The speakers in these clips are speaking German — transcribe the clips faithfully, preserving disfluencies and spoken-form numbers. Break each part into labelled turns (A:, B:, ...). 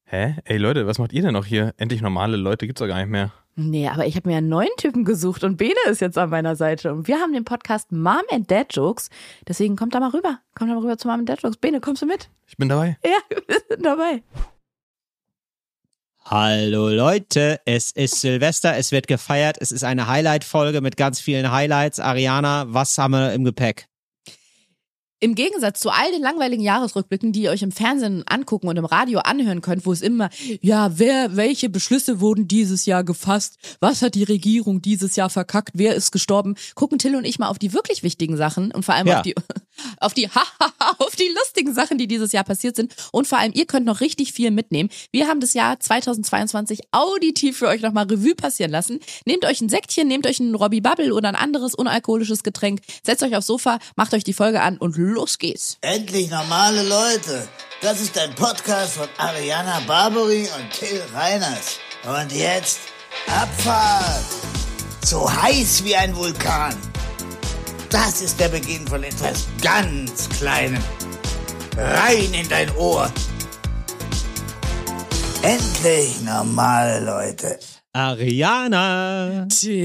A: Hä? Ey Leute, was macht ihr denn noch hier? Endlich normale Leute gibt's doch gar nicht mehr.
B: Nee, aber ich habe mir einen neuen Typen gesucht und Bene ist jetzt an meiner Seite. Und wir haben den Podcast Mom and Dad Jokes. Deswegen kommt da mal rüber. Kommt da mal rüber zu Mom and Dad Jokes. Bene, kommst du mit?
A: Ich bin dabei.
B: Ja, wir sind dabei.
C: Hallo Leute, es ist Silvester, es wird gefeiert, es ist eine Highlight-Folge mit ganz vielen Highlights. Ariana, was haben wir im Gepäck?
B: Im Gegensatz zu all den langweiligen Jahresrückblicken, die ihr euch im Fernsehen angucken und im Radio anhören könnt, wo es immer, ja, wer, welche Beschlüsse wurden dieses Jahr gefasst? Was hat die Regierung dieses Jahr verkackt? Wer ist gestorben? Gucken Till und ich mal auf die wirklich wichtigen Sachen und vor allem
C: Ja.
B: auf die, auf die, auf die lustigen Sachen, die dieses Jahr passiert sind. Und vor allem, ihr könnt noch richtig viel mitnehmen. Wir haben das Jahr zweitausendzweiundzwanzig auditiv für euch nochmal Revue passieren lassen. Nehmt euch ein Säckchen, nehmt euch ein Robbie Bubble oder ein anderes unalkoholisches Getränk, setzt euch aufs Sofa, macht euch die Folge an und los geht's.
D: Endlich normale Leute. Das ist ein Podcast von Ariana Barbary und Till Reiners. Und jetzt Abfahrt. So heiß wie ein Vulkan. Das ist der Beginn von etwas ganz Kleinem. Rein in dein Ohr. Endlich normale Leute.
C: Ariana!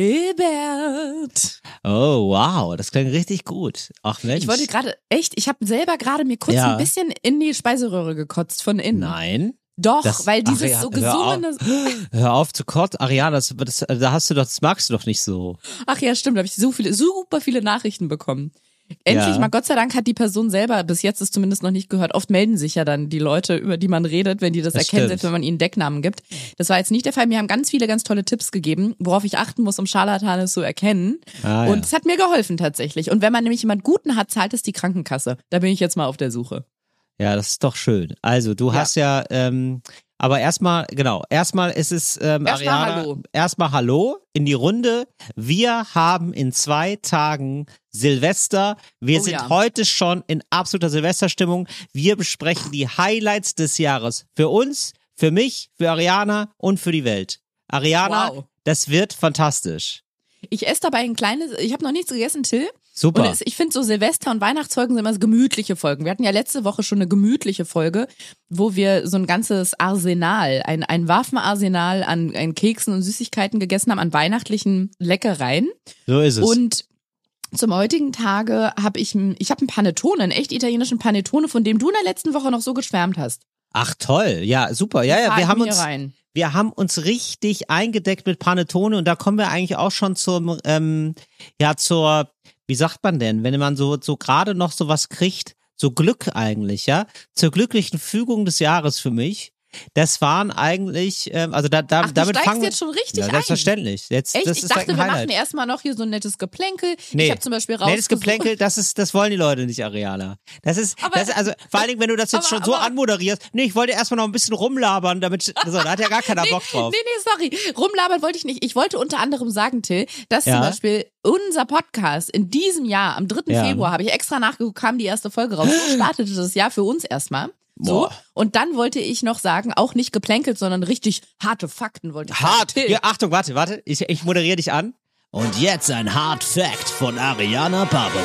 B: Tilbert.
C: Oh, wow, das klingt richtig gut. Ach Mensch.
B: Ich wollte gerade, echt, ich habe selber gerade mir kurz
C: Ja.
B: ein bisschen in die Speiseröhre gekotzt von innen.
C: Nein.
B: Doch,
C: Das-
B: weil dieses
C: Ach,
B: so
C: ja, hör auf.
B: gesungene...
C: Hör auf zu kotzen. Ariana, das, das, da hast du doch, das magst du doch nicht so.
B: Ach ja, stimmt, da habe ich so viele, super viele Nachrichten bekommen. Endlich
C: Ja.
B: mal, Gott sei Dank hat die Person selber bis jetzt es zumindest noch nicht gehört. Oft melden sich ja dann die Leute, über die man redet, wenn die das,
C: Das
B: erkennen,
C: stimmt.
B: selbst wenn man ihnen Decknamen gibt. Das war jetzt nicht der Fall. Mir haben ganz viele ganz tolle Tipps gegeben, worauf ich achten muss, um Scharlatane zu erkennen.
C: Ah,
B: Und
C: ja.
B: es hat mir geholfen tatsächlich. Und wenn man nämlich jemand Guten hat, zahlt es die Krankenkasse. Da bin ich jetzt mal auf der Suche.
C: Ja, das ist doch schön. Also, du
B: Ja.
C: hast ja, ähm, aber erstmal, genau, erstmal ist es, ähm,
B: Erstmal
C: Ariana,
B: Hallo.
C: erstmal Hallo in die Runde. Wir haben in zwei Tagen Silvester. Wir
B: Oh
C: sind
B: ja.
C: heute schon in absoluter Silvesterstimmung. Wir besprechen die Highlights des Jahres. Für uns, für mich, für Ariana und für die Welt. Ariana,
B: Wow.
C: das wird fantastisch.
B: Ich esse dabei ein kleines, ich habe noch nichts gegessen, Till.
C: Super.
B: Und es, ich finde so Silvester- und Weihnachtsfolgen sind immer so gemütliche Folgen. Wir hatten ja letzte Woche schon eine gemütliche Folge, wo wir so ein ganzes Arsenal, ein, ein Waffenarsenal an, an Keksen und Süßigkeiten gegessen haben, an weihnachtlichen Leckereien.
C: So ist es.
B: Und zum heutigen Tage habe ich, ein- ich habe einen Panettone, einen echt italienischen Panettone, von dem du in der letzten Woche noch so geschwärmt hast.
C: Ach toll, ja, super. Ja, ja,
B: Fahr
C: wir
B: ich
C: haben
B: mir
C: uns,
B: rein.
C: wir haben uns richtig eingedeckt mit Panettone und da kommen wir eigentlich auch schon zum, ähm, ja, zur, wie sagt man denn, wenn man so, so gerade noch sowas kriegt, so Glück eigentlich, ja, zur glücklichen Fügung des Jahres für mich. Das waren eigentlich, ähm, also da, da
B: Ach, du
C: damit
B: steigst
C: fangen wir-
B: jetzt schon richtig
C: ja,
B: ein.
C: selbstverständlich. Jetzt,
B: Echt?
C: das
B: Ich
C: ist
B: dachte,
C: ein
B: wir
C: Highlight.
B: machen erstmal noch hier so ein nettes Geplänkel.
C: Nee.
B: Ich habe zum Beispiel
C: Nee, das
B: rausgesucht.
C: Geplänkel, das ist, das wollen die Leute nicht, Ariana. Das ist,
B: Aber-
C: das ist also, vor allen Dingen, wenn du das jetzt
B: aber-
C: schon so
B: aber-
C: anmoderierst. Nee, ich wollte erstmal noch ein bisschen rumlabern, damit, so, da hat ja gar keiner Bock drauf.
B: Nee, nee, sorry. Rumlabern wollte ich nicht. Ich wollte unter anderem sagen, Till, dass
C: Ja.
B: zum Beispiel unser Podcast in diesem Jahr, am dritten
C: Ja.
B: Februar, habe ich extra nachgeguckt, kam die erste Folge raus. So startete das Jahr für uns erstmal. So.
C: Boah.
B: Und dann wollte ich noch sagen, auch nicht geplänkelt, sondern richtig harte Fakten wollte ich
C: Hart.
B: sagen. Till,
C: Ja, Achtung, warte, warte. Ich, ich moderiere dich an. Und jetzt ein Hard Fact von Ariana Barbary.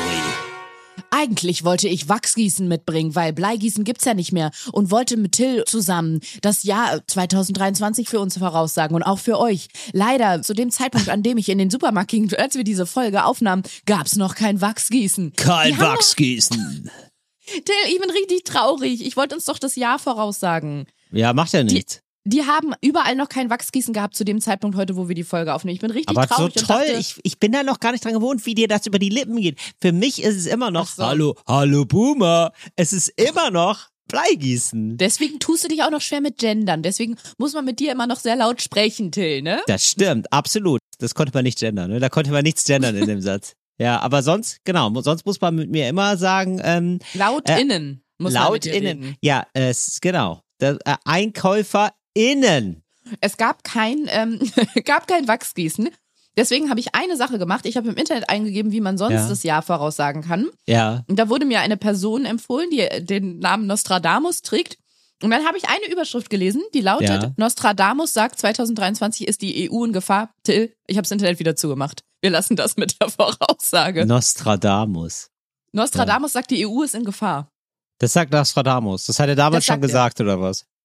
B: Eigentlich wollte ich Wachsgießen mitbringen, weil Bleigießen gibt's ja nicht mehr und wollte mit Till zusammen das Jahr zweitausenddreiundzwanzig für uns voraussagen und auch für euch. Leider, zu dem Zeitpunkt, an dem ich in den Supermarkt ging, als wir diese Folge aufnahmen, gab's noch kein Wachsgießen.
C: Kein
B: Die haben
C: Wachsgießen.
B: noch- Till, ich bin richtig traurig. Ich wollte uns doch das Jahr voraussagen.
C: Ja, macht ja nichts.
B: Die haben überall noch kein Wachsgießen gehabt zu dem Zeitpunkt heute, wo wir die Folge aufnehmen. Ich bin richtig
C: Aber so
B: traurig und
C: toll,
B: dachte,
C: ich, ich bin da noch gar nicht dran gewohnt, wie dir das über die Lippen geht. Für mich ist es immer noch,
B: Ach so.
C: hallo, hallo Boomer. Es ist immer noch Bleigießen.
B: deswegen tust du dich auch noch schwer mit Gendern. Deswegen muss man mit dir immer noch sehr laut sprechen, Till, ne?
C: Das stimmt, absolut. Das konnte man nicht gendern, ne? Da konnte man nichts gendern in dem Satz. Ja, aber sonst, genau, sonst muss man mit mir immer sagen, ähm,
B: Laut
C: Äh,
B: innen muss man
C: laut
B: mit dir
C: innen.
B: reden.
C: Ja, es, genau. Der, äh, EinkäuferInnen.
B: Es gab kein, ähm, gab kein Wachsgießen. Deswegen habe ich eine Sache gemacht. Ich habe im Internet eingegeben, wie man sonst
C: Ja.
B: das Jahr voraussagen kann.
C: Ja.
B: Und da wurde mir eine Person empfohlen, die den Namen Nostradamus trägt. Und dann habe ich eine Überschrift gelesen, die lautet,
C: Ja.
B: Nostradamus sagt, zweitausenddreiundzwanzig ist die E U in Gefahr. Till, ich habe das Internet wieder zugemacht. Wir lassen das mit der Voraussage.
C: Nostradamus.
B: Nostradamus sagt, die E U ist in Gefahr.
C: Das sagt Nostradamus. Das hat er damals
B: Das
C: schon
B: sagt er.
C: gesagt, oder was?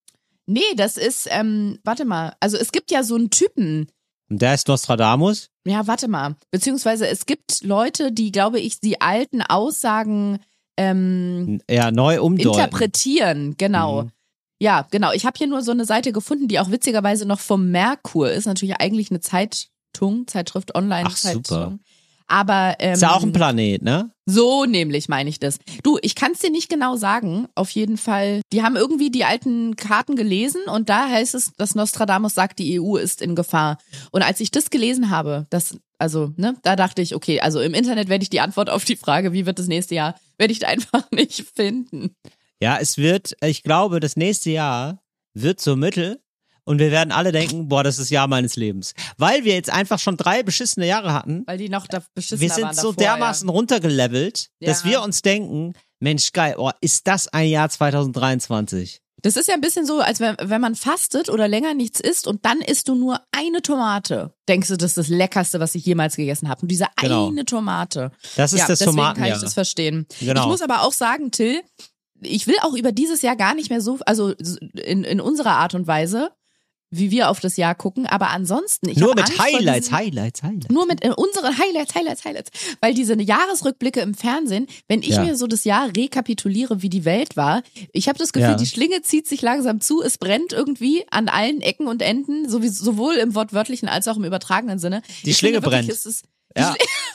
B: Nee, das ist, ähm, warte mal, also es gibt ja so einen Typen,
C: Und der ist Nostradamus?
B: ja, warte mal, beziehungsweise es gibt Leute, die, glaube ich, die alten Aussagen ähm,
C: Ja, neu umdeuten.
B: interpretieren, genau.
C: Mhm.
B: Ja, genau. Ich habe hier nur so eine Seite gefunden, die auch witzigerweise noch vom Merkur ist. Natürlich eigentlich eine Zeitung, Zeitschrift, Online-Zeitung.
C: Ach, super.
B: Aber ähm,
C: Ist ja auch ein Planet, ne?
B: so nämlich meine ich das. Du, ich kann es dir nicht genau sagen. Auf jeden Fall, die haben irgendwie die alten Karten gelesen und da heißt es, dass Nostradamus sagt, die E U ist in Gefahr. Und als ich das gelesen habe, das, also, ne, da dachte ich, okay, also im Internet werde ich die Antwort auf die Frage, wie wird das nächste Jahr, werde ich da einfach nicht finden.
C: Ja, es wird, ich glaube, das nächste Jahr wird so mittel und wir werden alle denken, boah, das ist das Jahr meines Lebens. Weil wir jetzt einfach schon drei beschissene Jahre hatten.
B: Weil die noch da beschissener
C: Wir sind
B: waren
C: so
B: davor,
C: dermaßen runtergelevelt, dass
B: Ja.
C: wir uns denken, Mensch, geil, oh, ist das ein Jahr zwanzig dreiundzwanzig?
B: Das ist ja ein bisschen so, als wenn, wenn man fastet oder länger nichts isst und dann isst du nur eine Tomate. Denkst du, das ist das Leckerste, was ich jemals gegessen habe. Und diese
C: Genau.
B: eine Tomate.
C: Das ist
B: ja,
C: das
B: deswegen kann
C: Tomatenjahr.
B: ich das verstehen.
C: Genau.
B: Ich muss aber auch sagen, Till, ich will auch über dieses Jahr gar nicht mehr so, also in, in unserer Art und Weise, wie wir auf das Jahr gucken, aber ansonsten. Ich
C: Nur
B: hab
C: mit
B: Angst vor
C: Highlights,
B: diesen-
C: Highlights, Highlights.
B: Nur mit äh, unseren Highlights, Highlights, Highlights. Weil diese Jahresrückblicke im Fernsehen, wenn ich
C: Ja.
B: mir so das Jahr rekapituliere, wie die Welt war, ich habe das Gefühl,
C: Ja.
B: die Schlinge zieht sich langsam zu, es brennt irgendwie an allen Ecken und Enden, sowie, sowohl im wortwörtlichen als auch im übertragenen Sinne.
C: Die
B: Ich
C: Schlinge
B: finde wirklich,
C: brennt.
B: es ist,
C: Ja.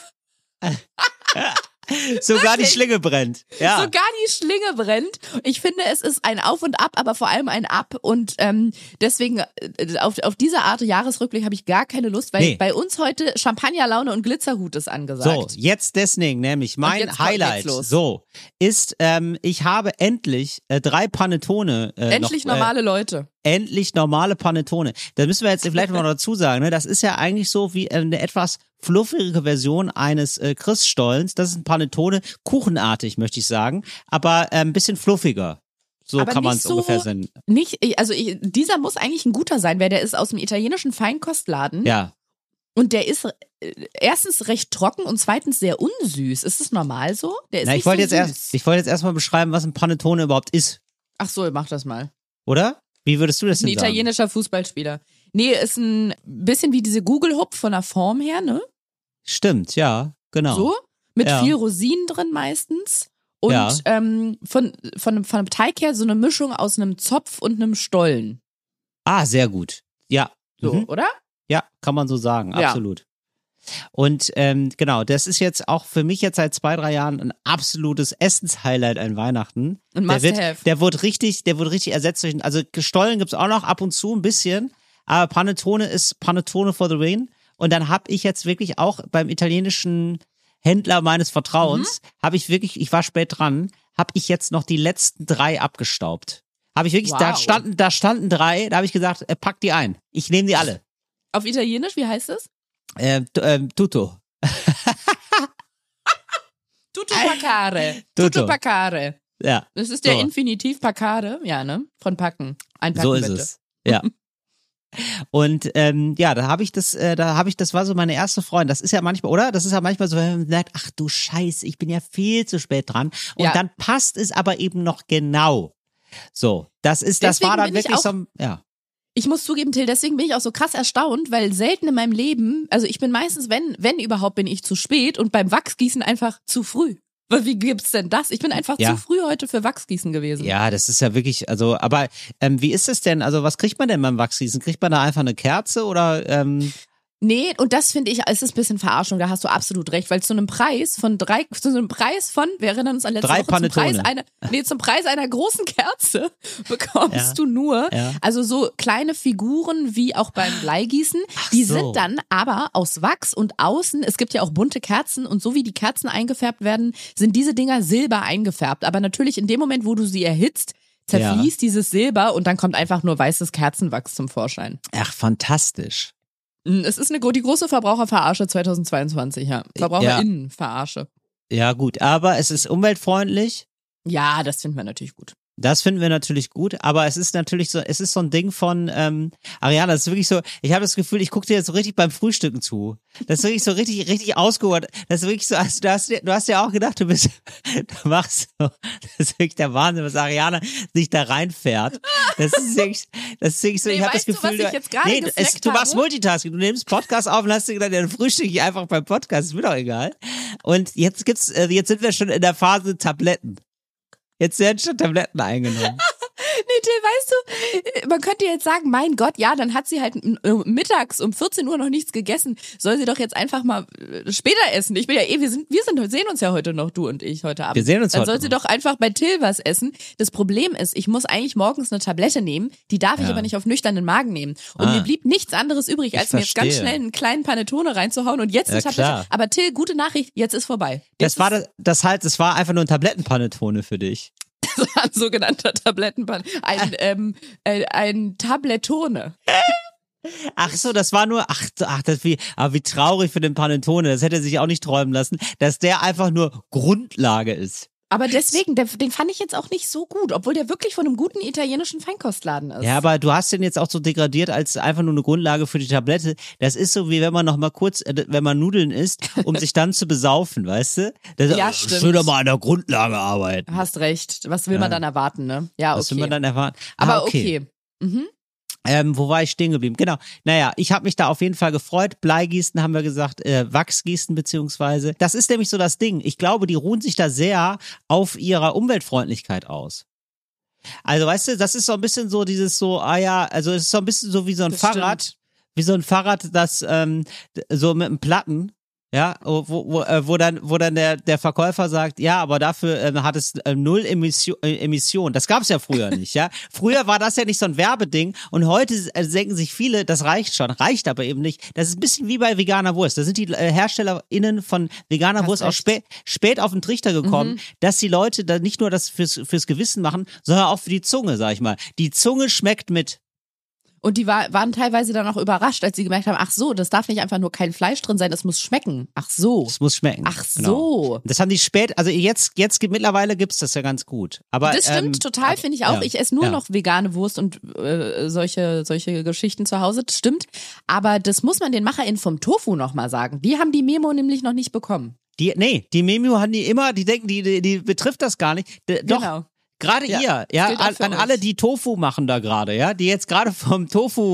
C: Sogar die
B: Wirklich?
C: Schlinge brennt. Ja.
B: Sogar die Schlinge brennt. Ich finde, es ist ein Auf und Ab, aber vor allem ein Ab. Und ähm, deswegen äh, auf, auf diese Art Jahresrückblick habe ich gar keine Lust, weil
C: Nee.
B: bei uns heute Champagnerlaune und Glitzerhut ist angesagt.
C: So, jetzt deswegen, nämlich mein
B: jetzt kommt-
C: Highlight,
B: geht's los.
C: so, ist, ähm, ich habe endlich äh, drei Panettone äh,
B: Endlich
C: noch,
B: normale Leute.
C: Äh, endlich normale Panettone. Da müssen wir jetzt vielleicht mal dazu sagen, ne? Das ist ja eigentlich so wie eine etwas fluffige Version eines äh, Christstollens. Das ist ein Panettone, kuchenartig, möchte ich sagen, aber äh, ein bisschen fluffiger. So
B: Aber
C: kann man
B: nicht
C: es
B: so-
C: ungefähr sehen.
B: Nicht, also ich, dieser muss eigentlich ein guter sein, weil der ist aus dem italienischen Feinkostladen
C: Ja.
B: und der ist äh, erstens recht trocken und zweitens sehr unsüß. Ist das normal so? Der ist
C: Na,
B: nicht
C: ich wollte
B: so
C: jetzt
B: süß.
C: erst, ich wollte jetzt erstmal beschreiben, was ein Panettone überhaupt ist,
B: Ach so, mach das mal.
C: oder? Wie würdest du das
B: Ein
C: denn sagen?
B: italienischer Fußballspieler. Nee, ist ein bisschen wie diese Google-Hub von der Form her, ne?
C: Stimmt, ja, genau.
B: So, mit
C: Ja.
B: viel Rosinen drin meistens. Und
C: Ja.
B: ähm, von, von, dem- von dem Teig her so eine Mischung aus einem Zopf und einem Stollen.
C: Ah, sehr gut. Ja.
B: So,
C: Mhm.
B: oder?
C: Ja, kann man so sagen,
B: Ja.
C: absolut. Und ähm, genau, das ist jetzt auch für mich jetzt seit zwei, drei Jahren ein absolutes Essenshighlight an Weihnachten.
B: Ein
C: Der wird,
B: Must-have.
C: der wird richtig, der wird richtig ersetzt durch, also Stollen gibt's auch noch ab und zu ein bisschen, aber Panettone ist Panettone for the win. Und dann habe ich jetzt wirklich auch beim italienischen Händler meines Vertrauens,
B: Mhm.
C: habe ich wirklich, ich war spät dran, habe ich jetzt noch die letzten drei abgestaubt. Habe ich wirklich, da
B: Wow.
C: standen, da standen drei, da habe ich gesagt, äh, pack die ein. Ich nehme die alle.
B: Auf Italienisch, wie heißt es?
C: Ähm, t- ähm, tutto.
B: Tutto paccare.
C: Tutto.
B: Tutto paccare.
C: Ja,
B: Das ist der
C: So.
B: Infinitiv paccare, ja, ne? Von packen. Einpacken
C: so ist
B: bitte.
C: es. Ja. Und ähm, ja, da habe ich das, äh, da habe ich, das war so meine erste Freundin. Das ist ja manchmal, oder? Das ist ja manchmal so, wenn man sagt, ach du Scheiße, ich bin ja viel zu spät dran. Und
B: Ja.
C: dann passt es aber eben noch genau. So, das ist, das
B: Deswegen
C: war dann
B: bin ich
C: wirklich
B: auch-
C: so, ein- ja.
B: Ich muss zugeben, Till, deswegen bin ich auch so krass erstaunt, weil selten in meinem Leben, also ich bin meistens, wenn, wenn überhaupt, bin ich zu spät und beim Wachsgießen einfach zu früh. Weil Wie gibt's denn das? Ich bin einfach
C: Ja.
B: zu früh heute für Wachsgießen gewesen.
C: Ja, das ist ja wirklich, also, aber ähm, wie ist es denn? Also, was kriegt man denn beim Wachsgießen? Kriegt man da einfach eine Kerze oder ähm,
B: Nee, und das finde ich, es ist ein bisschen Verarschung, da hast du absolut recht, weil zu einem Preis von drei, zu einem Preis von, wir erinnern uns an letzte
C: Drei
B: Woche, zum Preis
C: Panettone.
B: einer, nee, zum Preis einer großen Kerze bekommst
C: Ja.
B: du nur,
C: Ja.
B: also so kleine Figuren wie auch beim Bleigießen, die
C: so.
B: sind dann aber aus Wachs und außen, es gibt ja auch bunte Kerzen und so wie die Kerzen eingefärbt werden, sind diese Dinger silber eingefärbt, aber natürlich in dem Moment, wo du sie erhitzt, zerfließt dieses Silber und dann kommt einfach nur weißes Kerzenwachs zum Vorschein.
C: ach, fantastisch.
B: Es ist eine, gro- die große Verbraucherverarsche zweitausendzweiundzwanzig, ja. Verbraucherinnenverarsche.
C: Ja, gut, aber es ist umweltfreundlich.
B: Ja, das finden wir natürlich gut.
C: Das finden wir natürlich gut, aber es ist natürlich so, es ist so ein Ding von, ähm, Ariana, das ist wirklich so, ich habe das Gefühl, ich gucke dir jetzt so richtig beim Frühstücken zu. Das ist wirklich so richtig, richtig ausgeholt. Das ist wirklich so, also du hast, du hast ja auch gedacht, du bist, du machst so, das ist wirklich der Wahnsinn, was Ariana sich da reinfährt. Das ist wirklich, das ist wirklich so,
B: Nee,
C: ich habe das
B: weißt du,
C: Gefühl,
B: was ich jetzt gerade
C: nee,
B: gesnackt
C: es, du machst
B: habe?
C: Multitasking, du nimmst Podcast auf und hast dir gedacht, ja, dann frühstücke ich einfach beim Podcast, ist mir doch egal. Und jetzt gibt's, äh, jetzt sind wir schon in der Phase Tabletten. Jetzt werden schon Tabletten eingenommen.
B: Nee, Till, weißt du, man könnte jetzt sagen, mein Gott, ja, dann hat sie halt äh, mittags um vierzehn Uhr noch nichts gegessen. Soll sie doch jetzt einfach mal äh, später essen. Ich bin ja eh, wir sind, wir sind, sehen uns ja heute noch, du und ich, heute Abend.
C: Wir sehen uns
B: Dann
C: heute
B: soll sie
C: noch.
B: doch einfach bei Till was essen. Das Problem ist, ich muss eigentlich morgens eine Tablette nehmen, die darf ich
C: Ja.
B: aber nicht auf nüchternen Magen nehmen. Und
C: Ah.
B: mir blieb nichts anderes übrig, als
C: Ich
B: mir jetzt ganz
C: verstehe.
B: schnell einen kleinen Panettone reinzuhauen und jetzt eine
C: Ja,
B: Tablette.
C: klar.
B: Aber Till, gute Nachricht, jetzt ist vorbei.
C: Das
B: Jetzt
C: war
B: ist
C: das, das halt, das war einfach nur ein Tablettenpanettone für dich.
B: ein sogenannter Tablettenpan. Ein, ähm, äh, ein Tablettone.
C: Ach so, das war nur, ach, ach, das wie, aber wie traurig für den Panettone. Das hätte er sich auch nicht träumen lassen, dass der einfach nur Grundlage ist.
B: Aber deswegen, der, den fand ich jetzt auch nicht so gut, obwohl der wirklich von einem guten italienischen Feinkostladen ist.
C: Ja, aber du hast den jetzt auch so degradiert als einfach nur eine Grundlage für die Tablette. Das ist so, wie wenn man noch mal kurz, äh, wenn man Nudeln isst, um sich dann zu besaufen, weißt du? Das,
B: Ja,
C: äh,
B: stimmt.
C: Schön doch mal an der Grundlage arbeiten.
B: Hast recht. Was will man dann erwarten, ne? Ja,
C: Was
B: okay.
C: will man dann erwarten?
B: Aber
C: Ah,
B: okay. Mhm.
C: Ähm, wo war ich stehen geblieben? Genau. Naja, ich habe mich da auf jeden Fall gefreut. Bleigießen haben wir gesagt, äh, Wachsgießen beziehungsweise. Das ist nämlich so das Ding. Ich glaube, die ruhen sich da sehr auf ihrer Umweltfreundlichkeit aus. Also weißt du, das ist so ein bisschen so dieses so, ah ja, also es ist so ein bisschen so wie so ein
B: Das
C: Fahrrad,
B: stimmt.
C: wie so ein Fahrrad, das ähm, so mit einem Platten. Ja, wo, wo, äh, wo dann, wo dann der, der Verkäufer sagt, ja, aber dafür ähm, hat es äh, null Emission, äh, Emission. Das gab's ja früher nicht, ja. Früher war das ja nicht so ein Werbeding und heute äh, denken sich viele, das reicht schon, reicht aber eben nicht. Das ist ein bisschen wie bei veganer Wurst. Da sind die äh, HerstellerInnen von veganer
B: Hast
C: Wurst auch
B: recht.
C: spä spät auf den Trichter gekommen,
B: Mhm.
C: dass die Leute da nicht nur das fürs, fürs Gewissen machen, sondern auch für die Zunge, sag ich mal. Die Zunge schmeckt mit.
B: Und die war, waren teilweise dann auch überrascht, als sie gemerkt haben, ach so, das darf nicht einfach nur kein Fleisch drin sein, das muss schmecken. Ach so.
C: Es muss schmecken.
B: Ach
C: Genau.
B: so.
C: Das haben die spät, also jetzt, jetzt gibt- mittlerweile gibt's das ja ganz gut. Aber
B: Das stimmt
C: ähm,
B: total, finde ich auch.
C: ja,
B: Ich esse nur
C: ja.
B: noch vegane Wurst und äh, solche solche Geschichten zu Hause. Das stimmt. Aber das muss man den MacherInnen vom Tofu noch mal sagen. Die haben die Memo nämlich noch nicht bekommen.
C: Die, nee, die Memo haben die immer, die denken, die, die, die betrifft das gar nicht. D doch,
B: Genau.
C: gerade
B: Ja,
C: ihr,
B: das
C: ja,
B: gilt auch
C: an,
B: für
C: an
B: euch.
C: alle, die Tofu machen da gerade, ja, die jetzt gerade vom Tofu,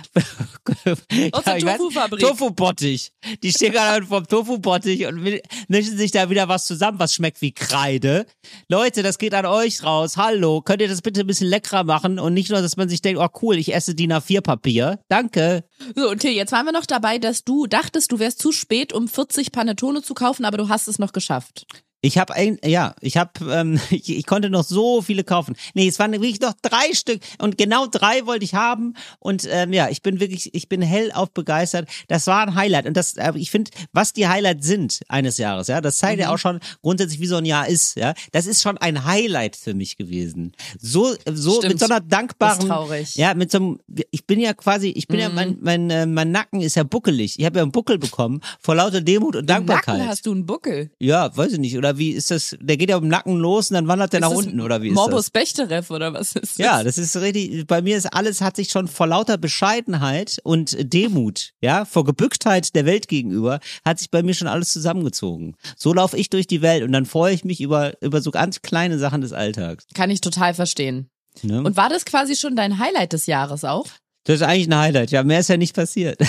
B: Aus der
C: ich weiß-
B: Tofu-Fabrik.
C: Tofu-Bottich, die stehen gerade vom Tofu-Bottich und will- mischen sich da wieder was zusammen, was schmeckt wie Kreide. Leute, das geht an euch raus, hallo, könnt ihr das bitte ein bisschen leckerer machen und nicht nur, dass man sich denkt, oh cool, ich esse D I N A vier Papier, danke.
B: So, und Till, jetzt waren wir noch dabei, dass du dachtest, du wärst zu spät, um vierzig Panettone zu kaufen, aber du hast es noch geschafft.
C: Ich habe ein, ja, ich habe, ähm, ich, ich konnte noch so viele kaufen. Nee, es waren wirklich noch drei Stück und genau drei wollte ich haben und ähm, ja, ich bin wirklich, ich bin hellauf begeistert. Das war ein Highlight und das, äh, ich finde, was die Highlights sind eines Jahres, ja, das zeigt ja auch schon grundsätzlich, wie so ein Jahr ist, ja. Das ist schon ein Highlight für mich gewesen. So, so
B: Stimmt.
C: mit so einer dankbaren,
B: Das ist traurig.
C: ja, mit so einem, ich bin ja quasi, ich bin ja, mein, mein, äh, mein Nacken ist ja buckelig. Ich habe ja einen Buckel bekommen vor lauter Demut und
B: Im
C: Dankbarkeit.
B: Nacken hast du einen Buckel.
C: Ja, weiß ich nicht. Oder wie ist das? Der geht ja im Nacken los und dann wandert der
B: Ist
C: nach
B: das
C: unten, oder wie ist
B: Morbus
C: das?
B: Bechterew oder was ist das?
C: Ja, das ist richtig. Bei mir ist alles, hat sich schon vor lauter Bescheidenheit und Demut, ja, vor Gebücktheit der Welt gegenüber, hat sich bei mir schon alles zusammengezogen. So laufe ich durch die Welt und dann freue ich mich über, über so ganz kleine Sachen des Alltags.
B: Kann ich total verstehen.
C: Ne?
B: Und war das quasi schon dein Highlight des Jahres auch?
C: Das ist eigentlich ein Highlight. Ja, mehr ist ja nicht passiert.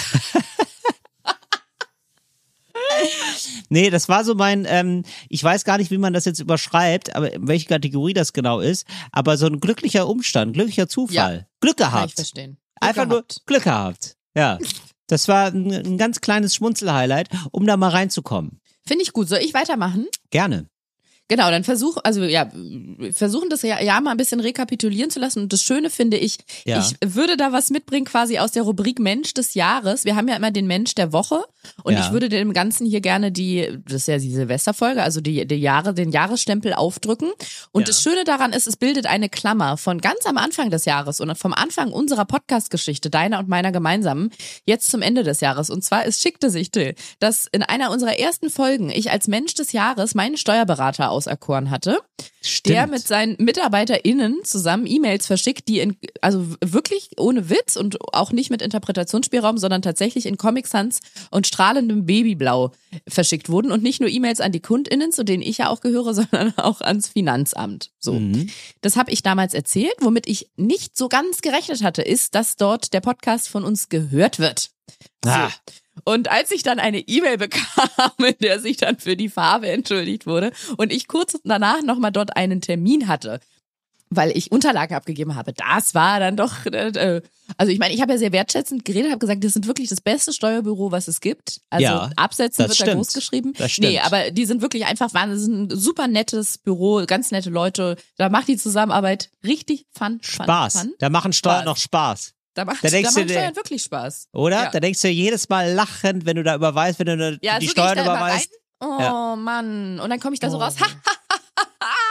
C: Nee, das war so mein, ähm, ich weiß gar nicht, wie man das jetzt überschreibt, aber welche Kategorie das genau ist, aber so ein glücklicher Umstand, glücklicher Zufall.
B: Ja.
C: Glück
B: Kann ich
C: gehabt.
B: verstehen. Glück
C: Einfach
B: gehabt.
C: nur Glück gehabt. Ja. Das war ein, ein ganz kleines Schmunzel-Highlight, um da mal reinzukommen.
B: Finde ich gut. Soll ich weitermachen?
C: Gerne.
B: Genau, dann versuch, also ja, versuchen das Jahr, Jahr mal ein bisschen rekapitulieren zu lassen. Und das Schöne finde ich,
C: Ja.
B: ich würde da was mitbringen quasi aus der Rubrik Mensch des Jahres. Wir haben ja immer den Mensch der Woche und
C: Ja.
B: ich würde dem Ganzen hier gerne die, das ist ja die Silvesterfolge, also die, die Jahre, den Jahresstempel aufdrücken. Und
C: Ja.
B: das Schöne daran ist, es bildet eine Klammer von ganz am Anfang des Jahres und vom Anfang unserer Podcast-Geschichte, deiner und meiner gemeinsamen, jetzt zum Ende des Jahres. Und zwar, es schickte sich, Till, dass in einer unserer ersten Folgen ich als Mensch des Jahres meinen Steuerberater auserkoren hatte,
C: Stimmt.
B: der mit seinen MitarbeiterInnen zusammen E-Mails verschickt, die in, also wirklich ohne Witz und auch nicht mit Interpretationsspielraum, sondern tatsächlich in Comic Sans und strahlendem Babyblau verschickt wurden und nicht nur E-Mails an die KundInnen, zu denen ich ja auch gehöre, sondern auch ans Finanzamt. So.
C: Mhm.
B: Das habe ich damals erzählt. Womit ich nicht so ganz gerechnet hatte, ist, dass dort der Podcast von uns gehört wird. So.
C: Ah.
B: Und als ich dann eine E-Mail bekam, in der sich dann für die Farbe entschuldigt wurde und ich kurz danach nochmal dort einen Termin hatte, weil ich Unterlagen abgegeben habe, das war dann doch, äh, also ich meine, ich habe ja sehr wertschätzend geredet, habe gesagt, das sind wirklich das beste Steuerbüro, was es gibt. Also
C: Ja,
B: Absätzen
C: das
B: wird
C: stimmt.
B: da groß geschrieben.
C: Das stimmt.
B: Nee, aber die sind wirklich einfach, waren, das ist ein super nettes Büro, ganz nette Leute. Da macht die Zusammenarbeit richtig fun, fun,
C: Spaß.
B: fun.
C: Da machen Steuern
B: Spaß.
C: noch Spaß.
B: Da macht,
C: Da
B: da
C: denkst du
B: macht
C: dir-
B: Steuern wirklich Spaß.
C: Oder?
B: Ja.
C: Da denkst du jedes Mal lachend, wenn du da überweist, wenn du da
B: Ja,
C: die
B: so gehe ich
C: Steuern
B: da immer
C: überweist.
B: rein. Oh
C: Ja.
B: Mann. Und dann komme ich da so
C: Oh.
B: raus. Ha, ha, ha, ha,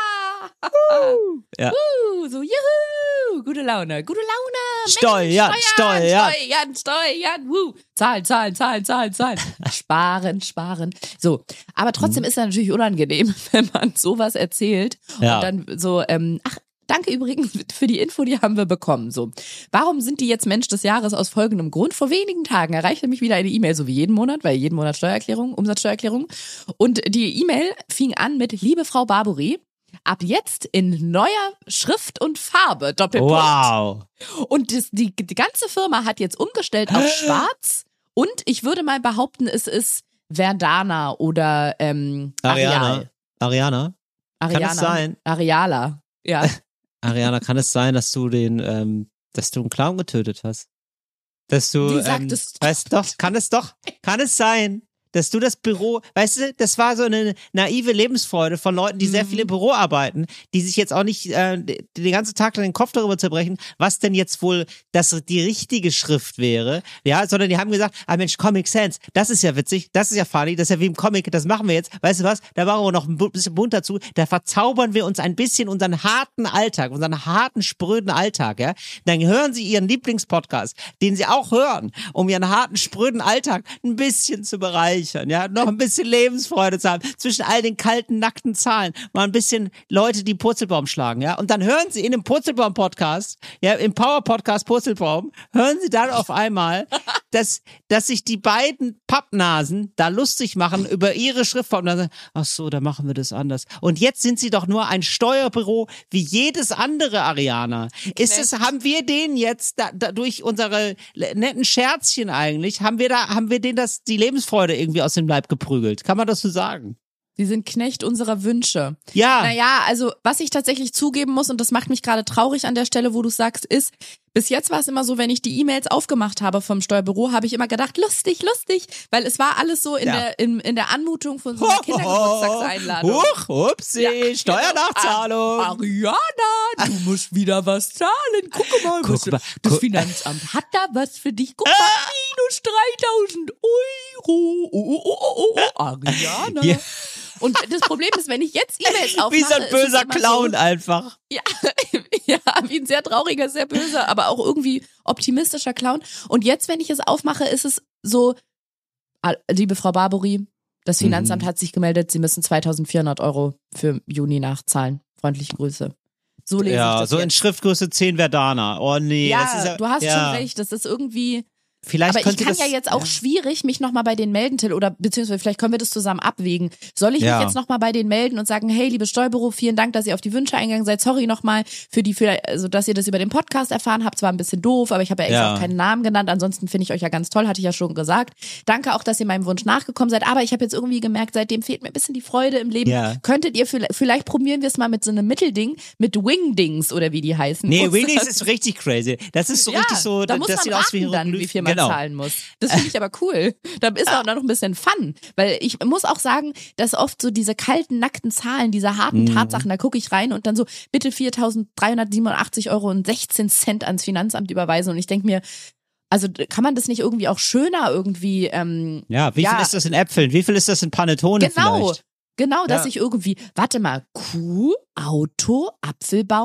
B: ha.
C: Ja.
B: Uh, so, juhu. Gute Laune, gute Laune.
C: Steuern,
B: Mensch,
C: Steuern.
B: Steuern, Steuern, wuh. Zahlen, Zahlen, Zahlen, Zahlen, Zahlen. Sparen, sparen. So. Aber trotzdem ist es natürlich unangenehm, wenn man sowas erzählt
C: Ja.
B: und dann so, ähm, ach, danke übrigens für die Info, die haben wir bekommen. So, warum sind die jetzt Mensch des Jahres aus folgendem Grund? Vor wenigen Tagen erreichte mich wieder eine E-Mail, so wie jeden Monat, weil jeden Monat Steuererklärung, Umsatzsteuererklärung. Und die E-Mail fing an mit: Liebe Frau Barbary, ab jetzt in neuer Schrift und Farbe, Doppelpunkt.
C: Wow.
B: Und das, die, die ganze Firma hat jetzt umgestellt auf schwarz und ich würde mal behaupten, es ist Verdana oder ähm,
C: Ariana.
B: Areal.
C: Ariana?
B: Ariana.
C: Kann es sein?
B: Areala. Ja.
C: Ariana, kann es sein, dass du den, ähm, dass du einen Clown getötet hast? Dass du,
B: Wie
C: ähm,
B: sagtest du?
C: weißt doch, kann es doch, kann es sein, dass du das Büro, weißt du, das war so eine naive Lebensfreude von Leuten, die sehr
B: Mhm.
C: viel im Büro arbeiten, die sich jetzt auch nicht äh, den ganzen Tag den Kopf darüber zerbrechen, was denn jetzt wohl das die richtige Schrift wäre, ja, sondern die haben gesagt, ah Mensch, Comic Sans, das ist ja witzig, das ist ja funny, das ist ja wie im Comic, das machen wir jetzt, weißt du was, da machen wir noch ein bisschen bunt dazu, da verzaubern wir uns ein bisschen unseren harten Alltag, unseren harten, spröden Alltag, ja, dann hören sie ihren Lieblingspodcast, den sie auch hören, um ihren harten, spröden Alltag ein bisschen zu bereichern, ja, noch ein bisschen Lebensfreude zu haben, zwischen all den kalten, nackten Zahlen, mal ein bisschen Leute, die Purzelbaum schlagen, ja, und dann hören sie in dem Purzelbaum-Podcast, ja, im Power-Podcast Purzelbaum, hören sie dann auf einmal, dass, dass sich die beiden Pappnasen da lustig machen über ihre Schriftform, und dann sagen, ach so, da machen wir das anders. Und jetzt sind sie doch nur ein Steuerbüro wie jedes andere, Ariana. Ist es, haben wir denen jetzt da, da durch unsere netten Scherzchen eigentlich, haben wir da, haben wir denen das, die Lebensfreude irgendwie aus dem Leib geprügelt? Kann man das so sagen?
B: Sie sind Knecht unserer Wünsche.
C: Ja.
B: Naja, also was ich tatsächlich zugeben muss, und das macht mich gerade traurig an der Stelle, wo du sagst, ist, bis jetzt war es immer so, wenn ich die E-Mails aufgemacht habe vom Steuerbüro, habe ich immer gedacht, lustig, lustig, weil es war alles so in,
C: Ja.
B: der, in, in der Anmutung von so einer Kindergeburtstagseinladung.
C: Huch, upsi,
B: Ja,
C: Steuernachzahlung.
B: genau. Ariana, du musst wieder was zahlen. Guck mal,
C: Guck
B: was,
C: mal,
B: das
C: guck-
B: Finanzamt hat da was für dich. Guck mal, minus dreitausend Euro. Oh, oh, oh, oh, oh, Ariana.
C: Ja.
B: Und das Problem ist, wenn ich jetzt E-Mails aufmache,
C: Wie so ein
B: ist es
C: böser
B: immer
C: Clown
B: So,
C: einfach.
B: ja, ja, wie ein sehr trauriger, sehr böser, aber auch irgendwie optimistischer Clown. Und jetzt, wenn ich es aufmache, ist es so, ah, liebe Frau Barbary, das Finanzamt
C: Mhm.
B: hat sich gemeldet, Sie müssen zweitausendvierhundert Euro für Juni nachzahlen. Freundliche Grüße. So lese ich
C: Ja,
B: das
C: so in
B: jetzt.
C: Schriftgröße zehn Verdana. Oh nee.
B: Ja,
C: das ist ja,
B: du hast
C: ja.
B: schon recht, das ist irgendwie...
C: Vielleicht
B: Aber ich
C: könnte
B: kann
C: das,
B: ja jetzt auch schwierig mich nochmal bei denen melden, Till, oder beziehungsweise vielleicht können wir das zusammen abwägen. Soll ich
C: Ja.
B: mich jetzt nochmal bei denen melden und sagen, hey, liebes Steuerbüro, vielen Dank, dass ihr auf die Wünsche eingegangen seid. Sorry nochmal für die, für, also dass ihr das über den Podcast erfahren habt. Zwar ein bisschen doof, aber ich habe ja extra
C: Ja.
B: auch keinen Namen genannt. Ansonsten finde ich euch ja ganz toll, hatte ich ja schon gesagt. Danke auch, dass ihr meinem Wunsch nachgekommen seid. Aber ich habe jetzt irgendwie gemerkt, seitdem fehlt mir ein bisschen die Freude im Leben.
C: Ja.
B: Könntet ihr, vielleicht, vielleicht probieren wir es mal mit so einem Mittelding, mit Wingdings oder wie die heißen.
C: Nee,
B: Muss
C: Wingdings
B: das-
C: ist richtig crazy. Das ist so
B: ja,
C: richtig so,
B: da muss
C: das
B: man
C: sieht aus wie
B: raten dann, wie
C: Hieroglyphen.
B: viel man
C: Genau.
B: zahlen muss. Das finde ich aber cool. Da ist auch noch ein bisschen Fun. Weil ich muss auch sagen, dass oft so diese kalten, nackten Zahlen, diese harten
C: Mhm.
B: Tatsachen, da gucke ich rein und dann so, bitte viertausenddreihundertsiebenundachtzig Euro und sechzehn Cent ans Finanzamt überweisen. Und ich denke mir, also kann man das nicht irgendwie auch schöner irgendwie, ähm,
C: Ja, wie
B: Ja.
C: viel ist das in Äpfeln? Wie viel ist das in Panettone
B: genau,
C: vielleicht?
B: genau, dass
C: Ja.
B: ich irgendwie, warte mal, Kuh, Auto, Apfelbaum,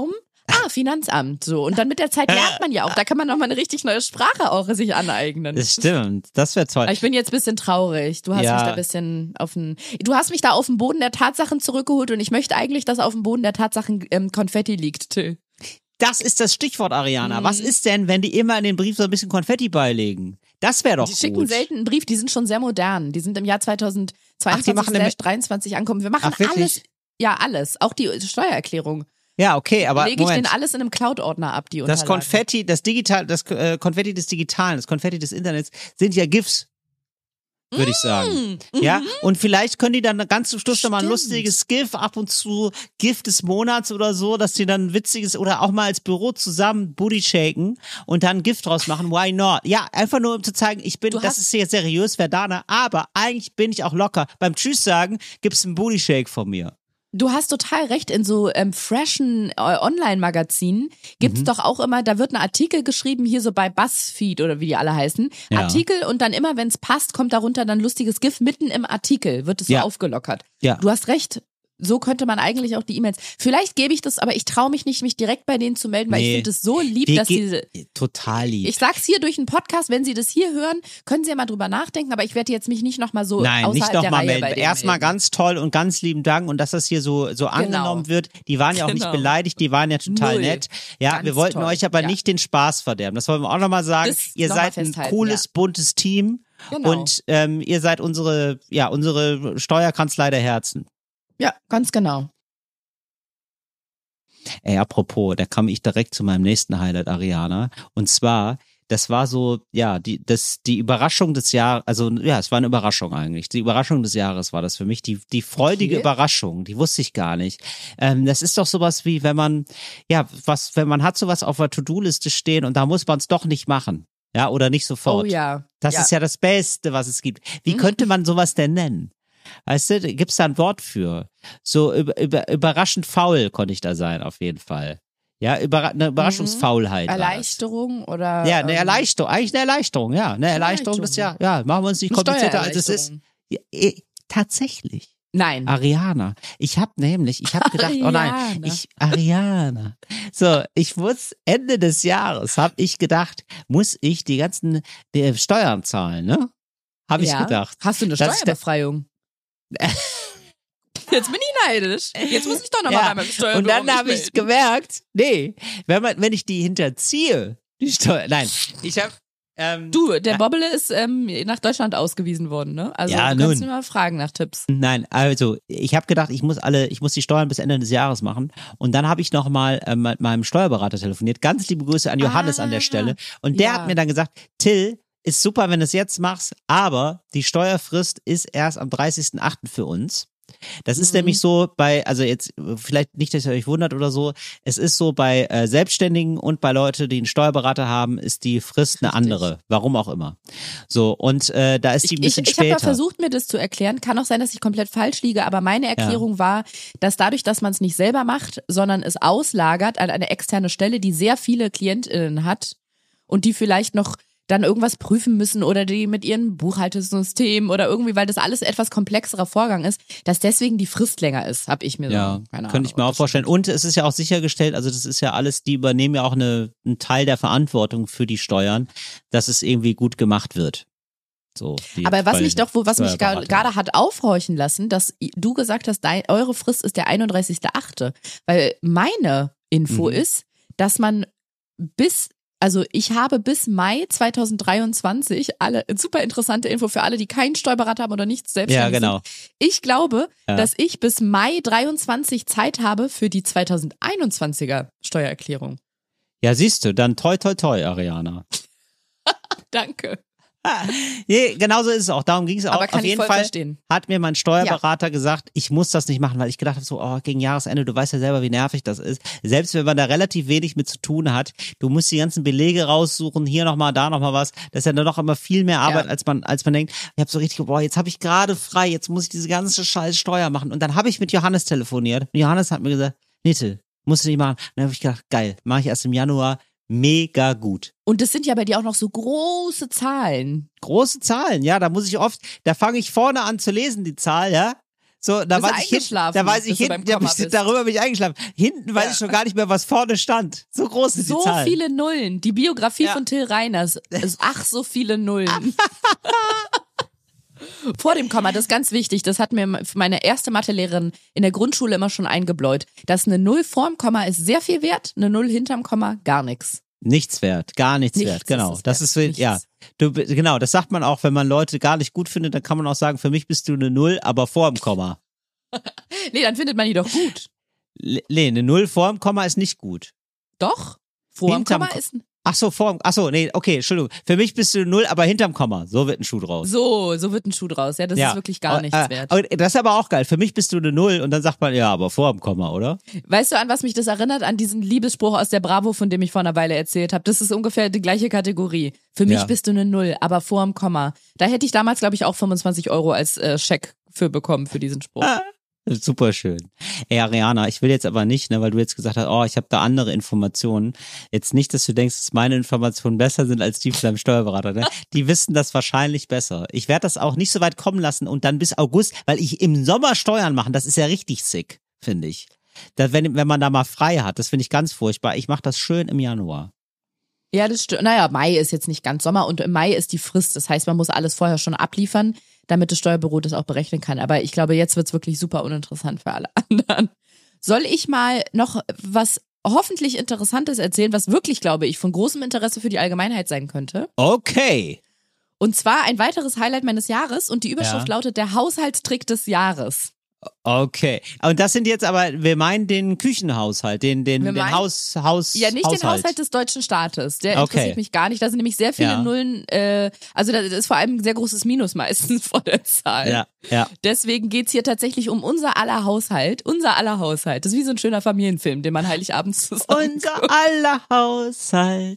B: ah, Finanzamt, so. Und dann mit der Zeit lernt man ja auch. Da kann man nochmal eine richtig neue Sprache auch sich aneignen.
C: Das stimmt, das wäre toll.
B: Aber ich bin jetzt ein bisschen traurig. Du hast
C: Ja.
B: mich da ein bisschen auf den, du hast mich da auf den Boden der Tatsachen zurückgeholt und ich möchte eigentlich, dass auf dem Boden der Tatsachen ähm, Konfetti liegt, Till.
C: Das ist das Stichwort, Ariana.
B: Mhm.
C: Was ist denn, wenn die immer in den Brief so ein bisschen Konfetti beilegen? Das wäre doch
B: Die
C: gut.
B: schicken selten einen Brief, die sind schon sehr modern. Die sind im Jahr zweitausendzweiundzwanzig
C: Ach, die machen nämlich-
B: dreiundzwanzig ankommen. Wir machen
C: Ach, wirklich?
B: alles. Ja, alles. Auch die Steuererklärung.
C: Ja, okay, aber
B: Lege ich
C: Moment.
B: denen alles in einem Cloud-Ordner ab, die
C: Das
B: Unterlagen.
C: Konfetti, das Digital, das äh, Konfetti des Digitalen, das Konfetti des Internets sind ja GIFs, würde ich sagen. Ja, und vielleicht können die dann ganz zum Schluss nochmal ein
B: Stimmt.
C: lustiges GIF, ab und zu GIF des Monats oder so, dass die dann ein witziges oder auch mal als Büro zusammen Booty shaken und dann ein GIF draus machen. Why not? Ja, einfach nur um zu zeigen, ich bin,
B: Du
C: das
B: hast-
C: ist hier seriös, Verdana, aber eigentlich bin ich auch locker. Beim Tschüss sagen gibt's einen Booty Shake von mir.
B: Du hast total recht, in so ähm, freshen äh, Online-Magazinen gibt's
C: Mhm.
B: doch auch immer, da wird ein Artikel geschrieben, hier so bei BuzzFeed oder wie die alle heißen.
C: Ja.
B: Artikel und dann immer, wenn es passt, kommt darunter dann lustiges GIF mitten im Artikel, wird es so
C: Ja.
B: aufgelockert.
C: Ja.
B: Du hast recht. So könnte man eigentlich auch die E-Mails. Vielleicht gebe ich das, aber ich traue mich nicht, mich direkt bei denen zu melden, weil
C: Nee.
B: ich finde es so lieb,
C: Die
B: dass
C: ge-
B: diese.
C: Total lieb.
B: Ich sag's hier durch einen Podcast, wenn Sie das hier hören, können Sie ja mal drüber nachdenken, aber ich werde jetzt mich nicht nochmal so
C: Nein,
B: außerhalb
C: nicht
B: der
C: nochmal
B: Reihe
C: melden.
B: bei denen
C: Erstmal
B: melden.
C: ganz toll und ganz lieben Dank und dass das hier so, so angenommen wird. Die waren ja auch
B: Genau.
C: nicht beleidigt, die waren ja total
B: Null.
C: nett. Ja,
B: Ganz
C: wir wollten
B: toll.
C: euch aber
B: Ja.
C: nicht den Spaß verderben. Das wollen wir auch nochmal sagen.
B: Das
C: Ihr
B: noch mal
C: seid ein
B: festhalten,
C: cooles,
B: ja.
C: buntes Team
B: Genau.
C: und ähm, ihr seid unsere, ja, unsere Steuerkanzlei der Herzen.
B: Ja, ganz genau.
C: Ey, apropos, da kam ich direkt zu meinem nächsten Highlight, Ariana. Und zwar, das war so, ja, die, das, die Überraschung des Jahres, also ja, es war eine Überraschung eigentlich. Die Überraschung des Jahres war das für mich. Die, die freudige
B: Okay.
C: Überraschung, die wusste ich gar nicht. Ähm, das ist doch sowas wie, wenn man, ja, was, wenn man hat sowas auf der To-Do-Liste stehen und da muss man es doch nicht machen. Ja, oder nicht sofort.
B: Oh ja.
C: Das
B: ja.
C: ist ja das Beste, was es gibt. Wie
B: Mhm.
C: könnte man sowas denn nennen? Weißt du, gibt's da ein Wort für? So über, über, überraschend faul konnte ich da sein, auf jeden Fall. Ja, über, eine Überraschungsfaulheit. war das.
B: Erleichterung oder.
C: Ja, eine
B: ähm,
C: Erleichterung, eigentlich eine Erleichterung, ja. Eine Erleichterung des Jahr. Ja, machen wir uns nicht
B: eine
C: komplizierter, als es ist.
B: Steuererleichterung.
C: Ja, eh, tatsächlich.
B: Nein.
C: Ariana. Ich habe nämlich, ich habe gedacht, oh nein,
B: Ariana.
C: ich Ariana. So, ich muss Ende des Jahres, habe ich gedacht, muss ich die ganzen die Steuern zahlen, ne? Habe ich
B: ja.
C: gedacht.
B: Hast du eine
C: Das ist der-
B: Steuerbefreiung? Jetzt bin ich neidisch. Jetzt muss ich doch nochmal
C: Ja,
B: beim Steuerbüro
C: und dann
B: mich
C: habe ich
B: melden.
C: gemerkt, nee, wenn man, wenn ich die hinterziehe, die Steuer, nein, ich habe, ähm,
B: Du, der Bobbele ist ähm, nach Deutschland ausgewiesen worden, ne? Also
C: Ja,
B: du kannst
C: nun.
B: ihn mal fragen nach Tipps.
C: Nein, also ich habe gedacht, ich muss alle, ich muss die Steuern bis Ende des Jahres machen. Und dann habe ich noch mal äh, mit meinem Steuerberater telefoniert. Ganz liebe Grüße an Johannes
B: Ah,
C: an der Stelle. Und der
B: ja.
C: hat mir dann gesagt, Till, ist super, wenn du es jetzt machst, aber die Steuerfrist ist erst am dreißigsten achten für uns. Das ist
B: Mhm.
C: nämlich so bei, also jetzt vielleicht nicht, dass ihr euch wundert oder so, es ist so bei äh, Selbstständigen und bei Leute, die einen Steuerberater haben, ist die Frist eine
B: Richtig.
C: andere. Warum auch immer. So, und äh, da ist die
B: Ich,
C: ein bisschen
B: ich, ich habe
C: später.
B: mal versucht, mir das zu erklären. Kann auch sein, dass ich komplett falsch liege, aber meine Erklärung war, dass dadurch, dass man es nicht selber macht, sondern es auslagert an eine externe Stelle, die sehr viele KlientInnen hat und die vielleicht noch dann irgendwas prüfen müssen oder die mit ihrem Buchhaltungssystem oder irgendwie, weil das alles etwas komplexerer Vorgang ist, dass deswegen die Frist länger ist, habe ich mir
C: Ja,
B: so. Keine
C: könnte ich mir
B: Ahnung,
C: auch vorstellen. Und es ist ja auch sichergestellt, also das ist ja alles, die übernehmen ja auch eine, einen Teil der Verantwortung für die Steuern, dass es irgendwie gut gemacht wird. So, die-
B: Aber was
C: bei
B: mich doch, wo, was mich ga-
C: Steuerberater.
B: gerade hat aufhorchen lassen, dass i- du gesagt hast, dein, eure Frist ist der einunddreißigste achte Weil meine Info
C: Mhm.
B: ist, dass man bis, also ich habe bis Mai zweitausenddreiundzwanzig alle, super interessante Info für alle, die keinen Steuerberater haben oder nicht
C: Ja,
B: selbstständig
C: genau.
B: sind. Ich glaube,
C: Ja.
B: dass ich bis Mai dreiundzwanzig Zeit habe für die zweitausendeinundzwanziger Steuererklärung.
C: Ja, siehst du, dann toi toi toi, Ariana.
B: Danke.
C: Nee, genau so ist es auch. Darum ging es auch.
B: Aber kann
C: Auf
B: ich
C: jeden
B: voll
C: Fall
B: verstehen.
C: hat mir mein Steuerberater gesagt, ich muss das nicht machen, weil ich gedacht habe, so, oh, gegen Jahresende, du weißt ja selber, wie nervig das ist. Selbst wenn man da relativ wenig mit zu tun hat, du musst die ganzen Belege raussuchen, hier nochmal, da nochmal was. Das ist ja dann doch immer viel mehr Arbeit,
B: Ja.
C: als man als man denkt. Ich habe so richtig, boah, jetzt habe ich gerade frei, jetzt muss ich diese ganze scheiß Steuer machen. Und dann habe ich mit Johannes telefoniert. Und Johannes hat mir gesagt, Nitte, musst du nicht machen. Und dann habe ich gedacht, geil, mache ich erst im Januar. Mega gut.
B: Und das sind ja bei dir auch noch so große Zahlen.
C: Große Zahlen, ja, da muss ich oft, da fange ich vorne an zu lesen, die Zahl, ja. So, da
B: Bist du
C: weiß ich hin,
B: eingeschlafen,
C: da weiß
B: bis
C: ich
B: du
C: hinten,
B: beim
C: ja,
B: Komma
C: bis-
B: bist?
C: darüber bin ich eingeschlafen. Hinten weiß
D: Ja.
C: ich schon gar nicht mehr, was vorne stand. So groß sind
B: So
C: die Zahlen.
B: viele Nullen. Die Biografie
C: Ja.
B: von Till Reiners. Ist, ach, so viele Nullen. Vor dem Komma, das ist ganz wichtig, das hat mir meine erste Mathelehrerin in der Grundschule immer schon eingebläut, dass eine Null vorm Komma ist sehr viel wert, eine Null hinterm Komma gar nichts.
C: Nichts wert, gar nichts,
B: Nichts
C: wert, genau.
B: ist es
C: das
B: wert.
C: ist so,
B: Nichts.
C: ja. Du, genau, das sagt man auch, wenn man Leute gar nicht gut findet, dann kann man auch sagen, für mich bist du eine Null, aber vor dem Komma.
B: Nee, dann findet man die doch gut.
C: Le- Nee, eine Null vor dem Komma ist nicht gut.
B: Doch? Vor dem
C: Hinterm
B: Komma
C: Ko-
B: ist...
C: Ach so, vor dem, ach so, nee, okay, Entschuldigung. Für mich bist du eine Null, aber hinterm Komma. So wird ein Schuh draus.
B: So, so wird ein Schuh draus. Ja, das
C: ja.
B: ist wirklich gar
C: Aber,
B: nichts
C: äh,
B: wert.
C: aber das ist aber auch geil. Für mich bist du eine Null und dann sagt man, ja, aber vor dem Komma, oder?
B: Weißt du, an was mich das erinnert? An diesen Liebesspruch aus der Bravo, von dem ich vor einer Weile erzählt habe. Das ist ungefähr die gleiche Kategorie. Für mich
C: Ja.
B: bist du eine Null, aber vor dem Komma. Da hätte ich damals, glaube ich, auch fünfundzwanzig Euro als äh, Scheck für bekommen, für diesen Spruch.
C: Super schön. Ey, Ariana, ich will jetzt aber nicht, ne, weil du jetzt gesagt hast, oh, ich habe da andere Informationen. Jetzt nicht, dass du denkst, dass meine Informationen besser sind als die von deinem Steuerberater. Ne? Die wissen das wahrscheinlich besser. Ich werde das auch nicht so weit kommen lassen und dann bis August, weil ich im Sommer Steuern machen, das ist ja richtig sick, finde ich. Das, wenn, wenn man da mal frei hat, das finde ich ganz furchtbar. Ich mache das schön im Januar.
B: Ja, das stimmt. Naja, Mai ist jetzt nicht ganz Sommer und im Mai ist die Frist. Das heißt, man muss alles vorher schon abliefern, damit das Steuerbüro das auch berechnen kann. Aber ich glaube, jetzt wird's wirklich super uninteressant für alle anderen. Soll ich mal noch was hoffentlich Interessantes erzählen, was wirklich, glaube ich, von großem Interesse für die Allgemeinheit sein könnte?
C: Okay.
B: Und zwar ein weiteres Highlight meines Jahres und die Überschrift
C: Ja.
B: lautet der Haushaltstrick des Jahres.
C: Okay. Und das sind jetzt aber, wir meinen den Küchenhaushalt, den, den,
B: Wir
C: den
B: meinen-
C: Haus, Haus,
B: Ja, nicht
C: Haushalt.
B: den Haushalt des deutschen Staates. Der
C: Okay.
B: interessiert mich gar nicht. Da sind nämlich sehr viele
C: Ja.
B: Nullen, äh, also da ist vor allem ein sehr großes Minus meistens vor der Zahl.
C: Ja, ja.
B: Deswegen geht's hier tatsächlich um unser aller Haushalt. Unser aller Haushalt. Das ist wie so ein schöner Familienfilm, den man Heiligabends zusammen
C: Unser aller Haushalt.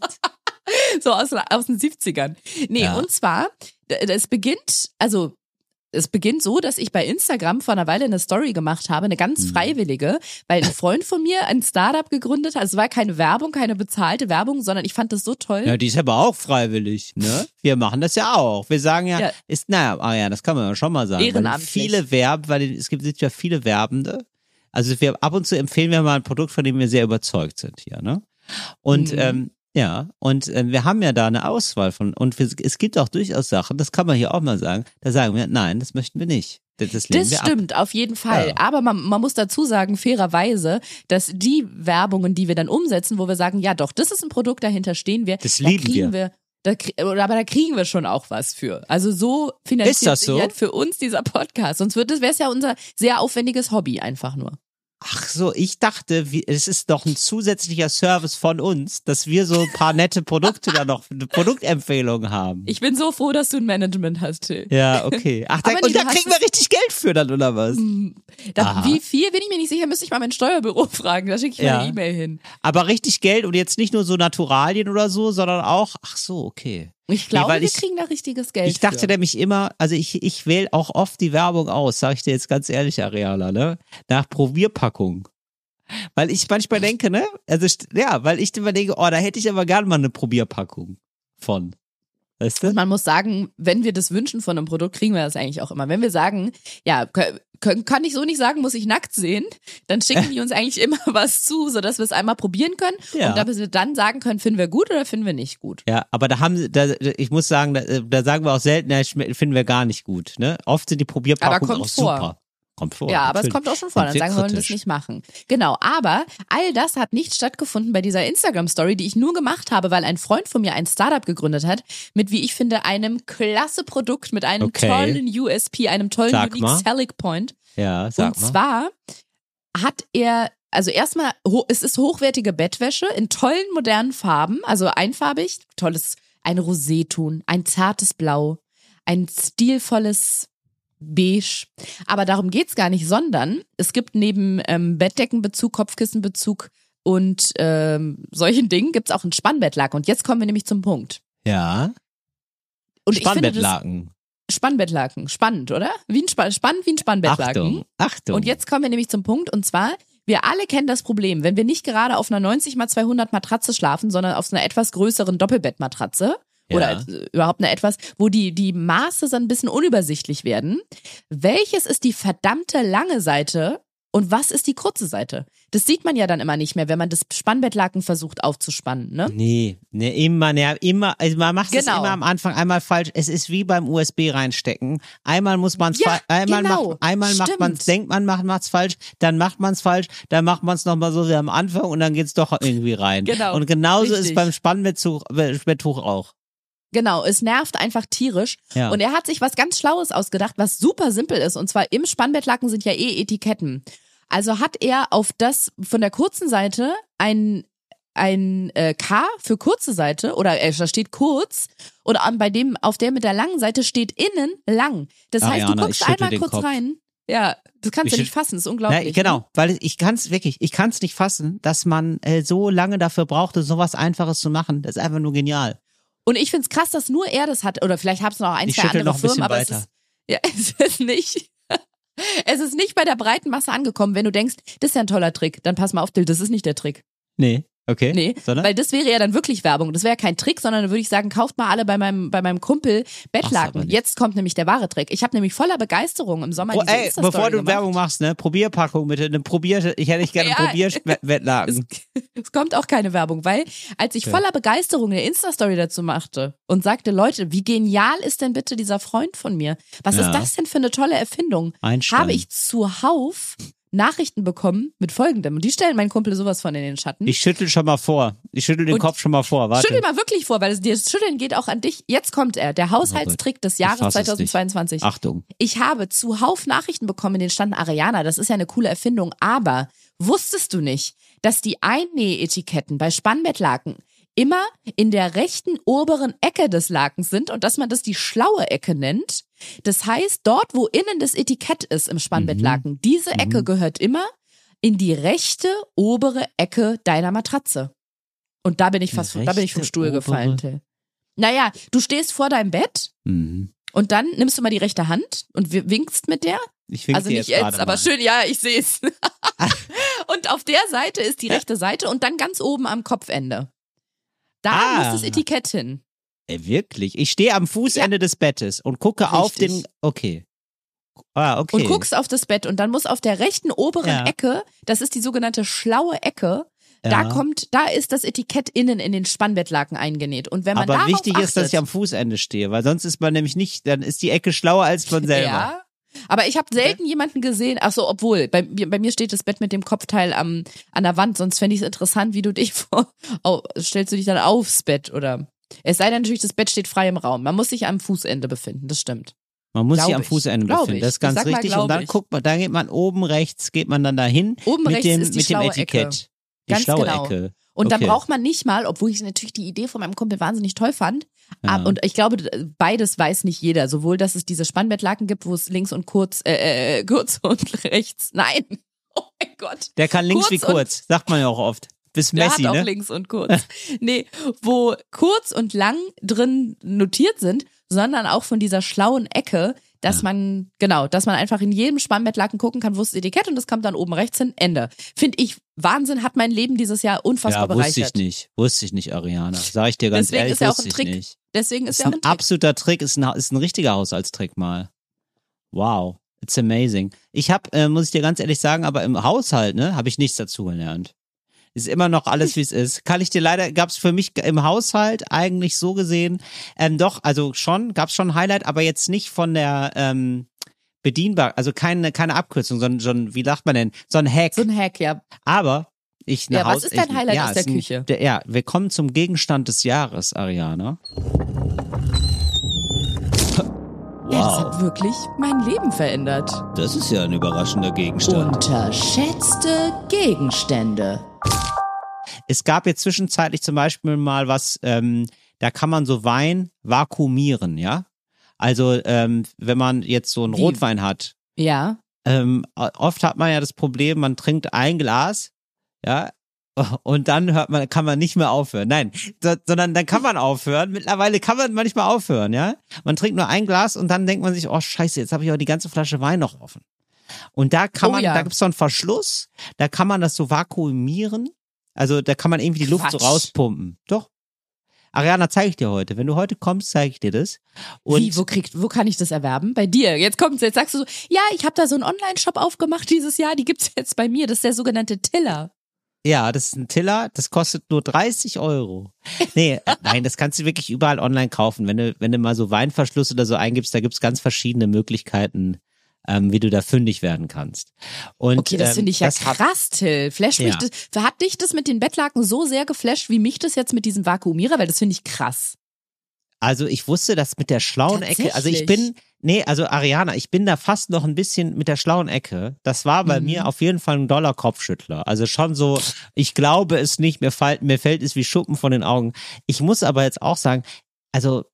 B: so aus, aus den siebzigern. Nee,
C: Ja.
B: und zwar, es beginnt, also es beginnt so, dass ich bei Instagram vor einer Weile eine Story gemacht habe, eine ganz freiwillige, weil ein Freund von mir ein Startup gegründet hat. Also es war keine Werbung, keine bezahlte Werbung, sondern ich fand das so toll.
C: Ja, die ist aber auch freiwillig, ne? Wir machen das ja auch. Wir sagen ja,
B: Ja.
C: ist, naja, ah ja, das kann man ja schon mal sagen. Weil
B: Ehrenamtlich.
C: viele Werben, weil es gibt sind ja viele Werbende. Also wir ab und zu empfehlen wir mal ein Produkt, von dem wir sehr überzeugt sind hier, ne? Und
B: Mhm.
C: ähm, ja, und äh, wir haben ja da eine Auswahl von, und wir, es gibt auch durchaus Sachen, das kann man hier auch mal sagen, da sagen wir, nein, das möchten wir nicht. Das, das lehnen
B: Das
C: wir ab.
B: stimmt, auf jeden Fall.
C: Ja.
B: Aber man, man muss dazu sagen, fairerweise, dass die Werbungen, die wir dann umsetzen, wo wir sagen, ja doch, das ist ein Produkt, dahinter stehen wir,
C: Das
B: da
C: lieben
B: kriegen
C: wir.
B: wir da, krie- oder aber da kriegen wir schon auch was für. Also so finanziert
C: Ist das
B: sich
C: so?
B: halt für uns dieser Podcast. Sonst wird das wäre es ja unser sehr aufwendiges Hobby einfach nur.
C: Ach so, ich dachte, wie, es ist doch ein zusätzlicher Service von uns, dass wir so ein paar nette Produkte da noch, Produktempfehlungen haben.
B: Ich bin so froh, dass du ein Management hast, Till.
C: Ja, okay. Ach, da,
B: Aber nee,
C: und da
B: du hast
C: kriegen wir
B: es-
C: richtig Geld für dann, oder was?
B: Da,
C: Aha.
B: wie viel, bin ich mir nicht sicher, müsste ich mal mein Steuerbüro fragen. Da schicke ich mal
C: Ja.
B: eine E-Mail hin.
C: Aber richtig Geld und jetzt nicht nur so Naturalien oder so, sondern auch, ach so, okay.
B: Ich glaube,
C: weil
B: wir
C: ich-
B: kriegen da richtiges Geld
C: Ich dachte
B: für.
C: nämlich immer, also ich, ich wähle auch oft die Werbung aus, sag ich dir jetzt ganz ehrlich, Areala, ne? Nach Probierpackung. Weil ich manchmal denke, ne? Also, st- ja, weil ich immer denke, oh, da hätte ich aber gerne mal eine Probierpackung von. Weißt du?
B: Und man muss sagen, wenn wir das wünschen von einem Produkt, kriegen wir das eigentlich auch immer. Wenn wir sagen, ja, können, kann ich so nicht sagen, muss ich nackt sehen, dann schicken die uns eigentlich immer was zu, sodass wir es einmal probieren können
C: Ja.
B: und damit wir dann sagen können, finden wir gut oder finden wir nicht gut.
C: Ja, aber da haben sie, da, ich muss sagen, da, da sagen wir auch selten, ja, schme- finden wir gar nicht gut, ne? Oft sind die Probierpackungen
B: Aber kommt
C: auch
B: vor.
C: super. Kommt vor.
B: Ja, aber es
C: natürlich.
B: kommt auch schon vor, dann
C: Sind wir
B: sagen wir, wollen das
C: kritisch.
B: nicht machen. Genau, aber all das hat nicht stattgefunden bei dieser Instagram-Story, die ich nur gemacht habe, weil ein Freund von mir ein Startup gegründet hat mit, wie ich finde, einem klasse Produkt, mit einem
C: Okay.
B: tollen U S P, einem tollen
C: Sag
B: Unique
C: mal.
B: Selling Point.
C: Ja, sag
B: Und
C: mal.
B: zwar hat er, also erstmal, ho- es ist hochwertige Bettwäsche in tollen modernen Farben, also einfarbig, tolles, ein Roseton, ein zartes Blau, ein stilvolles Beige. Aber darum geht's gar nicht, sondern es gibt neben ähm, Bettdeckenbezug, Kopfkissenbezug und ähm, solchen Dingen gibt's auch einen Spannbettlaken. Und jetzt kommen wir nämlich zum Punkt.
C: Ja.
B: Und ich finde das
C: Spannbettlaken.
B: Spannbettlaken, spannend, oder? Wie ein Spa- spannend wie ein Spannbettlaken.
C: Achtung, Achtung.
B: Und jetzt kommen wir nämlich zum Punkt, und zwar, wir alle kennen das Problem, wenn wir nicht gerade auf einer neunzig mal zweihundert Matratze schlafen, sondern auf einer etwas größeren Doppelbettmatratze
C: Ja.
B: oder äh, überhaupt eine etwas, wo die, die Maße so ein bisschen unübersichtlich werden. Welches ist die verdammte lange Seite und was ist die kurze Seite? Das sieht man ja dann immer nicht mehr, wenn man das Spannbettlaken versucht aufzuspannen, ne?
C: Nee, nee, immer, nee, immer, also man macht es
B: Genau.
C: immer am Anfang einmal falsch. Es ist wie beim U S B reinstecken. Einmal muss man es,
B: Ja,
C: einmal
B: genau.
C: macht, einmal macht man es,
B: Stimmt.
C: denkt man, macht es falsch, dann macht man es falsch, dann macht man es nochmal so wie am Anfang und dann geht's doch irgendwie rein.
B: Genau,
C: Und genauso ist
B: richtig.
C: es beim Spannbetttuch Betttuch auch.
B: Genau, es nervt einfach tierisch.
C: Ja.
B: Und er hat sich was ganz Schlaues ausgedacht, was super simpel ist. Und zwar im Spannbettlaken sind ja eh Etiketten. Also hat er auf das von der kurzen Seite ein, ein äh, K für kurze Seite oder äh, da steht kurz und an, bei dem auf der mit der langen Seite steht innen lang. Das heißt,
C: Ariana,
B: du
C: ich
B: guckst
C: schüttel
B: einmal
C: den
B: kurz
C: Kopf.
B: rein. Ja, das kannst
C: Ich
B: du
C: schüt-
B: nicht fassen, das ist unglaublich.
C: Na, genau, weil ich kann es wirklich, ich kann es nicht fassen, dass man äh, so lange dafür brauchte, sowas Einfaches zu machen. Das ist einfach nur genial.
B: Und ich find's krass, dass nur er das hat. Oder vielleicht haben es noch ein,
C: Ich
B: zwei
C: schüttel
B: andere
C: noch ein bisschen
B: Firmen, aber
C: weiter.
B: es ist, ja, es ist nicht. Es ist nicht bei der breiten Masse angekommen. Wenn du denkst, das ist ja ein toller Trick, dann pass mal auf, Dill, das ist nicht der Trick.
C: Nee, okay.
B: Nee,
C: Sondern?
B: weil das wäre ja dann wirklich Werbung. Das wäre ja kein Trick, sondern dann würde ich sagen, kauft mal alle bei meinem bei meinem Kumpel
C: Ach, aber
B: Bettlaken.
C: nicht.
B: Jetzt kommt nämlich der wahre Trick. Ich habe nämlich voller Begeisterung im Sommer
C: Oh,
B: diese
C: ey,
B: Insta-Story
C: bevor du
B: gemacht.
C: Werbung machst, ne, Probierpackung bitte, eine Probier, ich hätte ich gerne
B: Ja.
C: einen Probierbettlaken.
B: Es kommt auch keine Werbung, weil als ich
C: Okay.
B: voller Begeisterung eine Insta-Story dazu machte und sagte, Leute, wie genial ist denn bitte dieser Freund von mir? Was
C: Ja.
B: ist das denn für eine tolle Erfindung?
C: Einstein.
B: Habe ich zuhauf Nachrichten bekommen mit folgendem. Und die stellen meinen Kumpel sowas von in den Schatten.
C: Ich schüttel schon mal vor. Ich schüttel den
B: Und
C: Kopf schon mal vor. Warte.
B: Schüttel mal wirklich vor, weil das, das Schütteln geht auch an dich. Jetzt kommt er, der Haushaltstrick des Jahres
C: fass es nicht.
B: zweitausendzweiundzwanzig.
C: Achtung.
B: Ich habe zuhauf Nachrichten bekommen, in denen standen Ariana, das ist ja eine coole Erfindung, aber wusstest du nicht, dass die Einnähetiketten bei Spannbettlaken immer in der rechten oberen Ecke des Lakens sind und dass man das die schlaue Ecke nennt? Das heißt, dort, wo innen das Etikett ist im Spannbettlaken, diese Ecke gehört immer in die rechte obere Ecke deiner Matratze. Und da bin ich
C: Die
B: fast, da bin ich vom
C: rechte
B: Stuhl
C: obere-
B: gefallen, Till. Naja, du stehst vor deinem Bett
C: Mhm.
B: und dann nimmst du mal die rechte Hand und wi- winkst mit der.
C: Ich wink
B: Also
C: dir
B: nicht
C: jetzt,
B: jetzt,
C: gerade
B: aber
C: mal.
B: schön, ja, ich sehe es. Und auf der Seite ist die rechte Seite und dann ganz oben am Kopfende. Da
C: Ah.
B: muss das Etikett hin.
C: Ey, wirklich? Ich stehe am Fußende des Bettes und gucke auf
B: Richtig.
C: den. Okay. Ah, okay.
B: Und guckst auf das Bett und dann muss auf der rechten oberen
C: Ja.
B: Ecke, das ist die sogenannte schlaue Ecke,
C: Ja.
B: da kommt, da ist das Etikett innen in den Spannbettlaken eingenäht. Und wenn man
C: Aber
B: darauf
C: wichtig
B: achtet,
C: ist, dass ich am Fußende stehe, weil sonst ist man nämlich nicht, dann ist die Ecke schlauer als man selber.
B: Ja. Aber ich habe selten jemanden gesehen, ach so, obwohl, bei, mir- bei mir steht das Bett mit dem Kopfteil am, an der Wand, sonst fände ich es interessant, wie du dich vor, oh, stellst du dich dann aufs Bett oder, es sei denn natürlich, das Bett steht frei im Raum. Man muss sich am Fußende befinden, das stimmt.
C: Man muss
B: Glaub
C: sich am
B: ich.
C: Fußende
B: Glaub
C: befinden.
B: ich.
C: Das ist
B: Ich
C: ganz
B: sag mal,
C: richtig.
B: glaub
C: Und dann
B: ich.
C: guckt man, dann geht man oben rechts, geht man dann dahin
B: Oben
C: mit
B: rechts
C: dem,
B: ist die
C: mit dem
B: schlaue
C: Etikett.
B: Ecke.
C: Die
B: Ganz
C: schlaue
B: genau.
C: Ecke.
B: Und da
C: Okay.
B: braucht man nicht mal, obwohl ich natürlich die Idee von meinem Kumpel wahnsinnig toll fand.
C: Ja.
B: ab- Und ich glaube, beides weiß nicht jeder. Sowohl, dass es diese Spannbettlaken gibt, wo es links und kurz, äh, äh, kurz und rechts. Nein. Oh mein Gott.
C: Der kann links
B: kurz
C: wie
B: und-
C: kurz, sagt man ja auch oft. Bis
B: Der
C: Messi,
B: hat auch
C: ne?
B: links und kurz. Nee, wo kurz und lang drin notiert sind, sondern auch von dieser schlauen Ecke, dass man, genau, dass man einfach in jedem Spannbettlaken gucken kann, wo ist das Etikett und das kommt dann oben rechts hin, Ende. Finde ich, Wahnsinn, hat mein Leben dieses Jahr unfassbar
C: Ja,
B: bereichert.
C: wusste ich nicht. Wusste ich nicht, Ariana. Sag ich dir ganz
B: Deswegen
C: ehrlich,
B: ist ja auch
C: wusste
B: ein
C: ich
B: Trick.
C: nicht.
B: Deswegen ist
C: Ist
B: ja auch
C: ein
B: ein Trick.
C: absoluter Trick, ist ein, ist ein richtiger Haushaltstrick mal. Wow, it's amazing. Ich habe, äh, muss ich dir ganz ehrlich sagen, aber im Haushalt, ne, habe ich nichts dazugelernt. Ist immer noch alles, wie es ist. Kann ich dir leider, gab's für mich im Haushalt eigentlich so gesehen, ähm, doch, also schon, gab's schon ein Highlight, aber jetzt nicht von der ähm, bedienbar, also keine, keine Abkürzung, sondern, sondern, wie sagt man denn, so ein Hack.
B: So ein Hack, ja.
C: Aber ich eine
B: Ja, was
C: Haus,
B: ist dein
C: ich,
B: Highlight
C: ja,
B: aus der
C: ist ein,
B: Küche?
C: Der, ja, wir kommen zum Gegenstand des Jahres, Ariana.
B: Ja, das hat wirklich mein Leben verändert.
C: Das ist ja ein überraschender Gegenstand.
B: Unterschätzte Gegenstände.
C: Es gab jetzt zwischenzeitlich zum Beispiel mal was, ähm, da kann man so Wein vakuumieren, ja? Also ähm, wenn man jetzt so einen
B: Wie?
C: Rotwein hat,
B: Ja.
C: ähm, oft hat man ja das Problem, man trinkt ein Glas, ja, und dann hört man, kann man nicht mehr aufhören. Nein, so, sondern dann kann man aufhören. Mittlerweile kann man manchmal aufhören, ja. Man trinkt nur ein Glas und dann denkt man sich, oh Scheiße, jetzt habe ich aber die ganze Flasche Wein noch offen. Und da kann
B: Oh
C: man,
B: ja.
C: da gibt's so einen Verschluss, da kann man das so vakuumieren. Also da kann man irgendwie die Luft so
B: Quatsch.
C: rauspumpen. Doch. Ariana, zeige ich dir heute. Wenn du heute kommst, zeige ich dir das. Und
B: Wie, wo kriegt, wo kann ich das erwerben? Bei dir. Jetzt kommt's, jetzt sagst du so, ja, ich habe da so einen Online-Shop aufgemacht dieses Jahr, die gibt's jetzt bei mir. Das ist der sogenannte Tiller.
C: Ja, das ist ein Tiller, das kostet nur dreißig Euro. Nee, nein, das kannst du wirklich überall online kaufen. Wenn du, wenn du mal so Weinverschluss oder so eingibst, da gibt's ganz verschiedene Möglichkeiten, ähm, wie du da fündig werden kannst. Und,
B: Okay, das
C: ähm,
B: finde ich ja
C: das hat-
B: krass, Till. Flasht mich
C: Ja.
B: das, hat dich das mit den Bettlaken so sehr geflasht, wie mich das jetzt mit diesem Vakuumierer? Weil das finde ich krass.
C: Also ich wusste, dass mit der schlauen Ecke, also ich bin, nee, also Ariana, ich bin da fast noch ein bisschen mit der schlauen Ecke. Das war bei
B: Mhm.
C: mir auf jeden Fall ein doller Kopfschüttler. Also schon so, ich glaube es nicht, mir fällt, mir fällt es wie Schuppen von den Augen. Ich muss aber jetzt auch sagen, also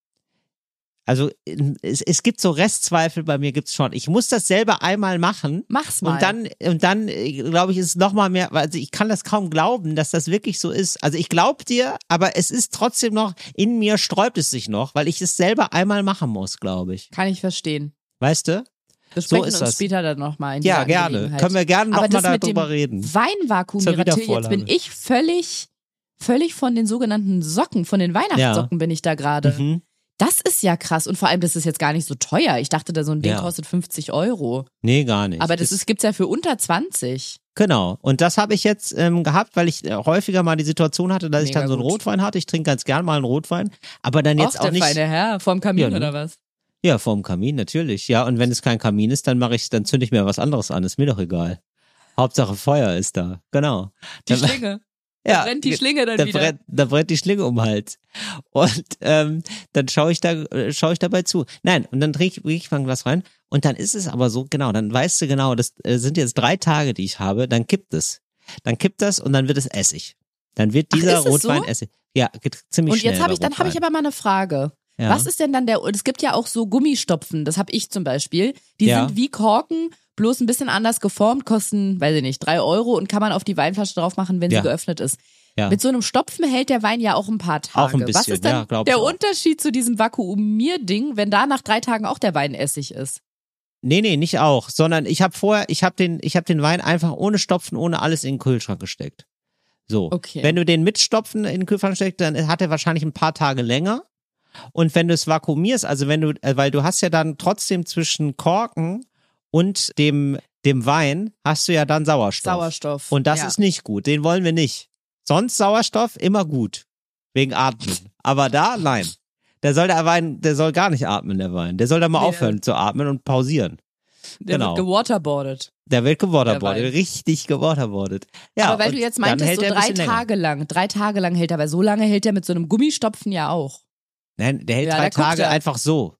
C: Also es, es gibt so Restzweifel bei mir, gibt's schon. Ich muss das selber einmal machen.
B: Mach's mal.
C: Und dann, und dann glaube ich, ist es noch mal mehr, also ich kann das kaum glauben, dass das wirklich so ist. Also ich glaube dir, aber es ist trotzdem noch, in mir sträubt es sich noch, weil ich es selber einmal machen muss, glaube ich.
B: Kann ich verstehen.
C: Weißt du?
B: Besprechen
C: ist
B: uns
C: das.
B: später dann nochmal in
C: Ja,
B: dieser
C: gerne.
B: Angelegenheit.
C: Können wir gerne
B: Aber
C: noch mal
B: das mit
C: darüber
B: dem
C: reden.
B: Weinvakuumierer,
C: Zur
B: Till, jetzt
C: Wiedervorlage.
B: bin ich völlig, völlig von den sogenannten Socken, von den Weihnachtssocken bin ich da gerade.
C: Mhm.
B: Das ist ja krass und vor allem, das ist jetzt gar nicht so teuer. Ich dachte, da so ein Ding
C: Ja.
B: kostet fünfzig Euro.
C: Nee, gar nicht.
B: Aber das ist, gibt's ja für unter zwanzig.
C: Genau. Und das habe ich jetzt ähm, gehabt, weil ich äh, häufiger mal die Situation hatte, dass ich
B: Mega
C: dann so einen
B: gut.
C: Rotwein hatte. Ich trinke ganz gern mal einen Rotwein, aber dann jetzt
B: Och,
C: auch
B: der
C: nicht.
B: feine Herr, vorm Kamin
C: Ja, ne?
B: oder was?
C: Ja, vorm Kamin, natürlich. Ja, und wenn es kein Kamin ist, dann mache ich, dann zünde ich mir was anderes an. Ist mir doch egal. Hauptsache Feuer ist da. Genau.
B: Die
C: Dann-
B: Schlinge. Da
C: Ja,
B: brennt die Schlinge dann
C: da
B: wieder.
C: brennt, da brennt die Schlinge um den Hals. Und ähm, dann schaue ich da, äh, schaue ich dabei zu. Nein, und dann trinke ich, trinke ich mal ein Glas rein. Und dann ist es aber so, genau, dann weißt du genau, das äh, sind jetzt drei Tage, die ich habe, dann kippt es. Dann kippt das und dann wird es Essig. Dann wird
B: Ach,
C: dieser
B: ist es
C: Rotwein
B: so?
C: Essig. Ja, geht ziemlich
B: Und
C: schnell.
B: jetzt habe ich,
C: der
B: dann habe ich
C: Rotwein.
B: aber mal eine Frage.
C: Ja.
B: Was ist denn dann der, es gibt ja auch so Gummistopfen, das habe ich zum Beispiel. Die
C: Ja.
B: sind wie Korken, bloß ein bisschen anders geformt, kosten, weiß ich nicht, drei Euro und kann man auf die Weinflasche drauf machen, wenn
C: Ja.
B: sie geöffnet ist.
C: Ja.
B: Mit so einem Stopfen hält der Wein ja auch ein paar Tage.
C: Auch ein
B: Was
C: bisschen,
B: ist dann
C: ja, glaub ich
B: der
C: auch.
B: Unterschied zu diesem Vakuumierding, wenn da nach drei Tagen auch der Wein Essig ist?
C: Nee, nee, nicht auch, sondern ich habe vorher, ich habe den, ich habe den Wein einfach ohne Stopfen, ohne alles in den Kühlschrank gesteckt. So.
B: Okay.
C: Wenn du den mit Stopfen in den Kühlschrank steckst, dann hat er wahrscheinlich ein paar Tage länger. Und wenn du es vakuumierst, also wenn du, äh, weil du hast ja dann trotzdem zwischen Korken und dem, dem Wein hast du ja dann Sauerstoff.
B: Sauerstoff.
C: Und das
B: ja.
C: ist nicht gut. Den wollen wir nicht. Sonst Sauerstoff immer gut. Wegen Atmen. Aber da, nein. Der soll der Wein, der soll gar nicht atmen, der Wein. Der soll da mal
B: Nee,
C: aufhören zu atmen und pausieren.
B: Der
C: genau.
B: wird gewaterboardet.
C: Der wird
B: Der
C: gewaterboardet,
B: Wein.
C: richtig gewaterboardet. Ja,
B: Aber weil
C: und
B: du jetzt
C: dann
B: meintest,
C: hält
B: so
C: er ein
B: drei
C: bisschen länger.
B: Tage lang, drei Tage lang hält er, weil so lange hält er mit so einem Gummistopfen ja auch.
C: Nein, der hält
B: Ja,
C: drei
B: der guckt
C: Tage
B: ja.
C: einfach so.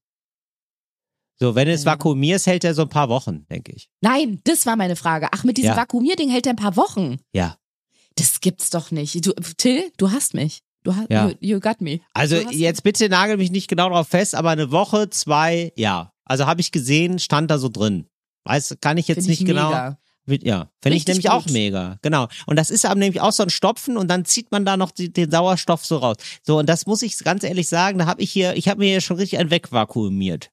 C: So, wenn du es
B: Ja.
C: vakuumierst, hält er so ein paar Wochen, denke ich.
B: Nein, das war meine Frage. Ach, mit diesem
C: Ja.
B: Vakuumierding hält er ein paar Wochen.
C: Ja.
B: Das gibt's doch nicht. Du, Till, du hast mich. Du hast,
C: Ja.
B: you, you got me.
C: Also
B: Du hast
C: jetzt bitte nagel mich nicht genau drauf fest, aber eine Woche, zwei, ja. Also habe ich gesehen, stand da so drin. Weiß, kann ich jetzt
B: Find
C: nicht
B: ich
C: genau.
B: mega.
C: Ja, finde ich
B: Richtig
C: nämlich auch
B: gut.
C: mega. Genau. Und das ist aber nämlich auch so ein Stopfen und dann zieht man da noch die, den Sauerstoff so raus. So, und das muss ich ganz ehrlich sagen, da habe ich hier, ich habe mir hier schon richtig einen wegvakuumiert.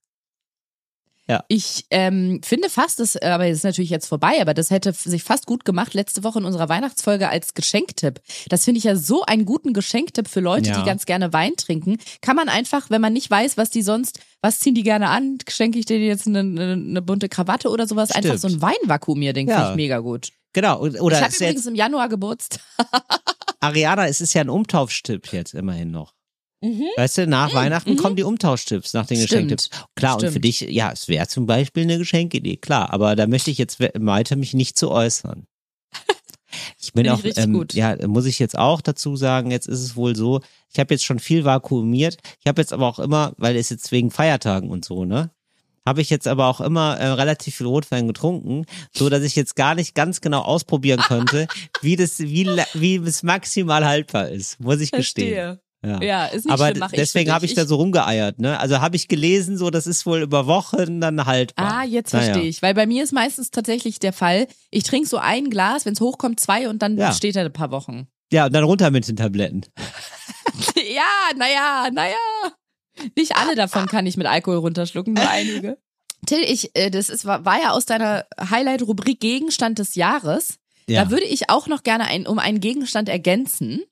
B: Ich ähm, finde fast, das, aber das ist natürlich jetzt vorbei, aber das hätte sich fast gut gemacht letzte Woche in unserer Weihnachtsfolge als Geschenktipp. Das finde ich ja so einen guten Geschenktipp für Leute,
C: Ja.
B: die ganz gerne Wein trinken. Kann man einfach, wenn man nicht weiß, was die sonst, was ziehen die gerne an, schenke ich dir jetzt eine, eine, eine bunte Krawatte oder sowas,
C: Stimmt.
B: einfach so ein Weinvakuumierding,
C: Ja.
B: finde ich mega gut.
C: Genau. Und- Oder
B: ich habe
C: ist
B: übrigens
C: jetzt,
B: im Januar Geburtstag.
C: Ariana, es ist ja ein Umtauschtipp jetzt immerhin noch.
B: Mhm.
C: Weißt du, nach Weihnachten kommen die Umtauschtipps nach den
B: Stimmt.
C: Geschenktipps. Klar, und für
B: Stimmt.
C: dich, ja, es wäre zum Beispiel eine Geschenkidee, klar, aber da möchte ich jetzt we- weiter mich nicht zu äußern. Ich bin
B: Finde
C: auch,
B: ich richtig
C: ähm,
B: gut.
C: ja, muss ich jetzt auch dazu sagen, jetzt ist es wohl so, ich habe jetzt schon viel vakuumiert, ich habe jetzt aber auch immer, weil es jetzt wegen Feiertagen und so, ne, habe ich jetzt aber auch immer äh, relativ viel Rotwein getrunken, so dass ich jetzt gar nicht ganz genau ausprobieren könnte, wie das, wie, la- wie es maximal haltbar ist, muss ich gestehen.
B: Verstehe.
C: Ja.
B: Ja, ist nicht
C: Aber
B: schlimm, mach ich
C: deswegen
B: für
C: habe ich
B: dich.
C: da so rumgeeiert, ne? Also habe ich gelesen, so das ist wohl über Wochen dann haltbar.
B: Ah, jetzt
C: Naja.
B: verstehe ich. Weil bei mir ist meistens tatsächlich der Fall, ich trinke so ein Glas, wenn es hochkommt, zwei und dann
C: Ja.
B: steht er ein paar Wochen.
C: Ja, und dann runter mit den Tabletten.
B: Ja, naja, naja. Nicht alle davon kann ich mit Alkohol runterschlucken, nur einige. Till, ich, äh, das ist, war, war ja aus deiner Highlight-Rubrik Gegenstand des Jahres.
C: Ja.
B: Da würde ich auch noch gerne ein, um einen Gegenstand ergänzen.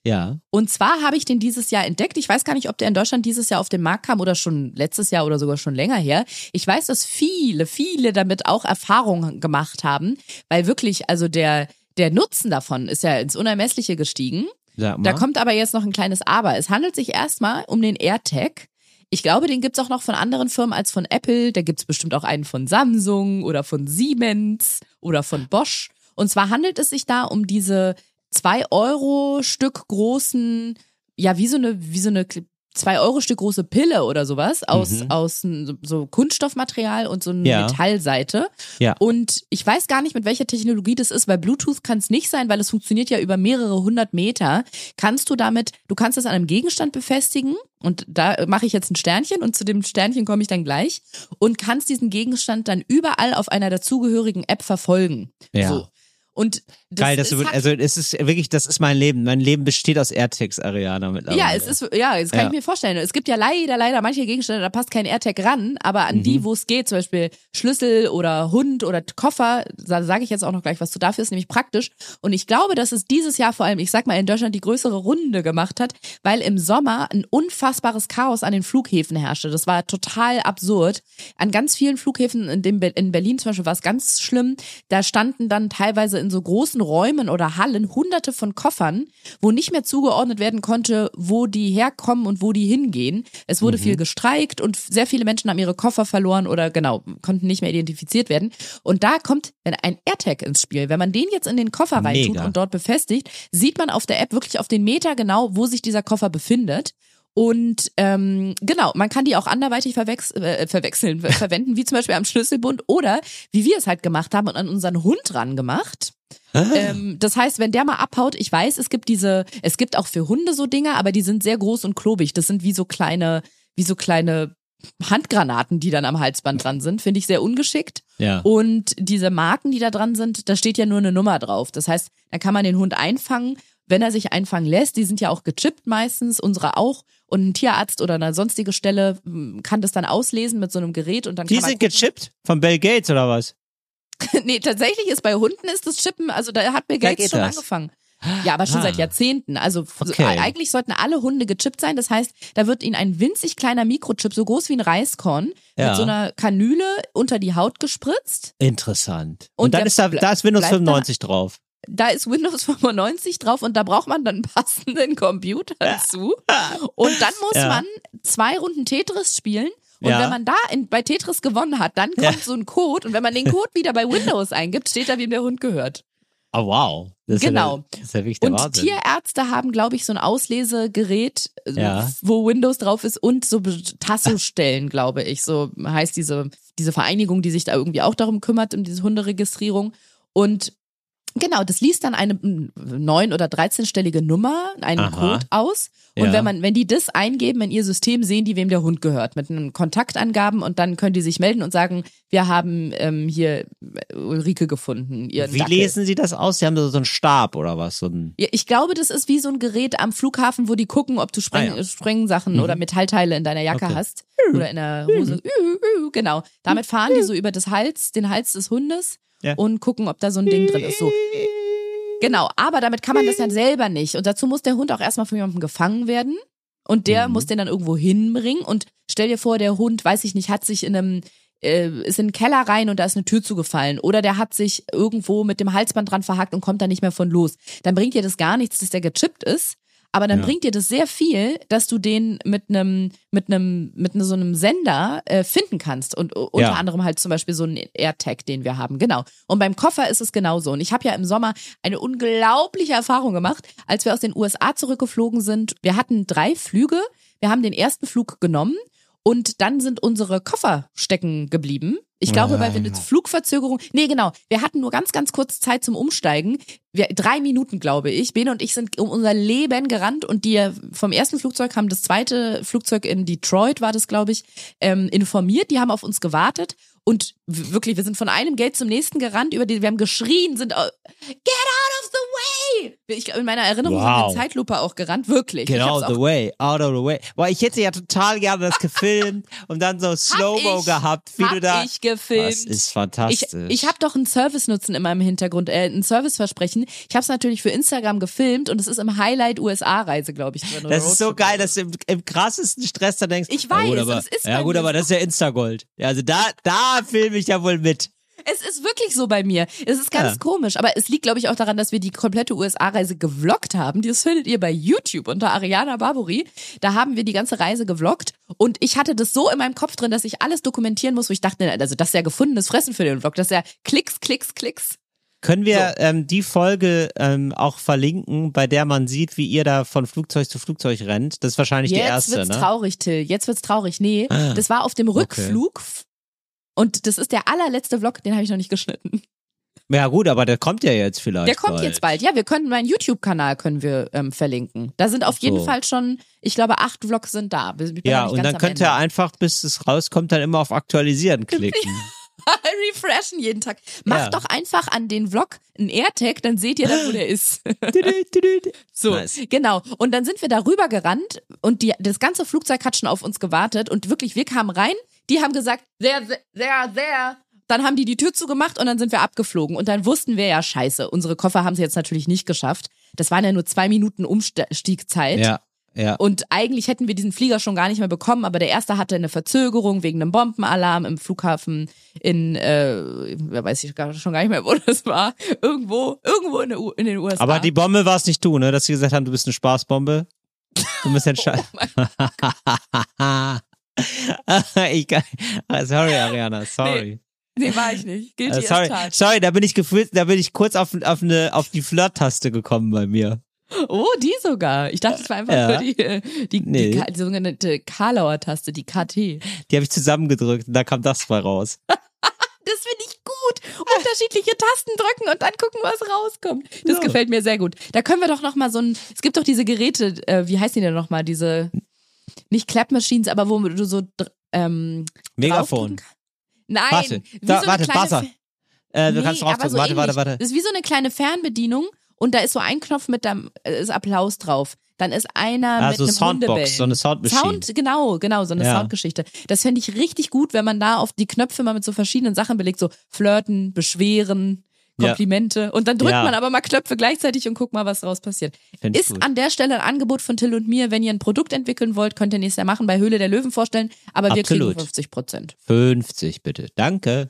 C: Ja.
B: Und zwar habe ich den dieses Jahr entdeckt. Ich weiß gar nicht, ob der in Deutschland dieses Jahr auf den Markt kam oder schon letztes Jahr oder sogar schon länger her. Ich weiß, dass viele, viele damit auch Erfahrungen gemacht haben, weil wirklich, also der, der Nutzen davon ist ja ins Unermessliche gestiegen.
C: Sag mal.
B: Da kommt aber jetzt noch ein kleines Aber. Es handelt sich erstmal um den AirTag. Ich glaube, den gibt's auch noch von anderen Firmen als von Apple. Da gibt's bestimmt auch einen von Samsung oder von Siemens oder von Bosch. Und zwar handelt es sich da um diese zwei Euro Stück großen, ja, wie so eine, wie so eine zwei Euro Stück große Pille oder sowas aus,
C: Mhm.
B: aus so, so Kunststoffmaterial und so eine
C: Ja.
B: Metallseite.
C: Ja.
B: Und ich weiß gar nicht, mit welcher Technologie das ist, weil Bluetooth kann es nicht sein, weil es funktioniert ja über mehrere hundert Meter. Kannst du damit, du kannst es an einem Gegenstand befestigen und da mache ich jetzt ein Sternchen und zu dem Sternchen komme ich dann gleich und kannst diesen Gegenstand dann überall auf einer dazugehörigen App verfolgen.
C: Ja.
B: So. Und das
C: Geil, das
B: ist
C: wird,
B: halt-
C: also es ist wirklich, das ist mein Leben. Mein Leben besteht aus AirTags, Ariana, mittlerweile.
B: Ja, es ist, ja, das kann
C: Ja.
B: ich mir vorstellen. Es gibt ja leider, leider manche Gegenstände, da passt kein AirTag ran, aber an
C: Mhm.
B: die, wo es geht, zum Beispiel Schlüssel oder Hund oder Koffer, da sage ich jetzt auch noch gleich was zu, dafür ist nämlich praktisch. Und ich glaube, dass es dieses Jahr vor allem, ich sag mal, in Deutschland die größere Runde gemacht hat, weil im Sommer ein unfassbares Chaos an den Flughäfen herrschte. Das war total absurd. An ganz vielen Flughäfen, in, dem, in Berlin zum Beispiel war es ganz schlimm, da standen dann teilweise in so großen Räumen oder Hallen hunderte von Koffern, wo nicht mehr zugeordnet werden konnte, wo die herkommen und wo die hingehen. Es wurde
C: Mhm.
B: viel gestreikt und sehr viele Menschen haben ihre Koffer verloren oder genau, konnten nicht mehr identifiziert werden. Und da kommt ein AirTag ins Spiel. Wenn man den jetzt in den Koffer reintut
C: Mega.
B: und dort befestigt, sieht man auf der App wirklich auf den Meter genau, wo sich dieser Koffer befindet. Und ähm, genau, man kann die auch anderweitig verwechs äh, verwechseln, ver verwenden, wie zum Beispiel am Schlüsselbund oder wie wir es halt gemacht haben und an unseren Hund ran gemacht. Ähm, das heißt, wenn der mal abhaut, ich weiß, es gibt diese, es gibt auch für Hunde so Dinger, aber die sind sehr groß und klobig. Das sind wie so kleine, wie so kleine Handgranaten, die dann am Halsband dran sind. Finde ich sehr ungeschickt.
C: Ja.
B: Und diese Marken, die da dran sind, da steht ja nur eine Nummer drauf. Das heißt, da kann man den Hund einfangen, wenn er sich einfangen lässt. Die sind ja auch gechippt meistens, unsere auch. Und ein Tierarzt oder eine sonstige Stelle m, kann das dann auslesen mit so einem Gerät und dann
C: Die
B: kann man
C: sind
B: gucken.
C: gechippt? Von Bill Gates oder was?
B: Nee, tatsächlich ist bei Hunden ist das Chippen, also da hat Bill
C: Da
B: Gates
C: geht
B: schon
C: das.
B: angefangen. Ja, aber schon
C: Ah.
B: seit Jahrzehnten. Also f-
C: Okay.
B: eigentlich sollten alle Hunde gechippt sein. Das heißt, da wird ihnen ein winzig kleiner Mikrochip, so groß wie ein Reiskorn,
C: Ja.
B: mit so einer Kanüle unter die Haut gespritzt.
C: Interessant. Und,
B: Und
C: dann
B: der
C: ist da,
B: ble-
C: da ist Windows
B: bleibt da-
C: fünfundneunzig drauf.
B: Da ist Windows fünfundneunzig drauf und da braucht man dann einen passenden Computer zu. Und dann muss
C: Ja.
B: man zwei Runden Tetris spielen. Und
C: Ja.
B: wenn man da in, bei Tetris gewonnen hat, dann kommt
C: Ja.
B: so ein Code. Und wenn man den Code wieder bei Windows eingibt, steht da, wem der Hund gehört.
C: Oh, wow. Das ist
B: Genau.
C: Ja, der, das ist ja wirklich der
B: Und
C: Wahnsinn.
B: Tierärzte haben, glaube ich, so ein Auslesegerät, äh,
C: Ja.
B: wo Windows drauf ist und so Tasso-Stellen, glaube ich. So heißt diese, diese Vereinigung, die sich da irgendwie auch darum kümmert, um diese Hunderegistrierung. Und genau, das liest dann eine neun- oder dreizehnstellige Nummer, einen
C: Aha.
B: Code aus. Und
C: Ja.
B: wenn man, wenn die das eingeben in ihr System, sehen die, wem der Hund gehört, mit einem Kontaktangaben und dann können die sich melden und sagen, wir haben ähm, hier Ulrike gefunden. Ihren
C: Wie
B: Dackel.
C: lesen Sie das aus? Sie haben so einen Stab oder was? So ein
B: Ja, ich glaube, das ist wie so ein Gerät am Flughafen, wo die gucken, ob du Spreng
C: Ah, ja.
B: Sprengsachen
C: Mhm.
B: oder Metallteile in deiner Jacke
C: Okay.
B: hast oder in der Hose. Ü, ü, Genau. Damit fahren die so über das Hals, den Hals des Hundes
C: Ja.
B: und gucken, ob da so ein Ding drin ist. So. Genau, aber damit kann man das ja selber nicht. Und dazu muss der Hund auch erstmal von jemandem gefangen werden. Und der
C: Mhm.
B: muss den dann irgendwo hinbringen. Und stell dir vor, der Hund, weiß ich nicht, hat sich in einem, äh, ist in den Keller rein und da ist eine Tür zugefallen. Oder der hat sich irgendwo mit dem Halsband dran verhakt und kommt da nicht mehr von los. Dann bringt dir das gar nichts, dass der gechippt ist. Aber dann
C: Ja.
B: bringt dir das sehr viel, dass du den mit einem mit einem mit so einem Sender äh, finden kannst und uh, unter
C: Ja.
B: anderem halt zum Beispiel so einen AirTag, den wir haben. Genau. Und beim Koffer ist es genauso. Und ich habe ja im Sommer eine unglaubliche Erfahrung gemacht, als wir aus den U S A zurückgeflogen sind. Wir hatten drei Flüge. Wir haben den ersten Flug genommen und dann sind unsere Koffer stecken geblieben. Ich glaube, weil wir eine Flugverzögerung, nee, genau, wir hatten nur ganz, ganz kurz Zeit zum Umsteigen. Wir, drei Minuten, glaube ich. Bene und ich sind um unser Leben gerannt und die vom ersten Flugzeug haben das zweite Flugzeug in Detroit, war das, glaube ich, ähm, informiert. Die haben auf uns gewartet und w- wirklich, wir sind von einem Gate zum nächsten gerannt, über die, wir haben geschrien, sind, äh, get out of the way! Ich, in meiner Erinnerung sind wir
C: Wow.
B: in Zeitlupe auch gerannt, wirklich.
C: Get
B: Ich hab's
C: out of
B: auch
C: the way, out of the way. Boah, ich hätte ja total gerne das gefilmt und dann so Slow-Mo
B: ich.
C: gehabt, wie
B: Hab
C: du da
B: ich
C: wie
B: gefilmt.
C: Das ist fantastisch.
B: Ich, ich habe doch einen Service-Nutzen in meinem Hintergrund, äh, ein Serviceversprechen. Ich habe es natürlich für Instagram gefilmt und es ist im Highlight U S A-Reise, glaube ich, drin.
C: Das ist so geil, dass du im, im krassesten Stress da denkst.
B: Ich weiß,
C: ja gut, aber,
B: es ist
C: ja,
B: bei
C: gut,
B: mir
C: aber das ist ja Instagold. Ja, also da, da filme ich ja wohl mit.
B: Es ist wirklich so bei mir. Es ist ganz
C: Ja.
B: komisch, aber es liegt, glaube ich, auch daran, dass wir die komplette U S A-Reise gevloggt haben. Das findet ihr bei YouTube unter Ariana Barbori. Da haben wir die ganze Reise gevloggt und ich hatte das so in meinem Kopf drin, dass ich alles dokumentieren muss, wo ich dachte, also das ist ja gefundenes Fressen für den Vlog. Das ist ja Klicks, Klicks, Klicks.
C: Können wir
B: So.
C: ähm, die Folge ähm, auch verlinken, bei der man sieht, wie ihr da von Flugzeug zu Flugzeug rennt? Das ist wahrscheinlich
B: Jetzt
C: die erste,
B: wird's
C: ne?
B: traurig, Till. Jetzt wird's traurig. Nee,
C: Ah,
B: das war auf dem Rückflug. Und das ist der allerletzte Vlog, den habe ich noch nicht geschnitten.
C: Ja gut, aber der kommt ja jetzt vielleicht
B: Der kommt
C: bald.
B: jetzt bald. Ja, wir können meinen YouTube-Kanal können wir ähm, verlinken. Da sind auf jeden
C: So.
B: Fall schon, ich glaube, acht Vlogs sind da. Ich bin
C: Ja,
B: noch nicht
C: und
B: ganz
C: dann
B: am
C: könnt
B: Ende.
C: ihr einfach, bis es rauskommt, dann immer auf Aktualisieren klicken.
B: refreshen jeden Tag. Macht
C: Ja.
B: doch einfach an den Vlog einen AirTag, dann seht ihr dann, wo der ist. So,
C: Nice.
B: genau. Und dann sind wir darüber gerannt und die, das ganze Flugzeug hat schon auf uns gewartet und wirklich, wir kamen rein, die haben gesagt, sehr, sehr, sehr, sehr. Dann haben die die Tür zugemacht und dann sind wir abgeflogen. Und dann wussten wir ja, scheiße, unsere Koffer haben sie jetzt natürlich nicht geschafft. Das waren ja nur zwei Minuten Umstiegzeit.
C: Ja, ja.
B: Und eigentlich hätten wir diesen Flieger schon gar nicht mehr bekommen, aber der erste hatte eine Verzögerung wegen einem Bombenalarm im Flughafen in, äh, wer weiß ich gar, schon gar nicht mehr, wo das war. Irgendwo, irgendwo in, der U- in den U S A.
C: Aber die Bombe war es nicht du, ne? Dass sie gesagt haben, du bist eine Spaßbombe. Du bist ein Scheiß. ich kann, ah, sorry, Ariana, sorry.
B: Nee, war ich nicht. Guilty
C: Äh,
B: as
C: sorry,
B: charged.
C: sorry, da bin ich gefühlt, da bin ich kurz auf, auf eine, auf die Flirt-Taste gekommen bei mir.
B: Oh, die sogar. Ich dachte, es war einfach
C: Ja.
B: nur die, äh, die,
C: Nee.
B: die, Ka- die sogenannte Karlauer-Taste, die K T.
C: Die habe ich zusammengedrückt und da kam das bei raus.
B: Das finde ich gut. Unterschiedliche Tasten drücken und dann gucken, was rauskommt. Das
C: Ja.
B: gefällt mir sehr gut. Da können wir doch noch mal so ein, es gibt doch diese Geräte, äh, wie heißen die denn noch mal, diese, nicht Clap Machines, aber wo du so, dr- ähm,
C: Megafon.
B: draufdrücken kannst. Nein,
C: Warte,
B: wie
C: da,
B: so
C: warte,
B: eine kleine
C: Buzzer.
B: Fe-
C: Äh, du
B: Nee,
C: kannst
B: aber
C: draufdrücken.
B: so
C: warte, warte,
B: ähnlich.
C: warte.
B: Das ist wie so eine kleine Fernbedienung und da ist so ein Knopf mit dem, äh, ist Applaus drauf. Dann ist einer
C: Ah,
B: mit
C: so
B: einem
C: Soundbox,
B: Hundebellen.
C: so eine Soundmaschine.
B: Sound, genau, genau, so eine
C: Ja.
B: Soundgeschichte. Das fände ich richtig gut, wenn man da auf die Knöpfe mal mit so verschiedenen Sachen belegt, so flirten, beschweren,
C: Ja.
B: Komplimente. Und dann drückt
C: Ja.
B: man aber mal Knöpfe gleichzeitig und guckt mal, was draus passiert.
C: Find ich
B: Ist
C: gut.
B: an der Stelle ein Angebot von Till und mir, wenn ihr ein Produkt entwickeln wollt, könnt ihr nächstes Jahr machen, bei Höhle der Löwen vorstellen, aber wir
C: Absolut.
B: kriegen fünfzig Prozent.
C: fünfzig bitte. Danke.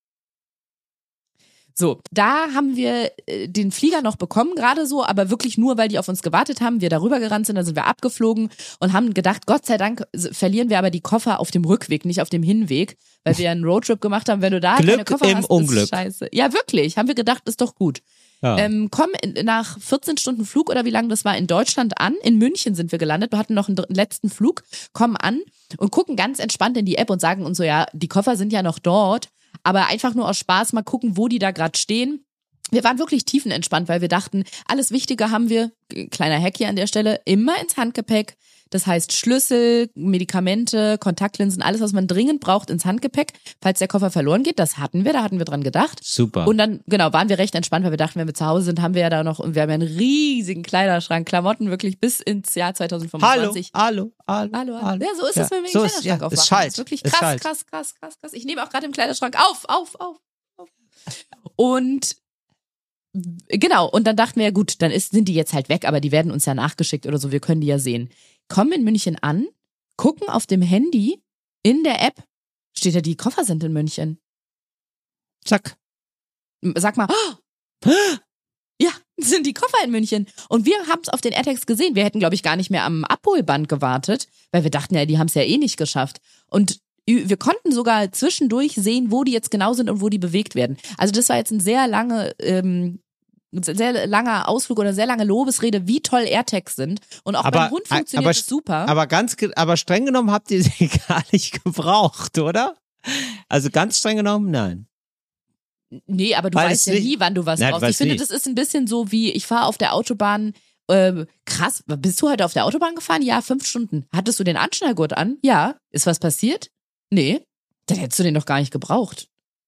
B: So, da haben wir äh, den Flieger noch bekommen, gerade so, aber wirklich nur, weil die auf uns gewartet haben, wir darüber gerannt sind, dann sind wir abgeflogen und haben gedacht, Gott sei Dank s- verlieren wir aber die Koffer auf dem Rückweg, nicht auf dem Hinweg, weil wir einen Roadtrip gemacht haben. Wenn du da
C: Glück
B: keine Koffer
C: im
B: hast,
C: Unglück.
B: ist scheiße. Ja, wirklich, haben wir gedacht, ist doch gut.
C: Ja.
B: Ähm, kommen in, nach vierzehn Stunden Flug oder wie lange das war in Deutschland an. In München sind wir gelandet. Wir hatten noch einen dr- letzten Flug, kommen an und gucken ganz entspannt in die App und sagen uns so, ja, die Koffer sind ja noch dort, aber einfach nur aus Spaß mal gucken, wo die da gerade stehen. Wir waren wirklich tiefenentspannt, weil wir dachten, alles Wichtige haben wir, kleiner Hack hier an der Stelle, immer ins Handgepäck. Das heißt Schlüssel, Medikamente, Kontaktlinsen, alles, was man dringend braucht, ins Handgepäck. Falls der Koffer verloren geht, das hatten wir, da hatten wir dran gedacht.
C: Super.
B: Und dann, genau, waren wir recht entspannt, weil wir dachten, wenn wir zu Hause sind, haben wir ja da noch, und wir haben ja einen riesigen Kleiderschrank, Klamotten wirklich bis ins Jahr zwanzig
C: hallo,
B: fünfundzwanzig.
C: hallo, hallo,
B: Hallo, hallo. Ja, so ist es, wenn wir den
C: so ist-
B: Kleiderschrank
C: ja,
B: aufmachen.
C: ist halt,
B: Das ist wirklich
C: ist
B: krass,
C: halt.
B: krass, krass, krass, krass. Ich nehme auch gerade im Kleiderschrank auf, auf, auf, auf. Und genau, und dann dachten wir, ja gut, dann ist, sind die jetzt halt weg, aber die werden uns ja nachgeschickt oder so, wir können die ja sehen. Kommen in München an, gucken auf dem Handy, in der App, steht ja, die Koffer sind in München.
C: Zack.
B: Sag mal, oh, ja, sind die Koffer in München. Und wir haben es auf den AirTags gesehen. Wir hätten, glaube ich, gar nicht mehr am Abholband gewartet, weil wir dachten ja, die haben es ja eh nicht geschafft. Und wir konnten sogar zwischendurch sehen, wo die jetzt genau sind und wo die bewegt werden. Also das war jetzt ein sehr lange, ähm, sehr langer Ausflug oder sehr lange Lobesrede, wie toll AirTags sind. Und auch
C: Aber-
B: beim Hund funktioniert
C: aber-
B: es super.
C: Aber ganz, ge- aber streng genommen habt ihr sie gar nicht gebraucht, oder? Also ganz streng genommen, nein.
B: Nee, aber du
C: Weil
B: weißt
C: es
B: ja
C: nicht-
B: nie, wann du was
C: Nein, du
B: brauchst. Ich
C: weißt
B: finde,
C: nie.
B: das ist ein bisschen so wie, ich fahre auf der Autobahn, ähm, krass, bist du heute auf der Autobahn gefahren? Ja, fünf Stunden. Hattest du den Anschnallgurt an? Ja. Ist was passiert? Nee. Dann hättest du den doch gar nicht gebraucht.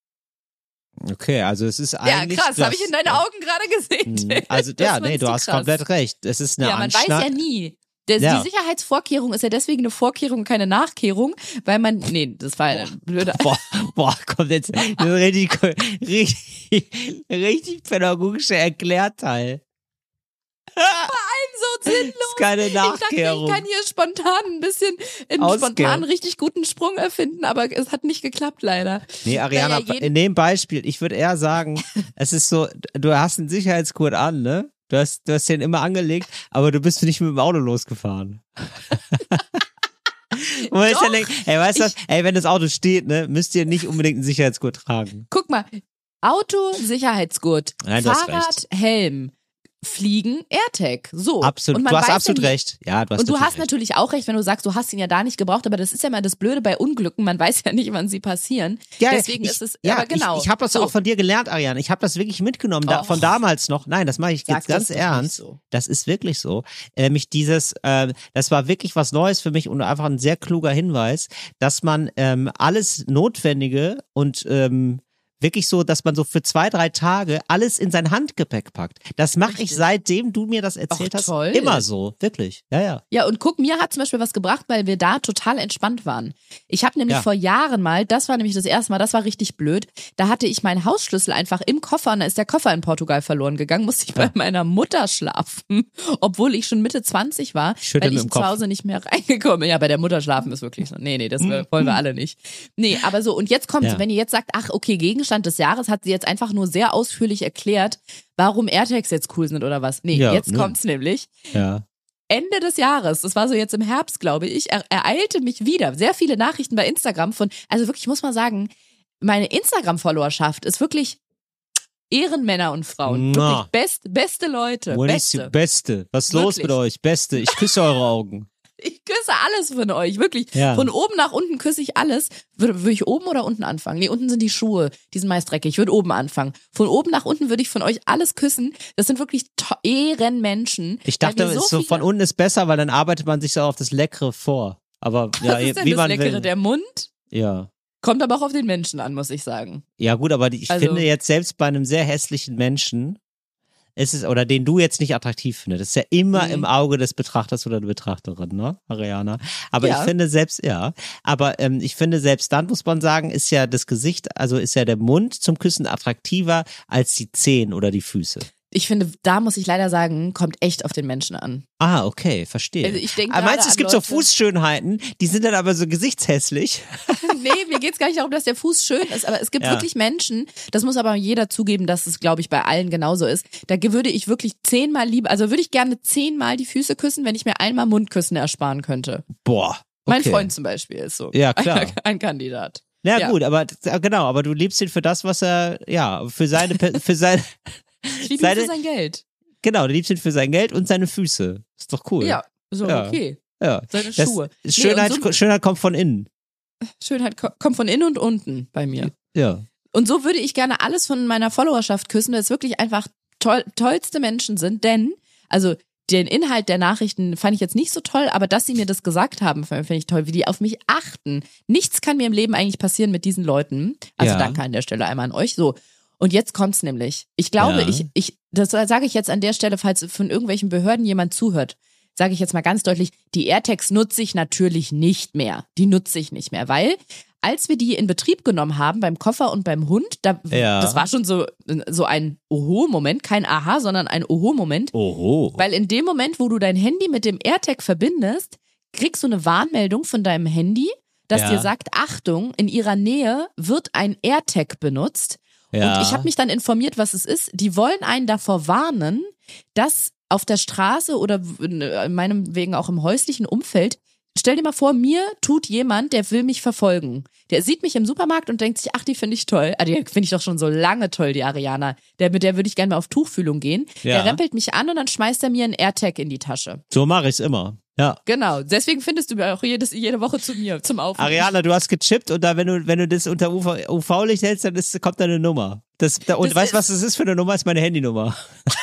C: Okay, also es ist
B: Ja,
C: eigentlich...
B: krass,
C: du
B: habe ich
C: hast-
B: in deinen Augen gerade gesehen.
C: Mhm. Also
B: Das
C: ja,
B: fand
C: nee,
B: ich
C: du
B: so
C: hast
B: krass.
C: komplett recht. Es ist eine
B: Ja, man weiß
C: Anschnall...
B: ja nie. Der,
C: Ja.
B: Die Sicherheitsvorkehrung ist ja deswegen eine Vorkehrung, keine Nachkehrung, weil man, nee, das war eine blöde.
C: Boah, boah, kommt jetzt ein richtig, richtig, richtig pädagogischer Erklärteil.
B: So sinnlos.
C: Das ist keine
B: Ich dachte,
C: Nachkehrung.
B: ich kann hier spontan ein bisschen, einen
C: Auskehren.
B: spontan richtig guten Sprung erfinden, aber es hat nicht geklappt, leider.
C: Nee, Ariana,
B: Naja, jeden-
C: in dem Beispiel, ich würde eher sagen, es ist so, du hast einen Sicherheitsgurt an, ne? Du hast, du hast den immer angelegt, aber du bist nicht mit dem Auto losgefahren. Und man ist dann denkt, ey, weißt du was? Ey, wenn das Auto steht, ne, müsst ihr nicht unbedingt einen Sicherheitsgurt tragen.
B: Guck mal, Auto, Sicherheitsgurt,
C: Nein, du hast
B: Fahrrad, Helm, Fliegen, AirTag, so.
C: Absolut,
B: Und man
C: du hast
B: weiß
C: absolut
B: ja nie-
C: recht. Ja, du hast
B: Und du
C: natürlich
B: hast
C: recht.
B: natürlich auch recht, wenn du sagst, du hast ihn ja da nicht gebraucht, aber das ist ja mal das Blöde bei Unglücken, man weiß ja nicht, wann sie passieren.
C: Ja,
B: Deswegen
C: ich,
B: ist es,
C: ja,
B: aber genau.
C: Ich, ich habe das
B: so.
C: auch von dir gelernt, Ariane. Ich habe das wirklich mitgenommen, da,
B: Och.
C: von damals noch. Nein, das mache ich
B: Sag
C: jetzt
B: das
C: ganz
B: doch nicht
C: ernst.
B: so.
C: Das ist wirklich so. Äh, mich dieses, äh, das war wirklich was Neues für mich und einfach ein sehr kluger Hinweis, dass man ähm, alles Notwendige und ähm, wirklich so, dass man so für zwei, drei Tage alles in sein Handgepäck packt. Das mache ich
B: Richtig.
C: seitdem du mir das erzählt
B: Ach,
C: hast.
B: toll.
C: Immer so, wirklich. Ja, ja.
B: Ja, und guck, mir hat zum Beispiel was gebracht, weil wir da total entspannt waren. Ich habe nämlich
C: Ja.
B: vor Jahren mal, das war nämlich das erste Mal, das war richtig blöd, da hatte ich meinen Hausschlüssel einfach im Koffer und da ist der Koffer in Portugal verloren gegangen, musste ich bei meiner Mutter schlafen, obwohl ich schon Mitte zwanzig war,
C: Schüttel
B: weil
C: mit
B: ich
C: dem
B: zu
C: Kopf.
B: Hause nicht mehr reingekommen bin. Ja, bei der Mutter schlafen ist wirklich so. Nee, nee, das wollen wir alle nicht. Nee, aber so, und jetzt kommt's,
C: Ja.
B: wenn ihr jetzt sagt, ach, okay, Gegenstand des Jahres, hat sie jetzt einfach nur sehr ausführlich erklärt, warum AirTags jetzt cool sind oder was. Nee,
C: Ja,
B: jetzt
C: nö.
B: kommt's nämlich.
C: Ja.
B: Ende des Jahres, das war so jetzt im Herbst, glaube ich, er, ereilte mich wieder. Sehr viele Nachrichten bei Instagram von, also wirklich, ich muss mal sagen, meine Instagram-Followerschaft ist wirklich Ehrenmänner und Frauen.
C: Mua.
B: Wirklich best, beste Leute.
C: Wo ist die
B: Beste.
C: Beste? Was ist los
B: Wirklich.
C: mit euch? Beste. Ich küsse eure Augen.
B: Ich küsse alles von euch, wirklich.
C: Ja.
B: Von oben nach unten küsse ich alles. Würde, würde ich oben oder unten anfangen? Nee, unten sind die Schuhe, die sind meist dreckig. Ich würde oben anfangen. Von oben nach unten würde ich von euch alles küssen. Das sind wirklich to- Ehrenmenschen.
C: Ich
B: weil
C: dachte,
B: wir
C: so
B: viele-
C: von unten ist besser, weil dann arbeitet man sich so auf das Leckere vor. Aber ja,
B: Was ist denn
C: wie
B: das
C: man
B: Leckere?
C: will.
B: Der Mund?
C: Ja.
B: Kommt aber auch auf den Menschen an, muss ich sagen.
C: Ja, gut, aber die- ich
B: Also-
C: finde jetzt selbst bei einem sehr hässlichen Menschen, ist es, oder den du jetzt nicht attraktiv findest, das ist ja immer
B: Mhm.
C: im Auge des Betrachters oder der Betrachterin, ne, Ariana? Aber
B: Ja.
C: ich finde selbst, ja, aber ähm, ich finde selbst dann, muss man sagen, ist ja das Gesicht, also ist ja der Mund zum Küssen attraktiver als die Zehen oder die Füße.
B: Ich finde, da muss ich leider sagen, kommt echt auf den Menschen an.
C: Ah, okay, verstehe.
B: Also ich denke
C: aber meinst du,
B: gerade
C: es
B: an
C: gibt so
B: Leute-
C: Fußschönheiten, die sind dann aber so gesichtshässlich?
B: Nee, mir geht's gar nicht darum, dass der Fuß schön ist, aber es gibt
C: Ja.
B: wirklich Menschen, das muss aber jeder zugeben, dass es, glaube ich, bei allen genauso ist. Da ge- würde ich wirklich zehnmal lieber, also würde ich gerne zehnmal die Füße küssen, wenn ich mir einmal Mundküssen ersparen könnte.
C: Boah. Okay.
B: Mein Freund zum Beispiel ist so.
C: Ja, klar.
B: Ein, ein Kandidat.
C: Ja,
B: Ja.
C: gut, aber äh, genau, aber du liebst ihn für das, was er, ja, für seine, Pe- für sein,
B: Ich liebe ihn
C: Seine-
B: für sein Geld.
C: genau, du liebst ihn für sein Geld und seine Füße. Ist doch cool.
B: Ja, so
C: Ja.
B: okay.
C: ja.
B: Seine
C: Das,
B: Schuhe. Nee,
C: Schönheit,
B: und so-
C: Schönheit kommt von innen.
B: Schönheit ko- kommt von innen und unten bei mir.
C: Ja.
B: Und so würde ich gerne alles von meiner Followerschaft küssen, weil es wirklich einfach toll, tollste Menschen sind, denn, also den Inhalt der Nachrichten fand ich jetzt nicht so toll, aber dass sie mir das gesagt haben, finde ich toll, wie die auf mich achten. Nichts kann mir im Leben eigentlich passieren mit diesen Leuten. Also
C: Ja.
B: danke an der Stelle einmal an euch. So. Und jetzt kommt's nämlich. Ich glaube,
C: Ja.
B: ich, ich, das sage ich jetzt an der Stelle, falls von irgendwelchen Behörden jemand zuhört, sage ich jetzt mal ganz deutlich, die AirTags nutze ich natürlich nicht mehr. Die nutze ich nicht mehr, weil als wir die in Betrieb genommen haben beim Koffer und beim Hund, da,
C: Ja.
B: das war schon so, so ein Oho-Moment, kein Aha, sondern ein Oho-Moment.
C: Oho.
B: Weil in dem Moment, wo du dein Handy mit dem AirTag verbindest, kriegst du eine Warnmeldung von deinem Handy, das
C: Ja.
B: dir sagt, Achtung, in ihrer Nähe wird ein AirTag benutzt.
C: Ja.
B: Und ich habe mich dann informiert, was es ist. Die wollen einen davor warnen, dass auf der Straße oder in meinem wegen auch im häuslichen Umfeld, stell dir mal vor, mir tut jemand, der will mich verfolgen. Der sieht mich im Supermarkt und denkt sich, ach, die finde ich toll. Ah, die finde ich doch schon so lange toll, die Ariana. Der, mit der würde ich gerne mal auf Tuchfühlung gehen.
C: Ja.
B: Der rempelt mich an und dann schmeißt er mir einen AirTag in die Tasche.
C: So mache ich's immer. Ja.
B: Genau, deswegen findest du auch jedes, jede Woche zu mir zum Aufnehmen.
C: Ariana, du hast gechippt und da, wenn du, wenn du das unter U V-Licht hältst, dann ist, kommt da eine Nummer. Das, da, und
B: Das
C: weißt du,
B: ist-
C: was das ist für eine Nummer? Das ist meine Handynummer.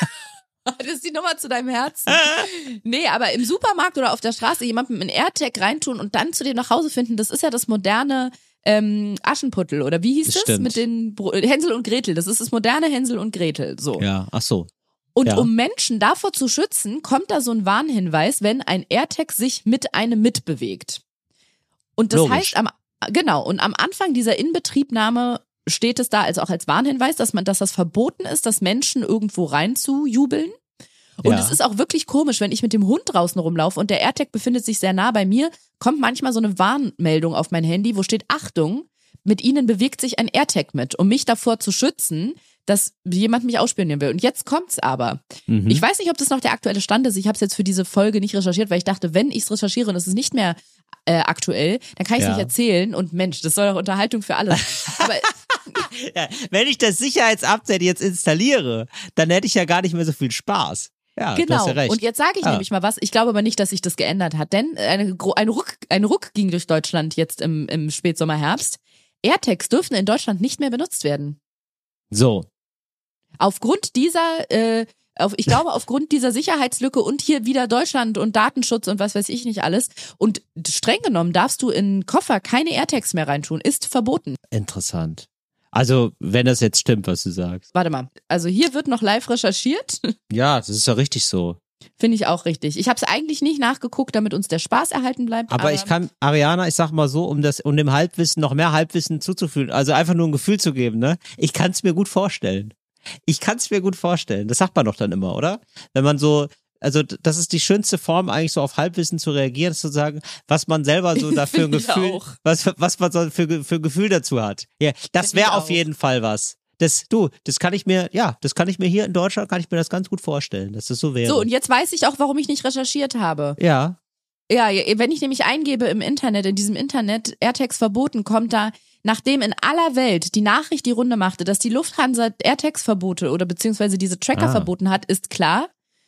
B: Das ist die Nummer zu deinem Herzen. Nee, aber im Supermarkt oder auf der Straße jemandem einen AirTag reintun und dann zu dem nach Hause finden, das ist ja das moderne ähm, Aschenputtel. Oder wie hieß das?
C: Stimmt.
B: Mit den Bro Hänsel und Gretel. Das ist das moderne Hänsel und Gretel. So.
C: Ja, ach so.
B: Und
C: Ja.
B: um Menschen davor zu schützen, kommt da so ein Warnhinweis, wenn ein AirTag sich mit einem mitbewegt. Und das
C: Logisch.
B: heißt, am, genau, und am Anfang dieser Inbetriebnahme steht es da also auch als Warnhinweis, dass man, dass das verboten ist, dass Menschen irgendwo rein zu jubeln. Und
C: Ja.
B: es ist auch wirklich komisch, wenn ich mit dem Hund draußen rumlaufe und der AirTag befindet sich sehr nah bei mir, kommt manchmal so eine Warnmeldung auf mein Handy, wo steht, Achtung, mit Ihnen bewegt sich ein AirTag mit, um mich davor zu schützen, dass jemand mich ausspionieren will. Und jetzt kommt's aber.
C: Mhm.
B: Ich weiß nicht, ob das noch der aktuelle Stand ist. Ich habe es jetzt für diese Folge nicht recherchiert, weil ich dachte, wenn ich es recherchiere und es ist nicht mehr äh, aktuell, dann kann ich es
C: Ja.
B: nicht erzählen. Und Mensch, das soll doch Unterhaltung für alle sein. Aber
C: Ja, wenn ich das Sicherheitsupdate jetzt installiere, dann hätte ich ja gar nicht mehr so viel Spaß. Ja, du
B: genau.
C: hast ja recht.
B: Und jetzt sage ich
C: Ja.
B: nämlich mal was. Ich glaube aber nicht, dass sich das geändert hat, denn eine, gro- ein, Ruck, ein Ruck ging durch Deutschland jetzt im, im Spätsommer, Herbst. AirTags dürfen in Deutschland nicht mehr benutzt werden.
C: So.
B: Aufgrund dieser, äh, auf, ich glaube, aufgrund dieser Sicherheitslücke und hier wieder Deutschland und Datenschutz und was weiß ich nicht alles. Und streng genommen darfst du in Koffer keine AirTags mehr reintun. Ist verboten.
C: Interessant. Also, wenn das jetzt stimmt, was du sagst.
B: Warte mal. Also hier wird noch live recherchiert.
C: Ja, das ist ja richtig so.
B: Finde ich auch richtig. Ich habe es eigentlich nicht nachgeguckt, damit uns der Spaß erhalten bleibt.
C: Aber,
B: Aber,
C: ich kann, Ariana, ich sag mal so, um das, um dem Halbwissen noch mehr Halbwissen zuzufügen, also einfach nur ein Gefühl zu geben, ne? Ich kann es mir gut vorstellen. Ich kann es mir gut vorstellen. Das sagt man doch dann immer, oder? Wenn man so, also das ist die schönste Form eigentlich so auf Halbwissen zu reagieren, ist zu sagen, was man selber so dafür ein
B: Find ich
C: Gefühl,
B: auch.
C: was, was man so für, für ein Gefühl dazu hat. Ja, das
B: Find ich
C: wäre auf
B: auch.
C: jeden Fall was. Das, du, das kann ich mir, ja, das kann ich mir hier in Deutschland, kann ich mir das ganz gut vorstellen, dass das so wäre.
B: so, und jetzt weiß ich auch, warum ich nicht recherchiert habe.
C: ja,
B: Ja, wenn ich nämlich eingebe im Internet, in diesem Internet, AirTags verboten, kommt da, nachdem in aller Welt die Nachricht die Runde machte, dass die Lufthansa AirTags verbote oder beziehungsweise diese Tracker
C: Ah.
B: verboten hat, ist klar,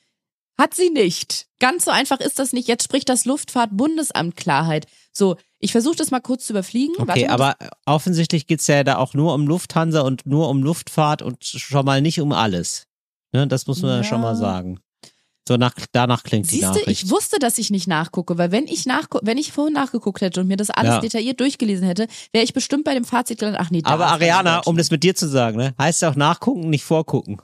B: hat sie nicht. Ganz so einfach ist das nicht. Jetzt spricht das Luftfahrtbundesamt Klarheit. So, ich versuche das mal kurz zu überfliegen.
C: okay,
B: Warte mal,
C: aber offensichtlich geht's ja da auch nur um Lufthansa und nur um Luftfahrt und schon mal nicht um alles. Ne, das muss man ja.
B: Ja.
C: schon mal sagen. So nach, danach klingt die
B: Siehst du,
C: Nachricht.
B: ich wusste, dass ich nicht nachgucke, weil wenn ich nachgu wenn ich vorhin nachgeguckt hätte und mir das alles
C: Ja.
B: detailliert durchgelesen hätte, wäre ich bestimmt bei dem Fazit gelandet, ach nee, da
C: Aber
B: ist
C: Ariana,
B: Deutschland.
C: um das mit dir zu sagen, ne, heißt ja auch nachgucken, nicht vorgucken.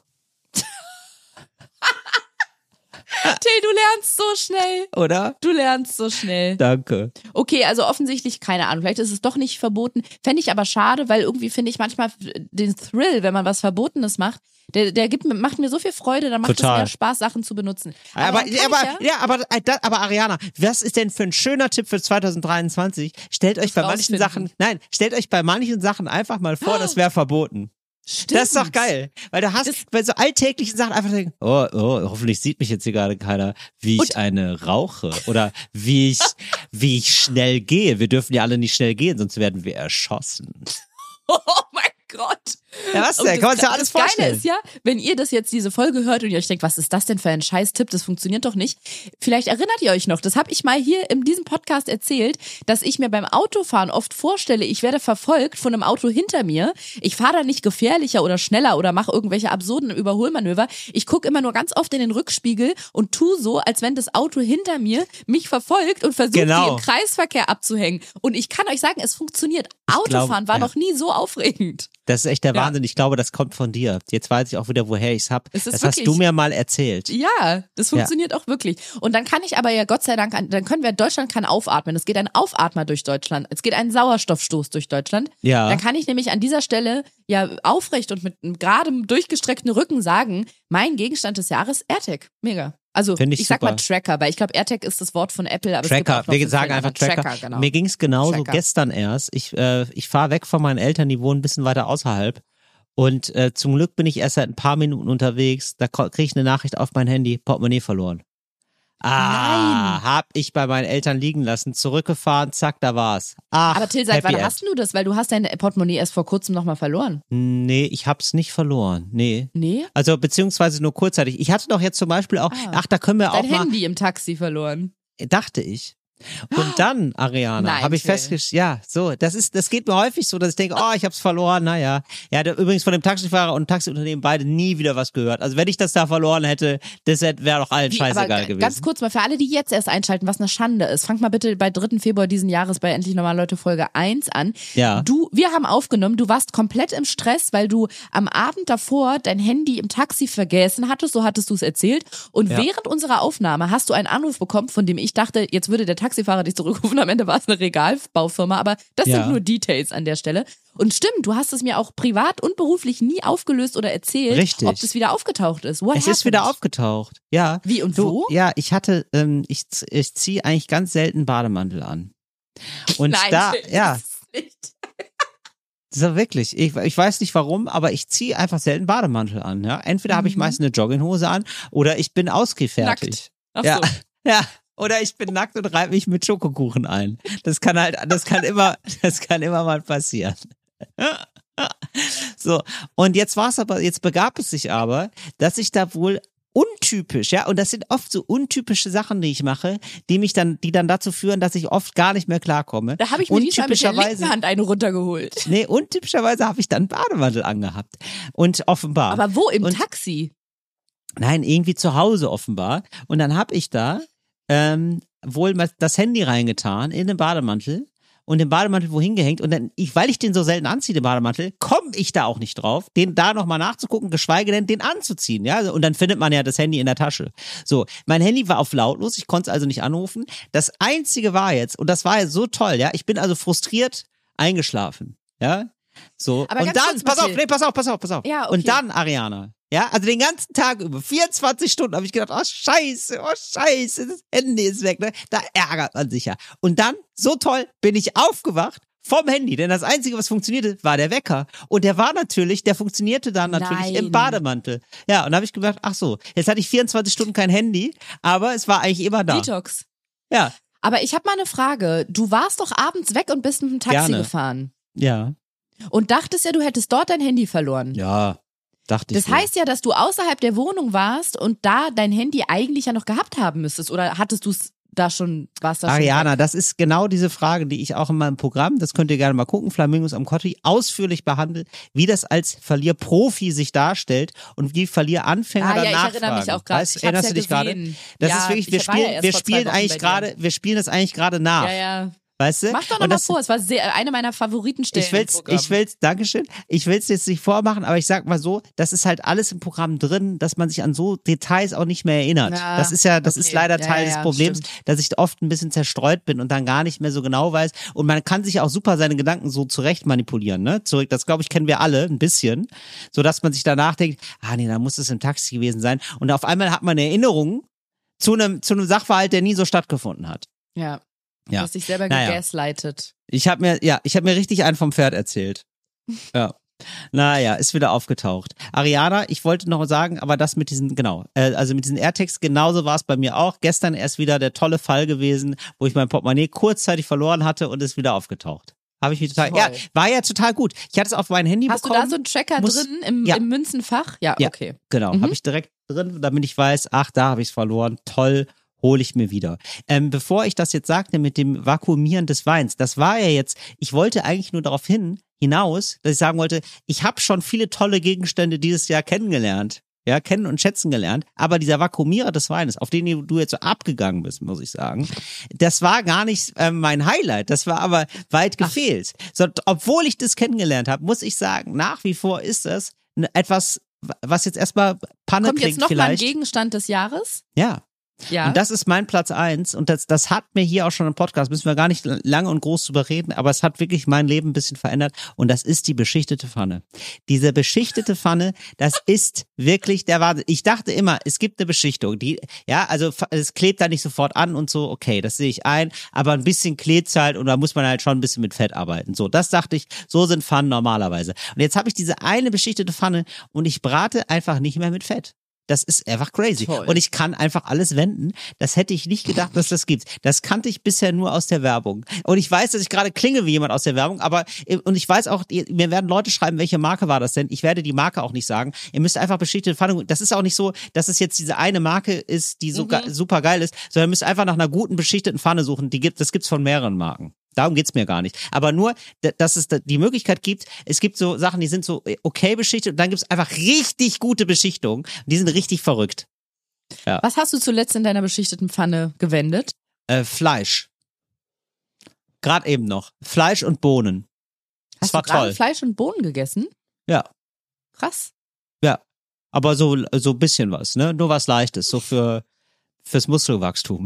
B: Till, du lernst so schnell.
C: Oder?
B: Du lernst so schnell.
C: Danke.
B: Okay, also offensichtlich keine Ahnung. Vielleicht ist es doch nicht verboten. Fände ich aber schade, weil irgendwie finde ich manchmal den Thrill, wenn man was Verbotenes macht, der, der gibt, mir- macht mir so viel Freude, dann macht
C: Total.
B: es mehr Spaß, Sachen zu benutzen.
C: Aber,
B: dann kann
C: aber,
B: ich
C: ja, aber, äh, da- aber Ariana, was ist denn für ein schöner Tipp für zwanzig dreiundzwanzig? Stellt euch bei manchen
B: rausfinden.
C: Sachen, nein, stellt euch bei manchen Sachen einfach mal vor, das wäre verboten.
B: Stimmt.
C: Das ist doch geil. Weil du hast bei so alltäglichen Sachen einfach denken, oh, oh, hoffentlich sieht mich jetzt hier gerade keiner, wie ich
B: Und-
C: eine rauche oder wie ich, wie ich schnell gehe. Wir dürfen ja alle nicht schnell gehen, sonst werden wir erschossen.
B: Oh mein Gott.
C: Ja, was
B: Und
C: denn?
B: das
C: Kann man sich ja
B: Ge-
C: alles
B: das Geile
C: vorstellen.
B: ist ja, wenn ihr das jetzt diese Folge hört und ihr euch denkt, was ist das denn für ein Scheiß-Tipp, das funktioniert doch nicht. Vielleicht erinnert ihr euch noch, das habe ich mal hier in diesem Podcast erzählt, dass ich mir beim Autofahren oft vorstelle, ich werde verfolgt von einem Auto hinter mir. Ich fahre da nicht gefährlicher oder schneller oder mache irgendwelche absurden Überholmanöver. Ich gucke immer nur ganz oft in den Rückspiegel und tu so, als wenn das Auto hinter mir mich verfolgt und versucht,
C: Genau.
B: die im Kreisverkehr abzuhängen. Und ich kann euch sagen, es funktioniert. Autofahren
C: glaub,
B: war
C: ja.
B: noch nie so aufregend.
C: Das ist echt der
B: Ja.
C: Wahnsinn. Ich glaube, das kommt von dir. Jetzt weiß ich auch wieder, woher ich es hab.
B: Es ist
C: Das hast
B: wirklich-
C: du mir mal erzählt.
B: Ja, das funktioniert auch wirklich. Und dann kann ich aber ja Gott sei Dank, dann können wir, Deutschland kann aufatmen. Es geht ein Aufatmer durch Deutschland. Es geht ein Sauerstoffstoß durch Deutschland.
C: Ja.
B: Dann kann ich nämlich an dieser Stelle ja aufrecht und mit einem geradem, durchgestreckten Rücken sagen, mein Gegenstand des Jahres, AirTag. Mega. Also
C: Find
B: ich,
C: ich
B: sag
C: super.
B: mal Tracker, weil ich glaube, AirTag ist das Wort von Apple, aber es gibt
C: Tracker,
B: auch noch
C: wir
B: so
C: sagen
B: viele
C: einfach
B: andere.
C: Tracker.
B: Tracker, genau.
C: Mir ging's genauso
B: Tracker.
C: gestern erst. Ich, äh, ich fahre weg von meinen Eltern, die wohnen ein bisschen weiter außerhalb. Und äh, zum Glück bin ich erst seit ein paar Minuten unterwegs. Da kriege ich eine Nachricht auf mein Handy, Portemonnaie verloren. Ah,
B: Nein.
C: hab ich bei meinen Eltern liegen lassen, zurückgefahren, zack, da war's. Ach,
B: Aber Till, seit
C: Happy
B: wann
C: End.
B: hast du das? Weil du hast dein Portemonnaie erst vor kurzem nochmal verloren.
C: Nee, ich hab's nicht verloren. Nee.
B: Nee?
C: Also beziehungsweise nur kurzzeitig. Ich hatte doch jetzt zum Beispiel auch,
B: Ah.
C: ach, da können wir auch
B: Dein
C: mal,
B: Handy im Taxi verloren.
C: dachte ich. Und dann, Ariana,
B: Nein,
C: habe ich
B: Phil.
C: festgestellt, ja, so, das ist, das geht mir häufig so, dass ich denke, oh, ich hab's verloren, naja. Ja, da, übrigens von dem Taxifahrer und Taxiunternehmen beide nie wieder was gehört. Also wenn ich das da verloren hätte, das wäre doch allen
B: Wie,
C: scheißegal
B: aber
C: gewesen.
B: Ganz kurz mal für alle, die jetzt erst einschalten, was eine Schande ist. Fangt mal bitte bei dritten Februar diesen Jahres bei Endlich Normal Leute Folge eins an.
C: Ja.
B: Du, wir haben aufgenommen, du warst komplett im Stress, weil du am Abend davor dein Handy im Taxi vergessen hattest, so hattest du es erzählt. Und
C: Ja.
B: während unserer Aufnahme hast du einen Anruf bekommen, von dem ich dachte, jetzt würde der Taxifahrer dich zurückrufen. Am Ende war es eine Regalbaufirma, aber das
C: Ja.
B: sind nur Details an der Stelle. Und stimmt, du hast es mir auch privat und beruflich nie aufgelöst oder erzählt,
C: Richtig.
B: ob das wieder aufgetaucht ist. What
C: Es
B: happened?
C: ist wieder aufgetaucht, ja.
B: Wie und
C: Du,
B: wo?
C: Ja, ich hatte, ähm, ich, ich ziehe eigentlich ganz selten Bademantel an. Und
B: Nein,
C: da,
B: Phil,
C: ja,
B: das ist nicht.
C: so wirklich. Ich, ich weiß nicht warum, aber ich ziehe einfach selten Bademantel an. Ja, entweder habe ich
B: Mhm.
C: meist eine Jogginghose an oder ich bin ausgehfertigt.
B: Ach
C: Ja,
B: so.
C: ja. Oder ich bin nackt und reibe mich mit Schokokuchen ein. Das kann halt, das kann immer, das kann immer mal passieren. So, und jetzt war es aber, jetzt begab es sich aber, dass ich da wohl untypisch, ja, und das sind oft so untypische Sachen, die ich mache, die mich dann, die dann dazu führen, dass ich oft gar nicht mehr klarkomme.
B: Da habe ich mir diesmal mit der
C: Untypischerweise-
B: linken Hand eine runtergeholt.
C: Nee, untypischerweise habe ich dann einen Bademantel angehabt. Und offenbar.
B: Aber wo? Im
C: Und-
B: Taxi?
C: Nein, irgendwie zu Hause offenbar. Und dann habe ich da ähm, wohl mal das Handy reingetan in den Bademantel und den Bademantel wohin gehängt. Und dann, ich, weil ich den so selten anziehe, den Bademantel, komme ich da auch nicht drauf, den da nochmal nachzugucken, geschweige denn den anzuziehen. Ja, und dann findet man ja das Handy in der Tasche. So, mein Handy war auf lautlos, ich konnte es also nicht anrufen. Das Einzige war jetzt, und das war jetzt so toll, ja, ich bin also frustriert eingeschlafen. Ja, so.
B: Aber
C: und
B: ganz
C: dann,
B: kurz,
C: pass auf,
B: Mathilde.
C: nee, pass auf, pass auf, pass auf.
B: Ja, okay.
C: Und dann, Ariana, ja, also den ganzen Tag über, vierundzwanzig Stunden habe ich gedacht, oh scheiße, oh scheiße, das Handy ist weg, ne? Da ärgert man sich ja. Und dann, so toll, bin ich aufgewacht vom Handy, denn das Einzige, was funktionierte, war der Wecker. Und der war natürlich, der funktionierte dann natürlich
B: Nein.
C: im Bademantel. Ja, und da habe ich gedacht, ach so, jetzt hatte ich vierundzwanzig Stunden kein Handy, aber es war eigentlich immer da.
B: Detox.
C: Ja,
B: Aber ich habe mal eine Frage. Du warst doch abends weg und bist mit dem Taxi
C: Gerne.
B: gefahren.
C: ja,
B: Und dachtest ja, du hättest dort dein Handy verloren.
C: ja, dachte ich.
B: Das
C: mir.
B: heißt ja, dass du außerhalb der Wohnung warst und da dein Handy eigentlich ja noch gehabt haben müsstest. Oder hattest du es da schon, warst da schon
C: Ariana,
B: weg?
C: das ist genau diese Frage, die ich auch in meinem Programm, das könnt ihr gerne mal gucken, Flamingos am Kotti, ausführlich behandelt, wie das als Verlierprofi sich darstellt und wie Verlieranfänger
B: Ah, ja,
C: danach
B: ich erinnere mich
C: fragen.
B: auch gerade.
C: Weißt,
B: Ich hab's
C: erinnerst
B: ja
C: du dich gerade?
B: gesehen.
C: Das
B: Ja,
C: ist wirklich,
B: ich
C: wir
B: war ja
C: spielen,
B: erst
C: wir
B: vor zwei
C: spielen
B: Wochen
C: eigentlich
B: bei dir.
C: gerade, wir spielen das eigentlich gerade nach.
B: Ja, ja.
C: Weißt du?
B: Mach doch
C: Und
B: noch mal
C: das-
B: vor. Es war sehr, eine meiner Favoritenstellen
C: Ich will's,
B: im Programm.
C: ich will's, Dankeschön. Ich will's jetzt nicht vormachen, aber ich sag mal so, das ist halt alles im Programm drin, dass man sich an so Details auch nicht mehr erinnert.
B: Ja,
C: das ist ja, das
B: okay.
C: ist leider
B: Ja,
C: Teil
B: ja,
C: des
B: ja,
C: Problems,
B: stimmt.
C: dass ich oft ein bisschen zerstreut bin und dann gar nicht mehr so genau weiß. Und man kann sich auch super seine Gedanken so zurecht manipulieren, ne? Zurück, das glaube ich kennen wir alle ein bisschen, so dass man sich danach denkt, ah nee, da muss es im Taxi gewesen sein. Und auf einmal hat man Erinnerungen zu einem, zu einem Sachverhalt, der nie so stattgefunden hat.
B: Ja. Du
C: Ja.
B: hast dich selber
C: Naja.
B: gegaslightet.
C: Ich habe mir, ja, ich habe mir richtig einen vom Pferd erzählt. Ja. Naja, ist wieder aufgetaucht. Ariana, ich wollte noch sagen, aber das mit diesen, genau, äh, also mit diesen AirTags, genauso war es bei mir auch. Gestern erst wieder der tolle Fall gewesen, wo ich mein Portemonnaie kurzzeitig verloren hatte und ist wieder aufgetaucht. Habe ich mich total,
B: Toll.
C: ja, war ja total gut. Ich hatte es auf mein Handy
B: Hast du
C: bekommen.
B: da so einen Tracker
C: muss-
B: drin im,
C: Ja.
B: im Münzenfach? Ja,
C: Ja.
B: okay.
C: Genau,
B: Mhm.
C: habe ich direkt drin, damit ich weiß, ach, da habe ich es verloren. Toll, hole ich mir wieder. Ähm, bevor ich das jetzt sagte mit dem Vakuumieren des Weins, das war ja jetzt, ich wollte eigentlich nur darauf hin, hinaus, dass ich sagen wollte, ich habe schon viele tolle Gegenstände dieses Jahr kennengelernt. Ja, kennen und schätzen gelernt. Aber dieser Vakuumierer des Weines, auf den du jetzt so abgegangen bist, muss ich sagen, das war gar nicht ähm, mein Highlight. Das war aber weit gefehlt. So, obwohl ich das kennengelernt habe, muss ich sagen, nach wie vor ist das n- etwas, was jetzt erstmal Panne
B: Kommt
C: klingt
B: jetzt noch mal ein
C: vielleicht.
B: Gegenstand des Jahres?
C: Ja.
B: Ja.
C: Und das ist mein Platz eins und das, das hat mir hier auch schon im Podcast, müssen wir gar nicht lange und groß drüber reden, aber es hat wirklich mein Leben ein bisschen verändert und das ist die beschichtete Pfanne. Diese beschichtete Pfanne, das ist wirklich der Wahnsinn. Ich dachte immer, es gibt eine Beschichtung, die, ja, also es klebt da nicht sofort an und so, okay, das sehe ich ein, aber ein bisschen klebt's halt und da muss man halt schon ein bisschen mit Fett arbeiten. So, das dachte ich, so sind Pfannen normalerweise. Und jetzt habe ich diese eine beschichtete Pfanne und ich brate einfach nicht mehr mit Fett. Das ist einfach crazy.
B: Toll.
C: Und ich kann einfach alles wenden. Das hätte ich nicht gedacht, dass das gibt. Das kannte ich bisher nur aus der Werbung. Und ich weiß, dass ich gerade klinge wie jemand aus der Werbung, aber, und ich weiß auch, mir werden Leute schreiben, welche Marke war das denn? Ich werde die Marke auch nicht sagen. Ihr müsst einfach beschichtete Pfanne, das ist auch nicht so, dass es jetzt diese eine Marke ist, die so
B: Mhm.
C: ge- super geil ist, sondern ihr müsst einfach nach einer guten beschichteten Pfanne suchen. Die gibt, das gibt's von mehreren Marken. Darum geht's mir gar nicht. Aber nur, d- dass es da die Möglichkeit gibt, es gibt so Sachen, die sind so okay beschichtet und dann gibt's einfach richtig gute Beschichtungen. Die sind richtig verrückt.
B: Was hast du zuletzt in deiner beschichteten Pfanne gewendet?
C: Äh, Fleisch. Gerade eben noch. Fleisch und Bohnen. Das
B: Hast
C: war
B: du gerade
C: toll.
B: Fleisch und Bohnen gegessen?
C: Ja.
B: Krass.
C: Ja. Aber so, so ein bisschen was, ne? Nur was Leichtes. So für, fürs Muskelwachstum.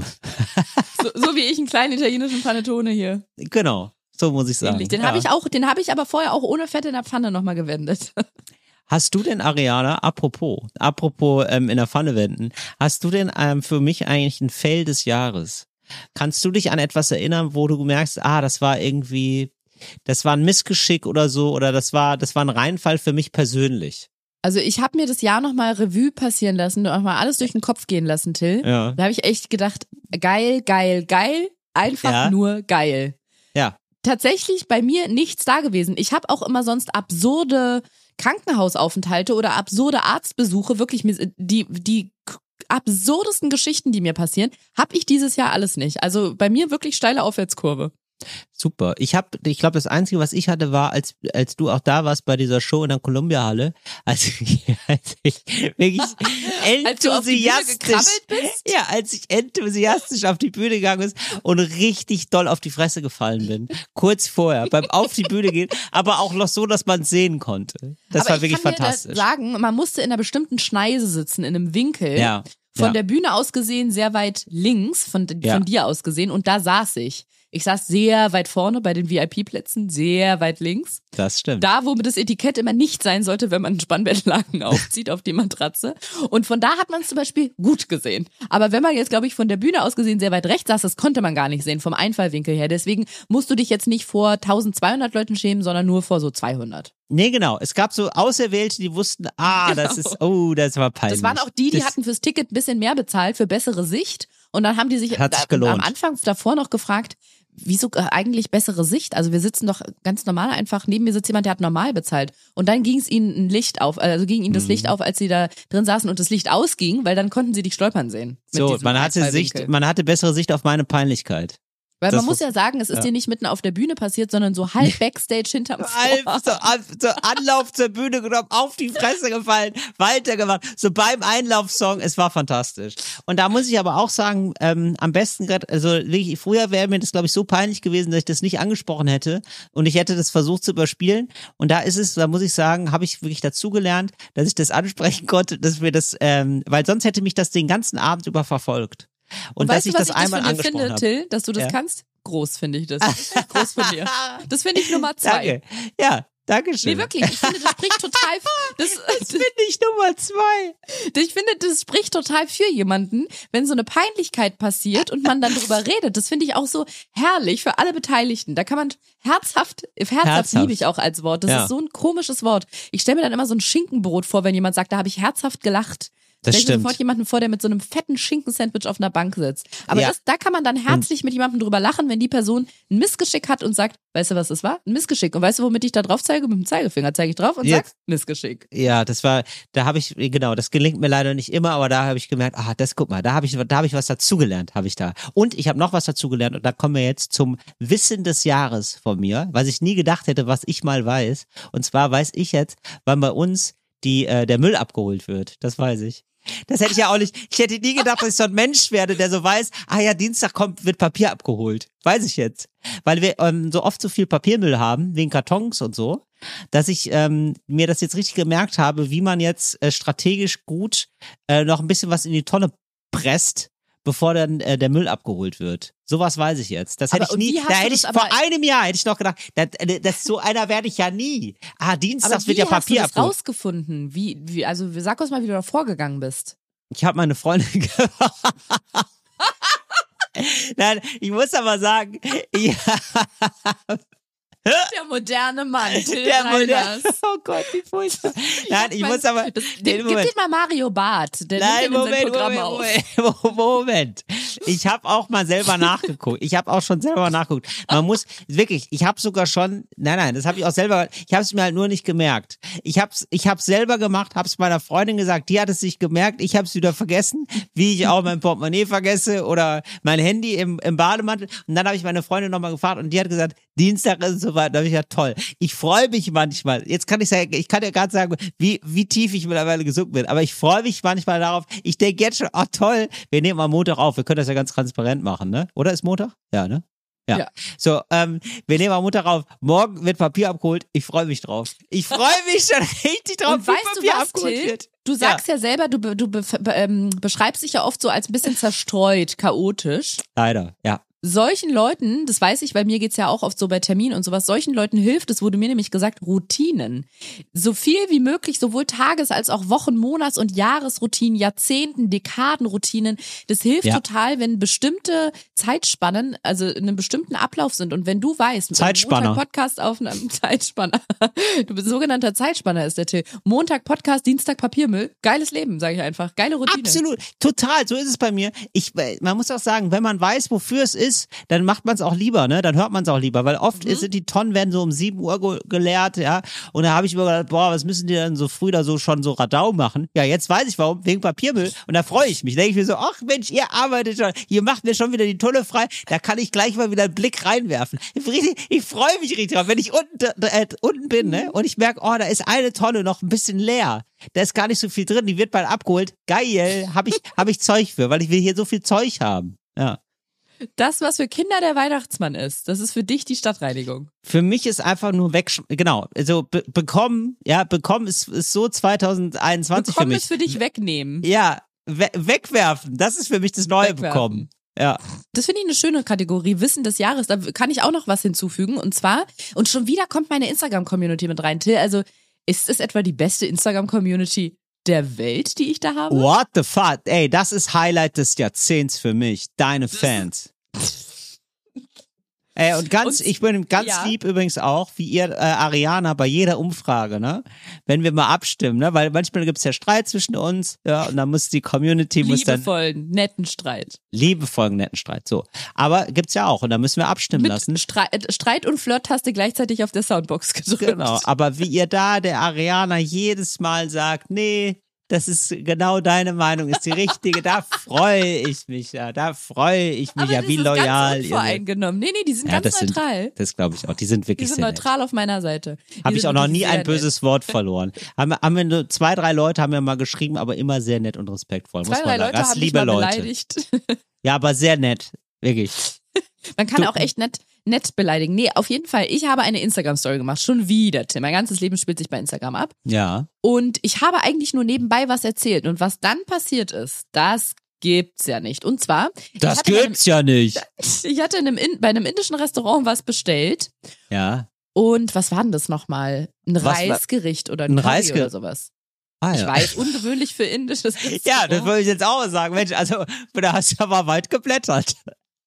B: So, so wie ich einen kleinen italienischen Panettone hier.
C: Genau. So muss ich sagen.
B: Ähnlich. Den
C: ja.
B: habe ich auch, den habe ich aber vorher auch ohne Fett in der Pfanne nochmal gewendet.
C: Hast du denn, Ariana, apropos, apropos ähm, in der Pfanne wenden, hast du denn ähm, für mich eigentlich ein Fail des Jahres? Kannst du dich an etwas erinnern, wo du merkst, ah, das war irgendwie, das war ein Missgeschick oder so, oder das war, das war ein Reinfall für mich persönlich?
B: Also ich habe mir das Jahr nochmal Revue passieren lassen, nochmal alles durch den Kopf gehen lassen, Till.
C: Ja.
B: Da habe ich echt gedacht, geil, geil, geil, einfach
C: Ja.
B: nur geil.
C: Ja.
B: Tatsächlich bei mir nichts da gewesen. Ich habe auch immer sonst absurde Krankenhausaufenthalte oder absurde Arztbesuche, wirklich mir- die die k- absurdesten Geschichten, die mir passieren, habe ich dieses Jahr alles nicht. Also bei mir wirklich steile Aufwärtskurve.
C: Super. Ich habe, ich glaube, das Einzige, was ich hatte, war, als als du auch da warst bei dieser Show in der Columbia-Halle, als ich, als ich wirklich
B: Als du auf die Bühne
C: enthusiastisch,
B: gekrabbelt bist?
C: ja, als ich enthusiastisch auf die Bühne gegangen bin und richtig doll auf die Fresse gefallen bin, kurz vorher beim auf die Bühne gehen, aber auch noch so, dass man es sehen konnte. Das
B: Aber
C: war
B: ich
C: wirklich
B: kann
C: fantastisch.
B: Dir da sagen, man musste in einer bestimmten Schneise sitzen, in einem Winkel.
C: Ja.
B: Von
C: ja.
B: der Bühne aus gesehen sehr weit links, von,
C: Ja.
B: von dir aus gesehen. Und da saß ich. Ich saß sehr weit vorne bei den V I P-Plätzen, sehr weit links.
C: Das stimmt.
B: Da, wo das Etikett immer nicht sein sollte, wenn man einen Spannbettlaken aufzieht auf die Matratze. Und von da hat man es zum Beispiel gut gesehen. Aber wenn man jetzt, glaube ich, von der Bühne aus gesehen sehr weit rechts saß, das konnte man gar nicht sehen, vom Einfallwinkel her. Deswegen musst du dich jetzt nicht vor eintausendzweihundert Leuten schämen, sondern nur vor so zweihundert.
C: Nee, genau. Es gab so Auserwählte, die wussten, ah, das
B: Genau.
C: ist, oh, das war peinlich.
B: Das waren auch die, die
C: das,
B: hatten fürs Ticket ein bisschen mehr bezahlt, für bessere Sicht. Und dann haben die sich,
C: Hat sich
B: da-
C: gelohnt.
B: am Anfang davor noch gefragt, wieso äh, eigentlich bessere Sicht? Also wir sitzen doch ganz normal einfach, neben mir sitzt jemand, der hat normal bezahlt. Und dann ging es ihnen ein Licht auf, also ging ihnen das
C: Mhm.
B: Licht auf, als sie da drin saßen und das Licht ausging, weil dann konnten sie dich stolpern sehen. mit
C: So,
B: diesem
C: man hatte
B: Einfallwinkel.
C: Sicht, man hatte bessere Sicht auf meine Peinlichkeit.
B: Weil
C: das
B: man muss
C: war-
B: ja sagen, es ist
C: ja.
B: dir nicht mitten auf der Bühne passiert, sondern so halb Backstage hinterm
C: Halb
B: Vorhang.
C: so, an- so Anlauf zur Bühne genommen, auf die Fresse gefallen, weitergemacht. So beim Einlaufsong, es war fantastisch. Und da muss ich aber auch sagen, ähm, am besten gerade, also wirklich, früher wäre mir das, glaube ich, so peinlich gewesen, dass ich das nicht angesprochen hätte und ich hätte das versucht zu überspielen. Und da ist es, da muss ich sagen, habe ich wirklich dazugelernt, dass ich das ansprechen konnte, dass wir das, ähm, weil sonst hätte mich das den ganzen Abend über verfolgt. Und,
B: Und
C: dass
B: weißt
C: ich
B: du, was
C: das
B: ich
C: einmal
B: das von dir
C: angesprochen
B: finde,
C: habe.
B: Till, dass du das
C: Ja.
B: kannst? Groß finde ich das. Groß von dir. Das finde ich Nummer zwei.
C: Danke. Ja, danke schön.
B: Nee, wirklich. Ich finde, das spricht total, das,
C: Das finde ich Nummer zwei.
B: ich finde, das spricht total für jemanden, wenn so eine Peinlichkeit passiert und man dann drüber redet. Das finde ich auch so herrlich für alle Beteiligten. Da kann man herzhaft, herzhaft,
C: Herzhaft.
B: liebe ich auch als Wort. Das
C: Ja.
B: ist so ein komisches Wort. Ich stelle mir dann immer so ein Schinkenbrot vor, wenn jemand sagt, da habe ich herzhaft gelacht.
C: Das
B: Stell dir
C: stimmt.
B: sofort jemanden vor, der mit so einem fetten Schinkensandwich auf einer Bank sitzt. Aber
C: Ja.
B: das, da kann man dann herzlich mit jemandem drüber lachen, wenn die Person ein Missgeschick hat und sagt, weißt du, was das war? Ein Missgeschick. Und weißt du, womit ich da drauf zeige? Mit dem Zeigefinger zeige ich drauf und
C: Jetzt.
B: sag, Missgeschick.
C: Ja, das war, da habe ich, genau, das gelingt mir leider nicht immer, aber da habe ich gemerkt, ah, das, guck mal, da habe ich, da habe ich was dazugelernt, habe ich da. Und ich habe noch was dazugelernt und da kommen wir jetzt zum Wissen des Jahres von mir, was ich nie gedacht hätte, was ich mal weiß. Und zwar weiß ich jetzt, wann bei uns die, äh, der Müll abgeholt wird. Das weiß ich. Das hätte ich ja auch nicht, ich hätte nie gedacht, dass ich so ein Mensch werde, der so weiß, ah ja, Dienstag kommt, wird Papier abgeholt. Weiß ich jetzt. Weil wir ähm, so oft so viel Papiermüll haben, wegen Kartons und so, dass ich ähm, mir das jetzt richtig gemerkt habe, wie man jetzt äh, strategisch gut äh, noch ein bisschen was in die Tonne presst, bevor dann äh, der Müll abgeholt wird. Sowas weiß ich jetzt. Das hätte
B: Aber
C: ich
B: und
C: nie,
B: wie hast
C: da
B: du
C: hätte ich,
B: das
C: vor
B: aber-
C: einem Jahr hätte ich noch gedacht, das, äh, das, so einer werde ich ja nie. Ah, Dienstags
B: Aber
C: wird
B: wie
C: ja
B: hast du
C: Papier
B: das
C: abgeholt.
B: rausgefunden? Wie, wie, also sag uns mal, wie du da vorgegangen bist.
C: Ich habe meine Freundin gefragt. Nein, ich muss aber sagen, ich,
B: Der moderne Mann, Till
C: Der moderne,
B: Reiners.
C: oh Gott, wie furchtbar. Nein, ich
B: mein,
C: muss aber,
B: das,
C: den
B: den, gib
C: Moment.
B: den mal Mario Barth, der
C: Nein,
B: nimmt den in sein
C: Moment,
B: Programm
C: Moment,
B: auf.
C: Moment, Moment. Ich habe auch mal selber nachgeguckt. Ich habe auch schon selber nachgeguckt. Man muss, wirklich, ich habe sogar schon, nein, nein, das habe ich auch selber, ich habe es mir halt nur nicht gemerkt. Ich habe es ich hab's selber gemacht, habe es meiner Freundin gesagt, die hat es sich gemerkt, ich habe es wieder vergessen, wie ich auch mein Portemonnaie vergesse oder mein Handy im, im Bademantel. Und dann habe ich meine Freundin nochmal gefragt und die hat gesagt, Dienstag ist es soweit. Da habe ich gesagt, toll. Ich freue mich manchmal. Jetzt kann ich sagen, ich kann ja gerade sagen, wie, wie tief ich mittlerweile gesunken bin. Aber ich freue mich manchmal darauf. Ich denke jetzt schon, oh toll, wir nehmen am Montag auf. Wir können das ja ganz transparent machen, ne? Oder ist Montag? Ja, ne? Ja. ja. So, ähm, wir nehmen am Montag auf. Morgen wird Papier abgeholt. Ich freue mich drauf. Ich freue mich schon richtig drauf,
B: Und
C: wie
B: weißt
C: Papier
B: du was,
C: abgeholt
B: Till?
C: wird.
B: Du sagst ja, ja selber, du, be, du be, be, ähm, beschreibst dich ja oft so als ein bisschen zerstreut, chaotisch.
C: Leider, ja.
B: Solchen Leuten, das weiß ich, weil mir geht's ja auch oft so bei Terminen und sowas, solchen Leuten hilft, es wurde mir nämlich gesagt, Routinen. So viel wie möglich, sowohl Tages- als auch Wochen-, Monats- und Jahresroutinen, Jahrzehnten, Dekadenroutinen. Das hilft
C: Ja.
B: total, wenn bestimmte Zeitspannen, also in einem bestimmten Ablauf sind. Und wenn du weißt, mit einem
C: Zeitspanner.
B: Montag Podcast auf einem Zeitspanner, du bist sogenannter Zeitspanner ist der Till. Montag Podcast, Dienstag Papiermüll. Geiles Leben, sage ich einfach. Geile Routine.
C: Absolut, total, so ist es bei mir. Ich, man muss auch sagen, wenn man weiß, wofür es ist, dann macht man es auch lieber, ne? Dann hört man es auch lieber, weil oft mhm. sind die Tonnen werden so um sieben Uhr ge geleert, ja. Und da habe ich mir gedacht, boah, was müssen die denn so früh da so schon so Radau machen? Ja, jetzt weiß ich warum, wegen Papiermüll. Und da freue ich mich. Da denke ich mir so, ach Mensch, ihr arbeitet schon, ihr macht mir schon wieder die Tulle frei, da kann ich gleich mal wieder einen Blick reinwerfen. Ich, ich freue mich richtig drauf, wenn ich unten, äh, unten bin, ne? Und ich merke, oh, da ist eine Tonne noch ein bisschen leer. Da ist gar nicht so viel drin, die wird bald abgeholt. Geil, habe ich, hab ich Zeug für, weil ich will hier so viel Zeug haben. Ja.
B: Das, was für Kinder der Weihnachtsmann ist, das ist für dich die Stadtreinigung.
C: Für mich ist einfach nur weg, genau, also be bekommen, ja, bekommen ist, ist so zwanzig einundzwanzig
B: bekommen
C: für mich.
B: ist für dich wegnehmen.
C: Ja, we wegwerfen, das ist für mich das neue
B: Wegwerfen.
C: Bekommen. Ja.
B: Das finde ich eine schöne Kategorie, Wissen des Jahres. Da kann ich auch noch was hinzufügen. Und zwar, und schon wieder kommt meine Instagram-Community mit rein, Till. Also, ist es etwa die beste Instagram-Community der Welt, die ich da habe?
C: What the fuck? Ey, das ist Highlight des Jahrzehnts für mich. Deine Fans. Ey, und ganz, und, ich bin ganz ja. lieb übrigens auch, wie ihr, äh, Ariana, bei jeder Umfrage, ne? Wenn wir mal abstimmen, ne? Weil manchmal gibt's ja Streit zwischen uns, ja, und dann muss die Community, muss dann.
B: Liebevollen, netten Streit.
C: Liebevollen, netten Streit, so. Aber gibt's ja auch, und da müssen wir abstimmen
B: Mit
C: lassen.
B: Streit, Streit und Flirt-Taste gleichzeitig auf der Soundbox gedrückt.
C: Genau, aber wie ihr da, der Ariana, jedes Mal sagt, nee, das ist genau deine Meinung, ist die richtige. Da freue ich mich ja. Da freue ich mich
B: aber
C: ja, wie
B: das
C: loyal
B: ist ganz
C: ihr
B: unvoreingenommen. Nee, nee, die sind
C: ja,
B: ganz
C: das
B: neutral.
C: Sind, das glaube ich auch. Die sind wirklich
B: die sind
C: sehr
B: neutral
C: nett.
B: auf meiner Seite.
C: Habe ich auch noch nie ein
B: nett.
C: böses Wort verloren. haben, haben wir nur zwei, drei Leute haben wir mal geschrieben, aber immer sehr nett und respektvoll.
B: Zwei,
C: muss
B: drei
C: man sagen.
B: Leute
C: Das
B: haben
C: liebe
B: mich mal
C: Leute.
B: beleidigt.
C: Ja, aber sehr nett. Wirklich.
B: Man kann
C: Du-
B: auch echt nett, nett beleidigen. Nee, auf jeden Fall. Ich habe eine Instagram-Story gemacht. Schon wieder, Tim. Mein ganzes Leben spielt sich bei Instagram ab.
C: Ja.
B: Und ich habe eigentlich nur nebenbei was erzählt. Und was dann passiert ist, das gibt's ja nicht. Und zwar,
C: Das
B: ich hatte bei einem-
C: gibt's ja nicht.
B: ich hatte in einem, In- bei einem indischen Restaurant was bestellt.
C: Ja.
B: Und was war denn das nochmal? Ein
C: war-
B: Reisgericht oder ein,
C: ein
B: Curry
C: Reisge-
B: oder sowas.
C: Ah,
B: Ich
C: ja.
B: weiß, ungewöhnlich für indisches Restaurant.
C: Ja, das würde ich jetzt auch sagen. Mensch, also, da hast du aber weit geblättert.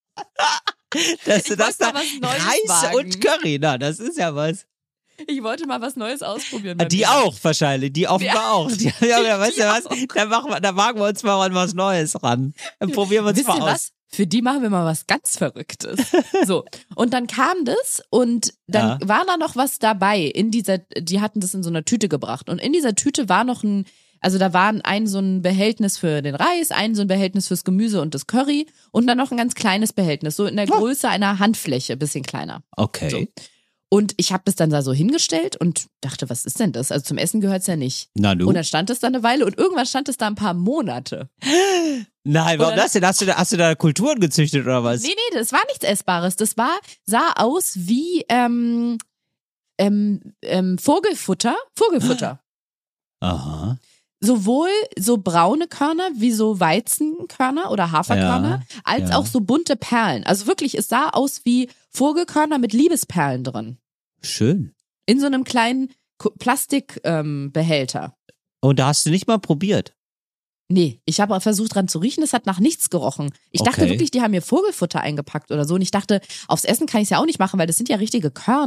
C: Dass du
B: Ich
C: das
B: wollte
C: da
B: mal was Neues
C: Reis
B: wagen.
C: und Curry, na, das ist ja was.
B: Ich wollte mal was Neues ausprobieren. bei
C: Die
B: mir.
C: auch wahrscheinlich, die offenbar
B: Ja.
C: auch. Die, ja, ja, weißt
B: Die
C: du was?
B: auch.
C: Da machen wir, da wagen wir uns mal an was Neues ran. Dann probieren wir uns
B: Wisst
C: mal
B: ihr
C: aus.
B: was? Für die machen wir mal was ganz Verrücktes. So. Und dann kam das und dann
C: Ja.
B: war da noch was dabei in dieser, die hatten das in so einer Tüte gebracht. Und in dieser Tüte war noch ein, also da war ein so ein Behältnis für den Reis, ein so ein Behältnis fürs Gemüse und das Curry und dann noch ein ganz kleines Behältnis, so in der
C: Ja.
B: Größe einer Handfläche, bisschen kleiner.
C: Okay.
B: So. Und ich habe das dann da so hingestellt und dachte, was ist denn das? Also zum Essen gehört's ja nicht.
C: Na du?
B: Und dann stand es da eine Weile und irgendwann stand es da ein paar Monate.
C: Nein, warum
B: Oder-
C: das denn? Hast du da, hast du da Kulturen gezüchtet oder was?
B: Nee, nee, das war nichts Essbares. Das war, sah aus wie ähm, ähm, ähm, Vogelfutter. Vogelfutter.
C: Aha.
B: Sowohl so braune Körner wie so Weizenkörner oder Haferkörner,
C: Ja,
B: als
C: ja.
B: auch so bunte Perlen. Also wirklich, es sah aus wie Vogelkörner mit Liebesperlen drin.
C: Schön.
B: In so einem kleinen Plastikbehälter. Ähm, Behälter.
C: Und da hast du nicht mal probiert.
B: Nee, ich habe versucht dran zu riechen, das hat nach nichts gerochen. Ich dachte
C: Okay.
B: wirklich, die haben mir Vogelfutter eingepackt oder so. Und ich dachte, aufs Essen kann ich es ja auch nicht machen, weil das sind ja richtige Körner.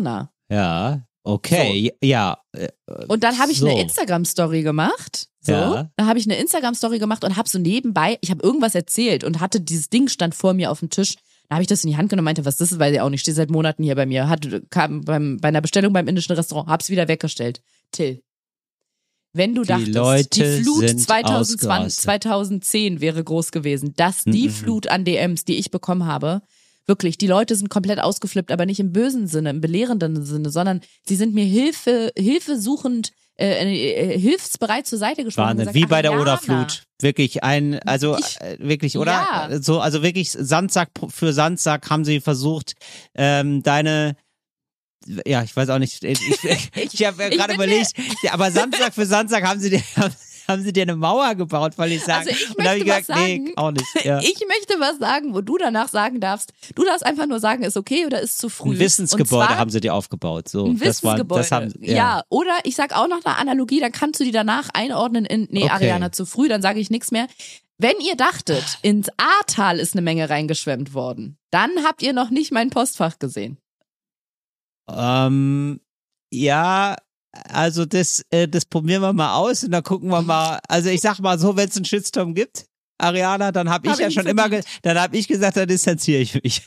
C: Ja, okay, so. ja.
B: Und dann habe ich
C: so.
B: eine Instagram-Story gemacht. So,
C: Ja.
B: dann habe ich eine Instagram-Story gemacht und habe so nebenbei, ich habe irgendwas erzählt und hatte dieses Ding stand vor mir auf dem Tisch. Da habe ich das in die Hand genommen und meinte, was das ist, weiß ich auch nicht, steht seit Monaten hier bei mir. Hat, kam beim, bei einer Bestellung beim indischen Restaurant, hab's wieder weggestellt. Till, wenn du
C: Die
B: dachtest,
C: Leute
B: die Flut
C: sind
B: zwanzig zwanzig,
C: ausgerastet.
B: zweitauszehn wäre groß gewesen, dass die
C: Mhm.
B: Flut an D Ms, die ich bekommen habe, wirklich, die Leute sind komplett ausgeflippt, aber nicht im bösen Sinne, im belehrenden Sinne, sondern sie sind mir Hilfe, hilfesuchend, äh, äh, hilfsbereit zur Seite gesprungen.
C: Wahnsinn,
B: und
C: wie
B: gesagt,
C: bei der
B: Ariana,
C: Oderflut. Wirklich ein, also
B: Ich-
C: äh, wirklich, oder?
B: Ja.
C: So, also wirklich Sandsack für Sandsack haben sie versucht, ähm, deine, ja, ich weiß auch nicht, ich, ich, ich habe
B: ich
C: gerade
B: bin
C: überlegt, ja, aber Sandsack für Sandsack haben sie dir, haben sie dir eine Mauer gebaut, weil ich sagen.
B: Also ich
C: Und da hab ich
B: möchte
C: gesagt,
B: was
C: nee,
B: sagen.
C: auch nicht. Ja.
B: Ich möchte was sagen, wo du danach sagen darfst. Du darfst einfach nur sagen, ist okay oder ist zu früh.
C: Ein Wissensgebäude
B: Und zwar
C: haben sie dir aufgebaut. So,
B: ein
C: das war,
B: Wissensgebäude.
C: das haben,
B: ja.
C: ja.
B: Oder ich sag auch noch eine Analogie, dann kannst du die danach einordnen in, nee,
C: Okay.
B: Ariana, zu früh, dann sage ich nichts mehr. Wenn ihr dachtet, ins Ahrtal ist eine Menge reingeschwemmt worden, dann habt ihr noch nicht mein Postfach gesehen.
C: Ähm, ja, also das, äh, das probieren wir mal aus und dann gucken wir mal. Also ich sag mal so, wenn es einen Shitstorm gibt, Ariana, dann habe ich
B: Hab
C: ja
B: ich
C: schon immer, ge dann habe ich gesagt, dann distanziere ich mich.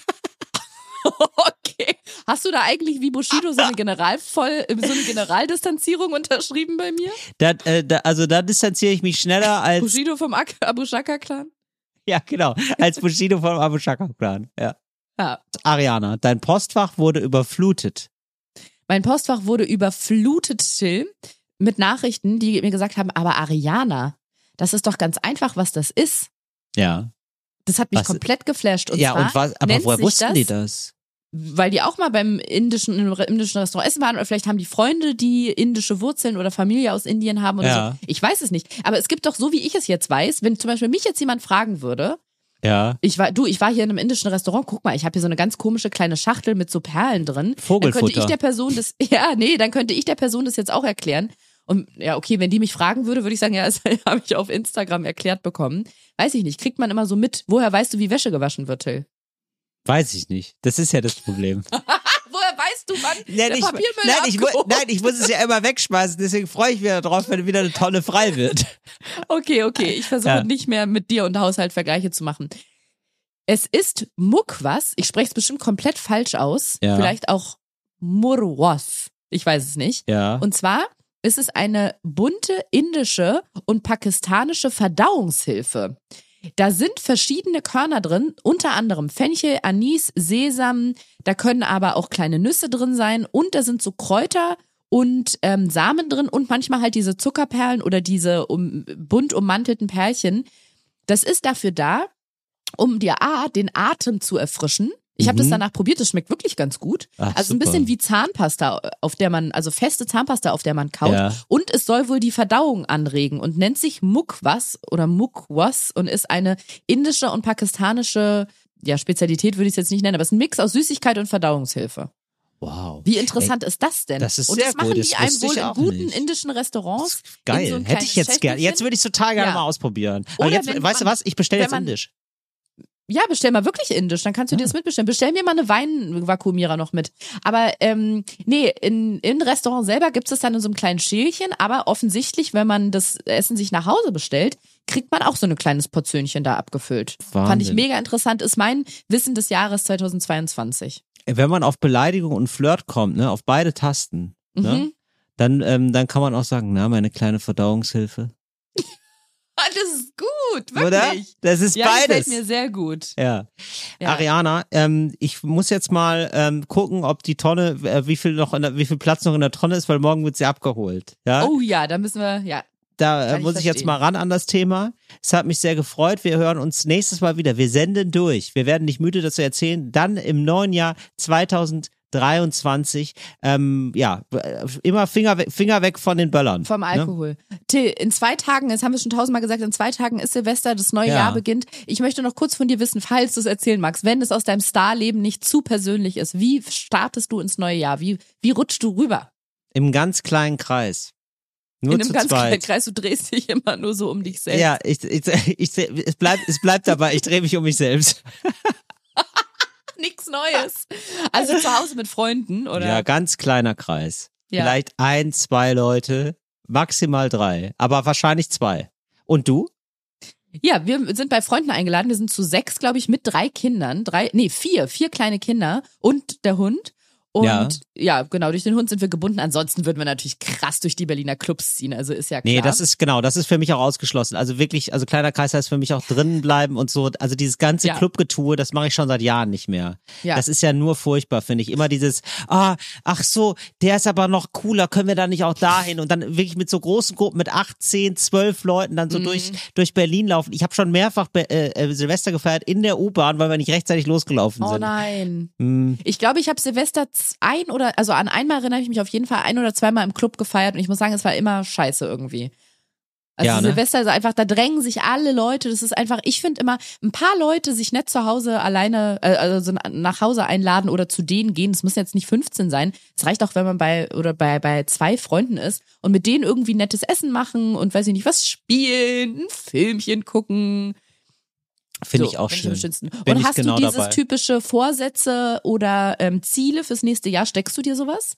B: Okay. Hast du da eigentlich wie Bushido so eine Generalvoll, so eine Generaldistanzierung unterschrieben bei mir?
C: Da, äh, da, also da distanziere ich mich schneller als,
B: Bushido vom Ak- Abu Shaka-Clan?
C: ja genau, als Bushido vom Abu Shaka-Clan. Ja.
B: Ja.
C: Ariana, dein Postfach wurde überflutet.
B: Mein Postfach wurde überflutet, Till, mit Nachrichten, die mir gesagt haben, aber Ariana, das ist doch ganz einfach, was das ist.
C: Ja.
B: Das hat mich
C: Was-
B: komplett geflasht. Und
C: ja,
B: zwar
C: und was, aber
B: nennt
C: woher
B: sich
C: wussten
B: das,
C: die das?
B: Weil die auch mal beim indischen, im indischen Restaurant essen waren oder vielleicht haben die Freunde, die indische Wurzeln oder Familie aus Indien haben oder
C: Ja.
B: so. Ich weiß es nicht. Aber es gibt doch, so wie ich es jetzt weiß, wenn zum Beispiel mich jetzt jemand fragen würde,
C: Ja.
B: ich war, du, ich war hier in einem indischen Restaurant, guck mal, ich habe hier so eine ganz komische kleine Schachtel mit so Perlen drin. Dann
C: Vogelfutter.
B: könnte ich der Person das, ja, nee, dann könnte ich der Person das jetzt auch erklären. Und ja, okay, wenn die mich fragen würde, würde ich sagen, ja, das habe ich auf Instagram erklärt bekommen. Weiß ich nicht, kriegt man immer so mit. Woher weißt du, wie Wäsche gewaschen wird, Till?
C: Weiß ich nicht. Das ist ja das Problem.
B: Woher weißt du, wann
C: Nein,
B: der
C: ich,
B: Papiermüll
C: nein, ich, mu-
B: abgehoben?
C: nein, ich muss es ja immer wegschmeißen, deswegen freue ich mich darauf, wenn wieder eine Tonne frei wird.
B: Okay, okay, ich versuche
C: Ja.
B: nicht mehr mit dir und Haushalt Vergleiche zu machen. Es ist Mukwas, ich spreche es bestimmt komplett falsch aus,
C: Ja.
B: vielleicht auch Murwas, ich weiß es nicht.
C: Ja.
B: Und zwar ist es eine bunte indische und pakistanische Verdauungshilfe. Da sind verschiedene Körner drin, unter anderem Fenchel, Anis, Sesam, da können aber auch kleine Nüsse drin sein und da sind so Kräuter und ähm, Samen drin und manchmal halt diese Zuckerperlen oder diese um, bunt ummantelten Perlchen. Das ist dafür da, um dir A, den Atem zu erfrischen. Ich habe
C: Mhm.
B: das danach probiert, das schmeckt wirklich ganz gut.
C: Ach,
B: also ein
C: super.
B: bisschen wie Zahnpasta, auf der man, also feste Zahnpasta, auf der man kaut.
C: Ja.
B: Und es soll wohl die Verdauung anregen und nennt sich Mukwas oder Mukwas und ist eine indische und pakistanische, ja, Spezialität würde ich es jetzt nicht nennen, aber es ist ein Mix aus Süßigkeit und Verdauungshilfe.
C: Wow.
B: Wie interessant ist das denn?
C: das ist
B: und
C: sehr
B: das machen
C: gut, das
B: die einem
C: wusste ich
B: wohl in
C: auch
B: guten
C: nicht.
B: indischen Restaurants.
C: Geil.
B: in so ein
C: Hätte ich
B: kleines
C: jetzt gerne. Jetzt
B: Schächtelchen.
C: würde ich total gerne
B: Ja.
C: mal ausprobieren. Aber
B: Oder
C: jetzt,
B: wenn
C: weißt du
B: man-
C: was? Ich bestelle
B: wenn
C: jetzt
B: man-
C: indisch.
B: Ja, bestell mal wirklich indisch, dann kannst du dir das mitbestellen. Bestell mir mal eine Weinvakuumierer noch mit. Aber ähm, nee, in, in Restaurant selber gibt es dann in so einem kleinen Schälchen, aber offensichtlich, wenn man das Essen sich nach Hause bestellt, kriegt man auch so ein kleines Portionchen da abgefüllt.
C: Wahnsinn.
B: Fand ich mega interessant, ist mein Wissen des Jahres zweitausendzweiundzwanzig.
C: Wenn man auf Beleidigung und Flirt kommt, ne, auf beide Tasten, ne,
B: Mhm.
C: dann, ähm, dann kann man auch sagen, na, meine kleine Verdauungshilfe.
B: Ah, das ist gut, wirklich.
C: Oder? Das ist
B: Ja,
C: beides.
B: gefällt mir sehr gut.
C: Ja.
B: Ja.
C: Ariana, ähm, ich muss jetzt mal ähm, gucken, ob die Tonne, äh, wie viel noch in der, wie viel Platz noch in der Tonne ist, weil morgen wird sie abgeholt. Ja.
B: Oh ja, da müssen wir, ja.
C: da äh,
B: kann ich
C: muss ich jetzt
B: verstehen.
C: mal ran an das Thema. Es hat mich sehr gefreut. Wir hören uns nächstes Mal wieder. Wir senden durch. Wir werden nicht müde, das zu erzählen. Dann im neuen Jahr zweitausenddreiundzwanzig. Ähm, ja, äh, immer Finger weg, Finger weg von den Böllern.
B: Vom
C: Ne?
B: Alkohol. Till, in zwei Tagen, das haben wir schon tausendmal gesagt, in zwei Tagen ist Silvester, das neue
C: Ja.
B: Jahr beginnt. Ich möchte noch kurz von dir wissen, falls du es erzählen magst, wenn es aus deinem Starleben nicht zu persönlich ist, wie startest du ins neue Jahr? Wie, wie rutschst du rüber?
C: Im ganz kleinen Kreis. Nur
B: in einem
C: zu
B: ganz kleinen
C: zweit.
B: Kreis, du drehst dich immer nur so um dich selbst.
C: Ja, ich, ich, ich, es bleibt, es bleibt dabei. Ich drehe mich um mich selbst.
B: Nichts Neues. Also zu Hause mit Freunden, oder?
C: Ja, ganz kleiner Kreis.
B: Ja.
C: Vielleicht ein, zwei Leute, maximal drei, aber wahrscheinlich zwei. Und du?
B: Ja, wir sind bei Freunden eingeladen. Wir sind zu sechs, glaube ich, mit drei Kindern. Drei, nee, vier, vier kleine Kinder und der Hund. Und
C: Ja.
B: ja, genau, durch den Hund sind wir gebunden. Ansonsten würden wir natürlich krass durch die Berliner Clubs ziehen. Also ist ja klar.
C: Nee, das ist genau, das ist für mich auch ausgeschlossen. Also wirklich, also kleiner Kreis heißt für mich auch drinnen bleiben und so. Also dieses ganze
B: Ja.
C: Clubgetue, das mache ich schon seit Jahren nicht mehr.
B: Ja.
C: Das ist ja nur furchtbar, finde ich. Immer dieses, ah, ach so, der ist aber noch cooler, können wir da nicht auch dahin? Und dann wirklich mit so großen Gruppen, mit acht, zehn, zwölf Leuten dann so
B: Mhm.
C: durch, durch Berlin laufen. Ich habe schon mehrfach Be- äh, äh, Silvester gefeiert in der U-Bahn, weil wir nicht rechtzeitig losgelaufen
B: Oh
C: sind.
B: nein.
C: Hm.
B: Ich glaube, ich habe Silvester z- ein oder, also an einmal erinnere ich mich auf jeden Fall ein oder zweimal im Club gefeiert und ich muss sagen, es war immer scheiße irgendwie. Also
C: Ja, ne?
B: Silvester ist einfach, da drängen sich alle Leute, das ist einfach, ich finde immer, ein paar Leute sich nicht zu Hause alleine, äh, also nach Hause einladen oder zu denen gehen, das müssen jetzt nicht fünfzehn sein, es reicht auch, wenn man bei, oder bei, bei zwei Freunden ist und mit denen irgendwie nettes Essen machen und weiß ich nicht, was spielen, ein Filmchen gucken.
C: Finde
B: So,
C: ich auch
B: finde
C: schön.
B: am schönsten.
C: Bin
B: Und
C: ich
B: hast
C: genau
B: du dieses
C: dabei.
B: typische Vorsätze oder ähm, Ziele fürs nächste Jahr? Steckst du dir sowas?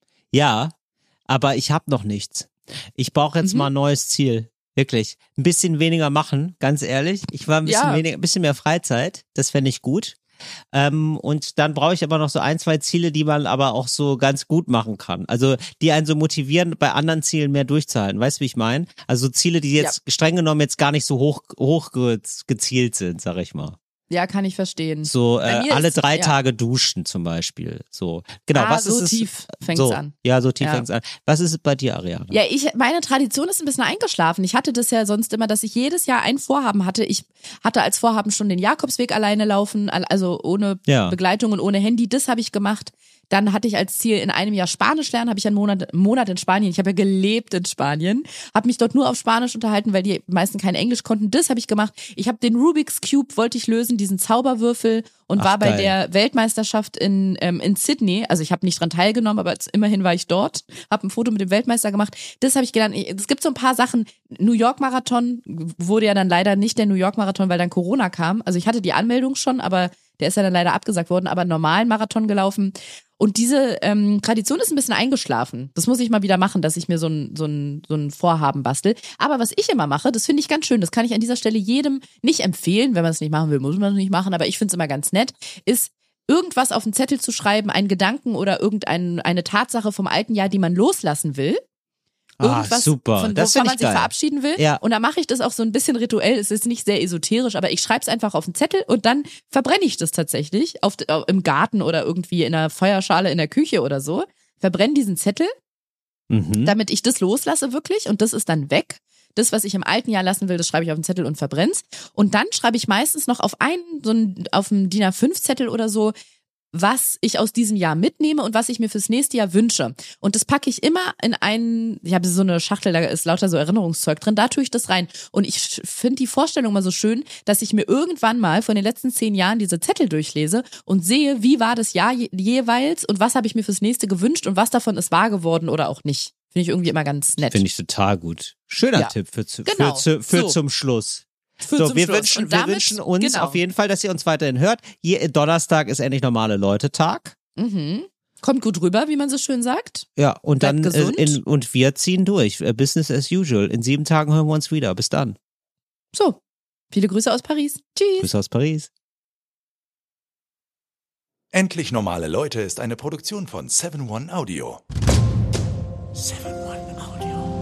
C: Ja, aber ich habe noch nichts. Ich brauche jetzt
B: Mhm.
C: mal ein neues Ziel. Wirklich. Ein bisschen weniger machen, ganz ehrlich. Ich war ein bisschen
B: Ja.
C: weniger, ein bisschen mehr Freizeit. Das fände ich gut. Ähm, und dann brauche ich aber noch so ein, zwei Ziele, die man aber auch so ganz gut machen kann. Also die einen so motivieren, bei anderen Zielen mehr durchzuhalten. Weißt du, wie ich meine? Also so Ziele, die jetzt streng genommen jetzt gar nicht so hoch, hoch ge- gezielt sind, sag ich mal.
B: Ja, kann ich verstehen.
C: So
B: Bei
C: äh,
B: mir
C: alle
B: ist-
C: drei
B: ja.
C: Tage duschen zum Beispiel. So genau.
B: ah,
C: was
B: so
C: ist es?
B: tief fängt's
C: so,
B: an.
C: Ja, so tief
B: Ja.
C: fängt's an. Was ist es bei dir, Ariane?
B: Ja, ich, meine Tradition ist ein bisschen eingeschlafen. Ich hatte das ja sonst immer, dass ich jedes Jahr ein Vorhaben hatte. Ich hatte als Vorhaben schon den Jakobsweg alleine laufen, al- also ohne
C: Ja.
B: Begleitung und ohne Handy. Das habe ich gemacht. Dann hatte ich als Ziel in einem Jahr Spanisch lernen, habe ich einen Monat, einen Monat in Spanien. Ich habe ja gelebt in Spanien, habe mich dort nur auf Spanisch unterhalten, weil die meisten kein Englisch konnten. Das habe ich gemacht. Ich habe den Rubik's Cube wollte ich lösen, diesen Zauberwürfel und
C: Ach,
B: war bei
C: geil.
B: der Weltmeisterschaft in ähm, in Sydney. Also ich habe nicht dran teilgenommen, aber jetzt, immerhin war ich dort, habe ein Foto mit dem Weltmeister gemacht. Das habe ich gelernt. Es gibt so ein paar Sachen. New York Marathon wurde ja dann leider nicht der New York Marathon, weil dann Corona kam. Also ich hatte die Anmeldung schon, aber der ist ja dann leider abgesagt worden, aber einen normalen Marathon gelaufen. Und diese ähm, Tradition ist ein bisschen eingeschlafen. Das muss ich mal wieder machen, dass ich mir so ein, so ein, so ein Vorhaben bastel. Aber was ich immer mache, das finde ich ganz schön, das kann ich an dieser Stelle jedem nicht empfehlen. Wenn man es nicht machen will, muss man es nicht machen, aber ich finde es immer ganz nett, ist irgendwas auf den Zettel zu schreiben, einen Gedanken oder irgendeine eine Tatsache vom alten Jahr, die man loslassen will.
C: Ah,
B: Irgendwas,
C: super.
B: von
C: Das
B: wovon
C: find
B: man
C: ich
B: sich
C: geil.
B: verabschieden will.
C: Ja.
B: Und da mache ich das auch so ein bisschen rituell. Es ist nicht sehr esoterisch, aber ich schreibe es einfach auf den Zettel und dann verbrenne ich das tatsächlich auf, im Garten oder irgendwie in einer Feuerschale in der Küche oder so. Verbrenne diesen Zettel,
C: Mhm.
B: damit ich das loslasse wirklich und das ist dann weg. Das, was ich im alten Jahr lassen will, das schreibe ich auf den Zettel und verbrenn's. Und dann schreibe ich meistens noch auf einen, so einen, auf einem D I N A fünf Zettel oder so, was ich aus diesem Jahr mitnehme und was ich mir fürs nächste Jahr wünsche. Und das packe ich immer in einen, ich habe so eine Schachtel, da ist lauter so Erinnerungszeug drin, da tue ich das rein. Und ich finde die Vorstellung mal so schön, dass ich mir irgendwann mal von den letzten zehn Jahren diese Zettel durchlese und sehe, wie war das Jahr je, jeweils und was habe ich mir fürs nächste gewünscht und was davon ist wahr geworden oder auch nicht. Finde ich irgendwie immer ganz nett.
C: Finde ich total gut. Schöner
B: Ja.
C: Tipp für, zu,
B: Genau.
C: für, zu, für
B: So.
C: zum Schluss.
B: Für
C: so,
B: zum
C: wir
B: Schluss.
C: wünschen,
B: Und
C: wir
B: damit-
C: wünschen uns
B: genau.
C: auf jeden Fall, dass ihr uns weiterhin hört. Je, Donnerstag ist endlich normale Leute-Tag.
B: Mhm. Kommt gut rüber, wie man so schön sagt.
C: Ja, und
B: Bleibt
C: dann äh,
B: gesund.
C: in, und wir ziehen durch. Äh, Business as usual. In sieben Tagen hören wir uns wieder. Bis dann.
B: So, viele Grüße aus Paris. Tschüss.
C: Grüße aus Paris.
E: Endlich normale Leute ist eine Produktion von seven one Audio. seven one Audio.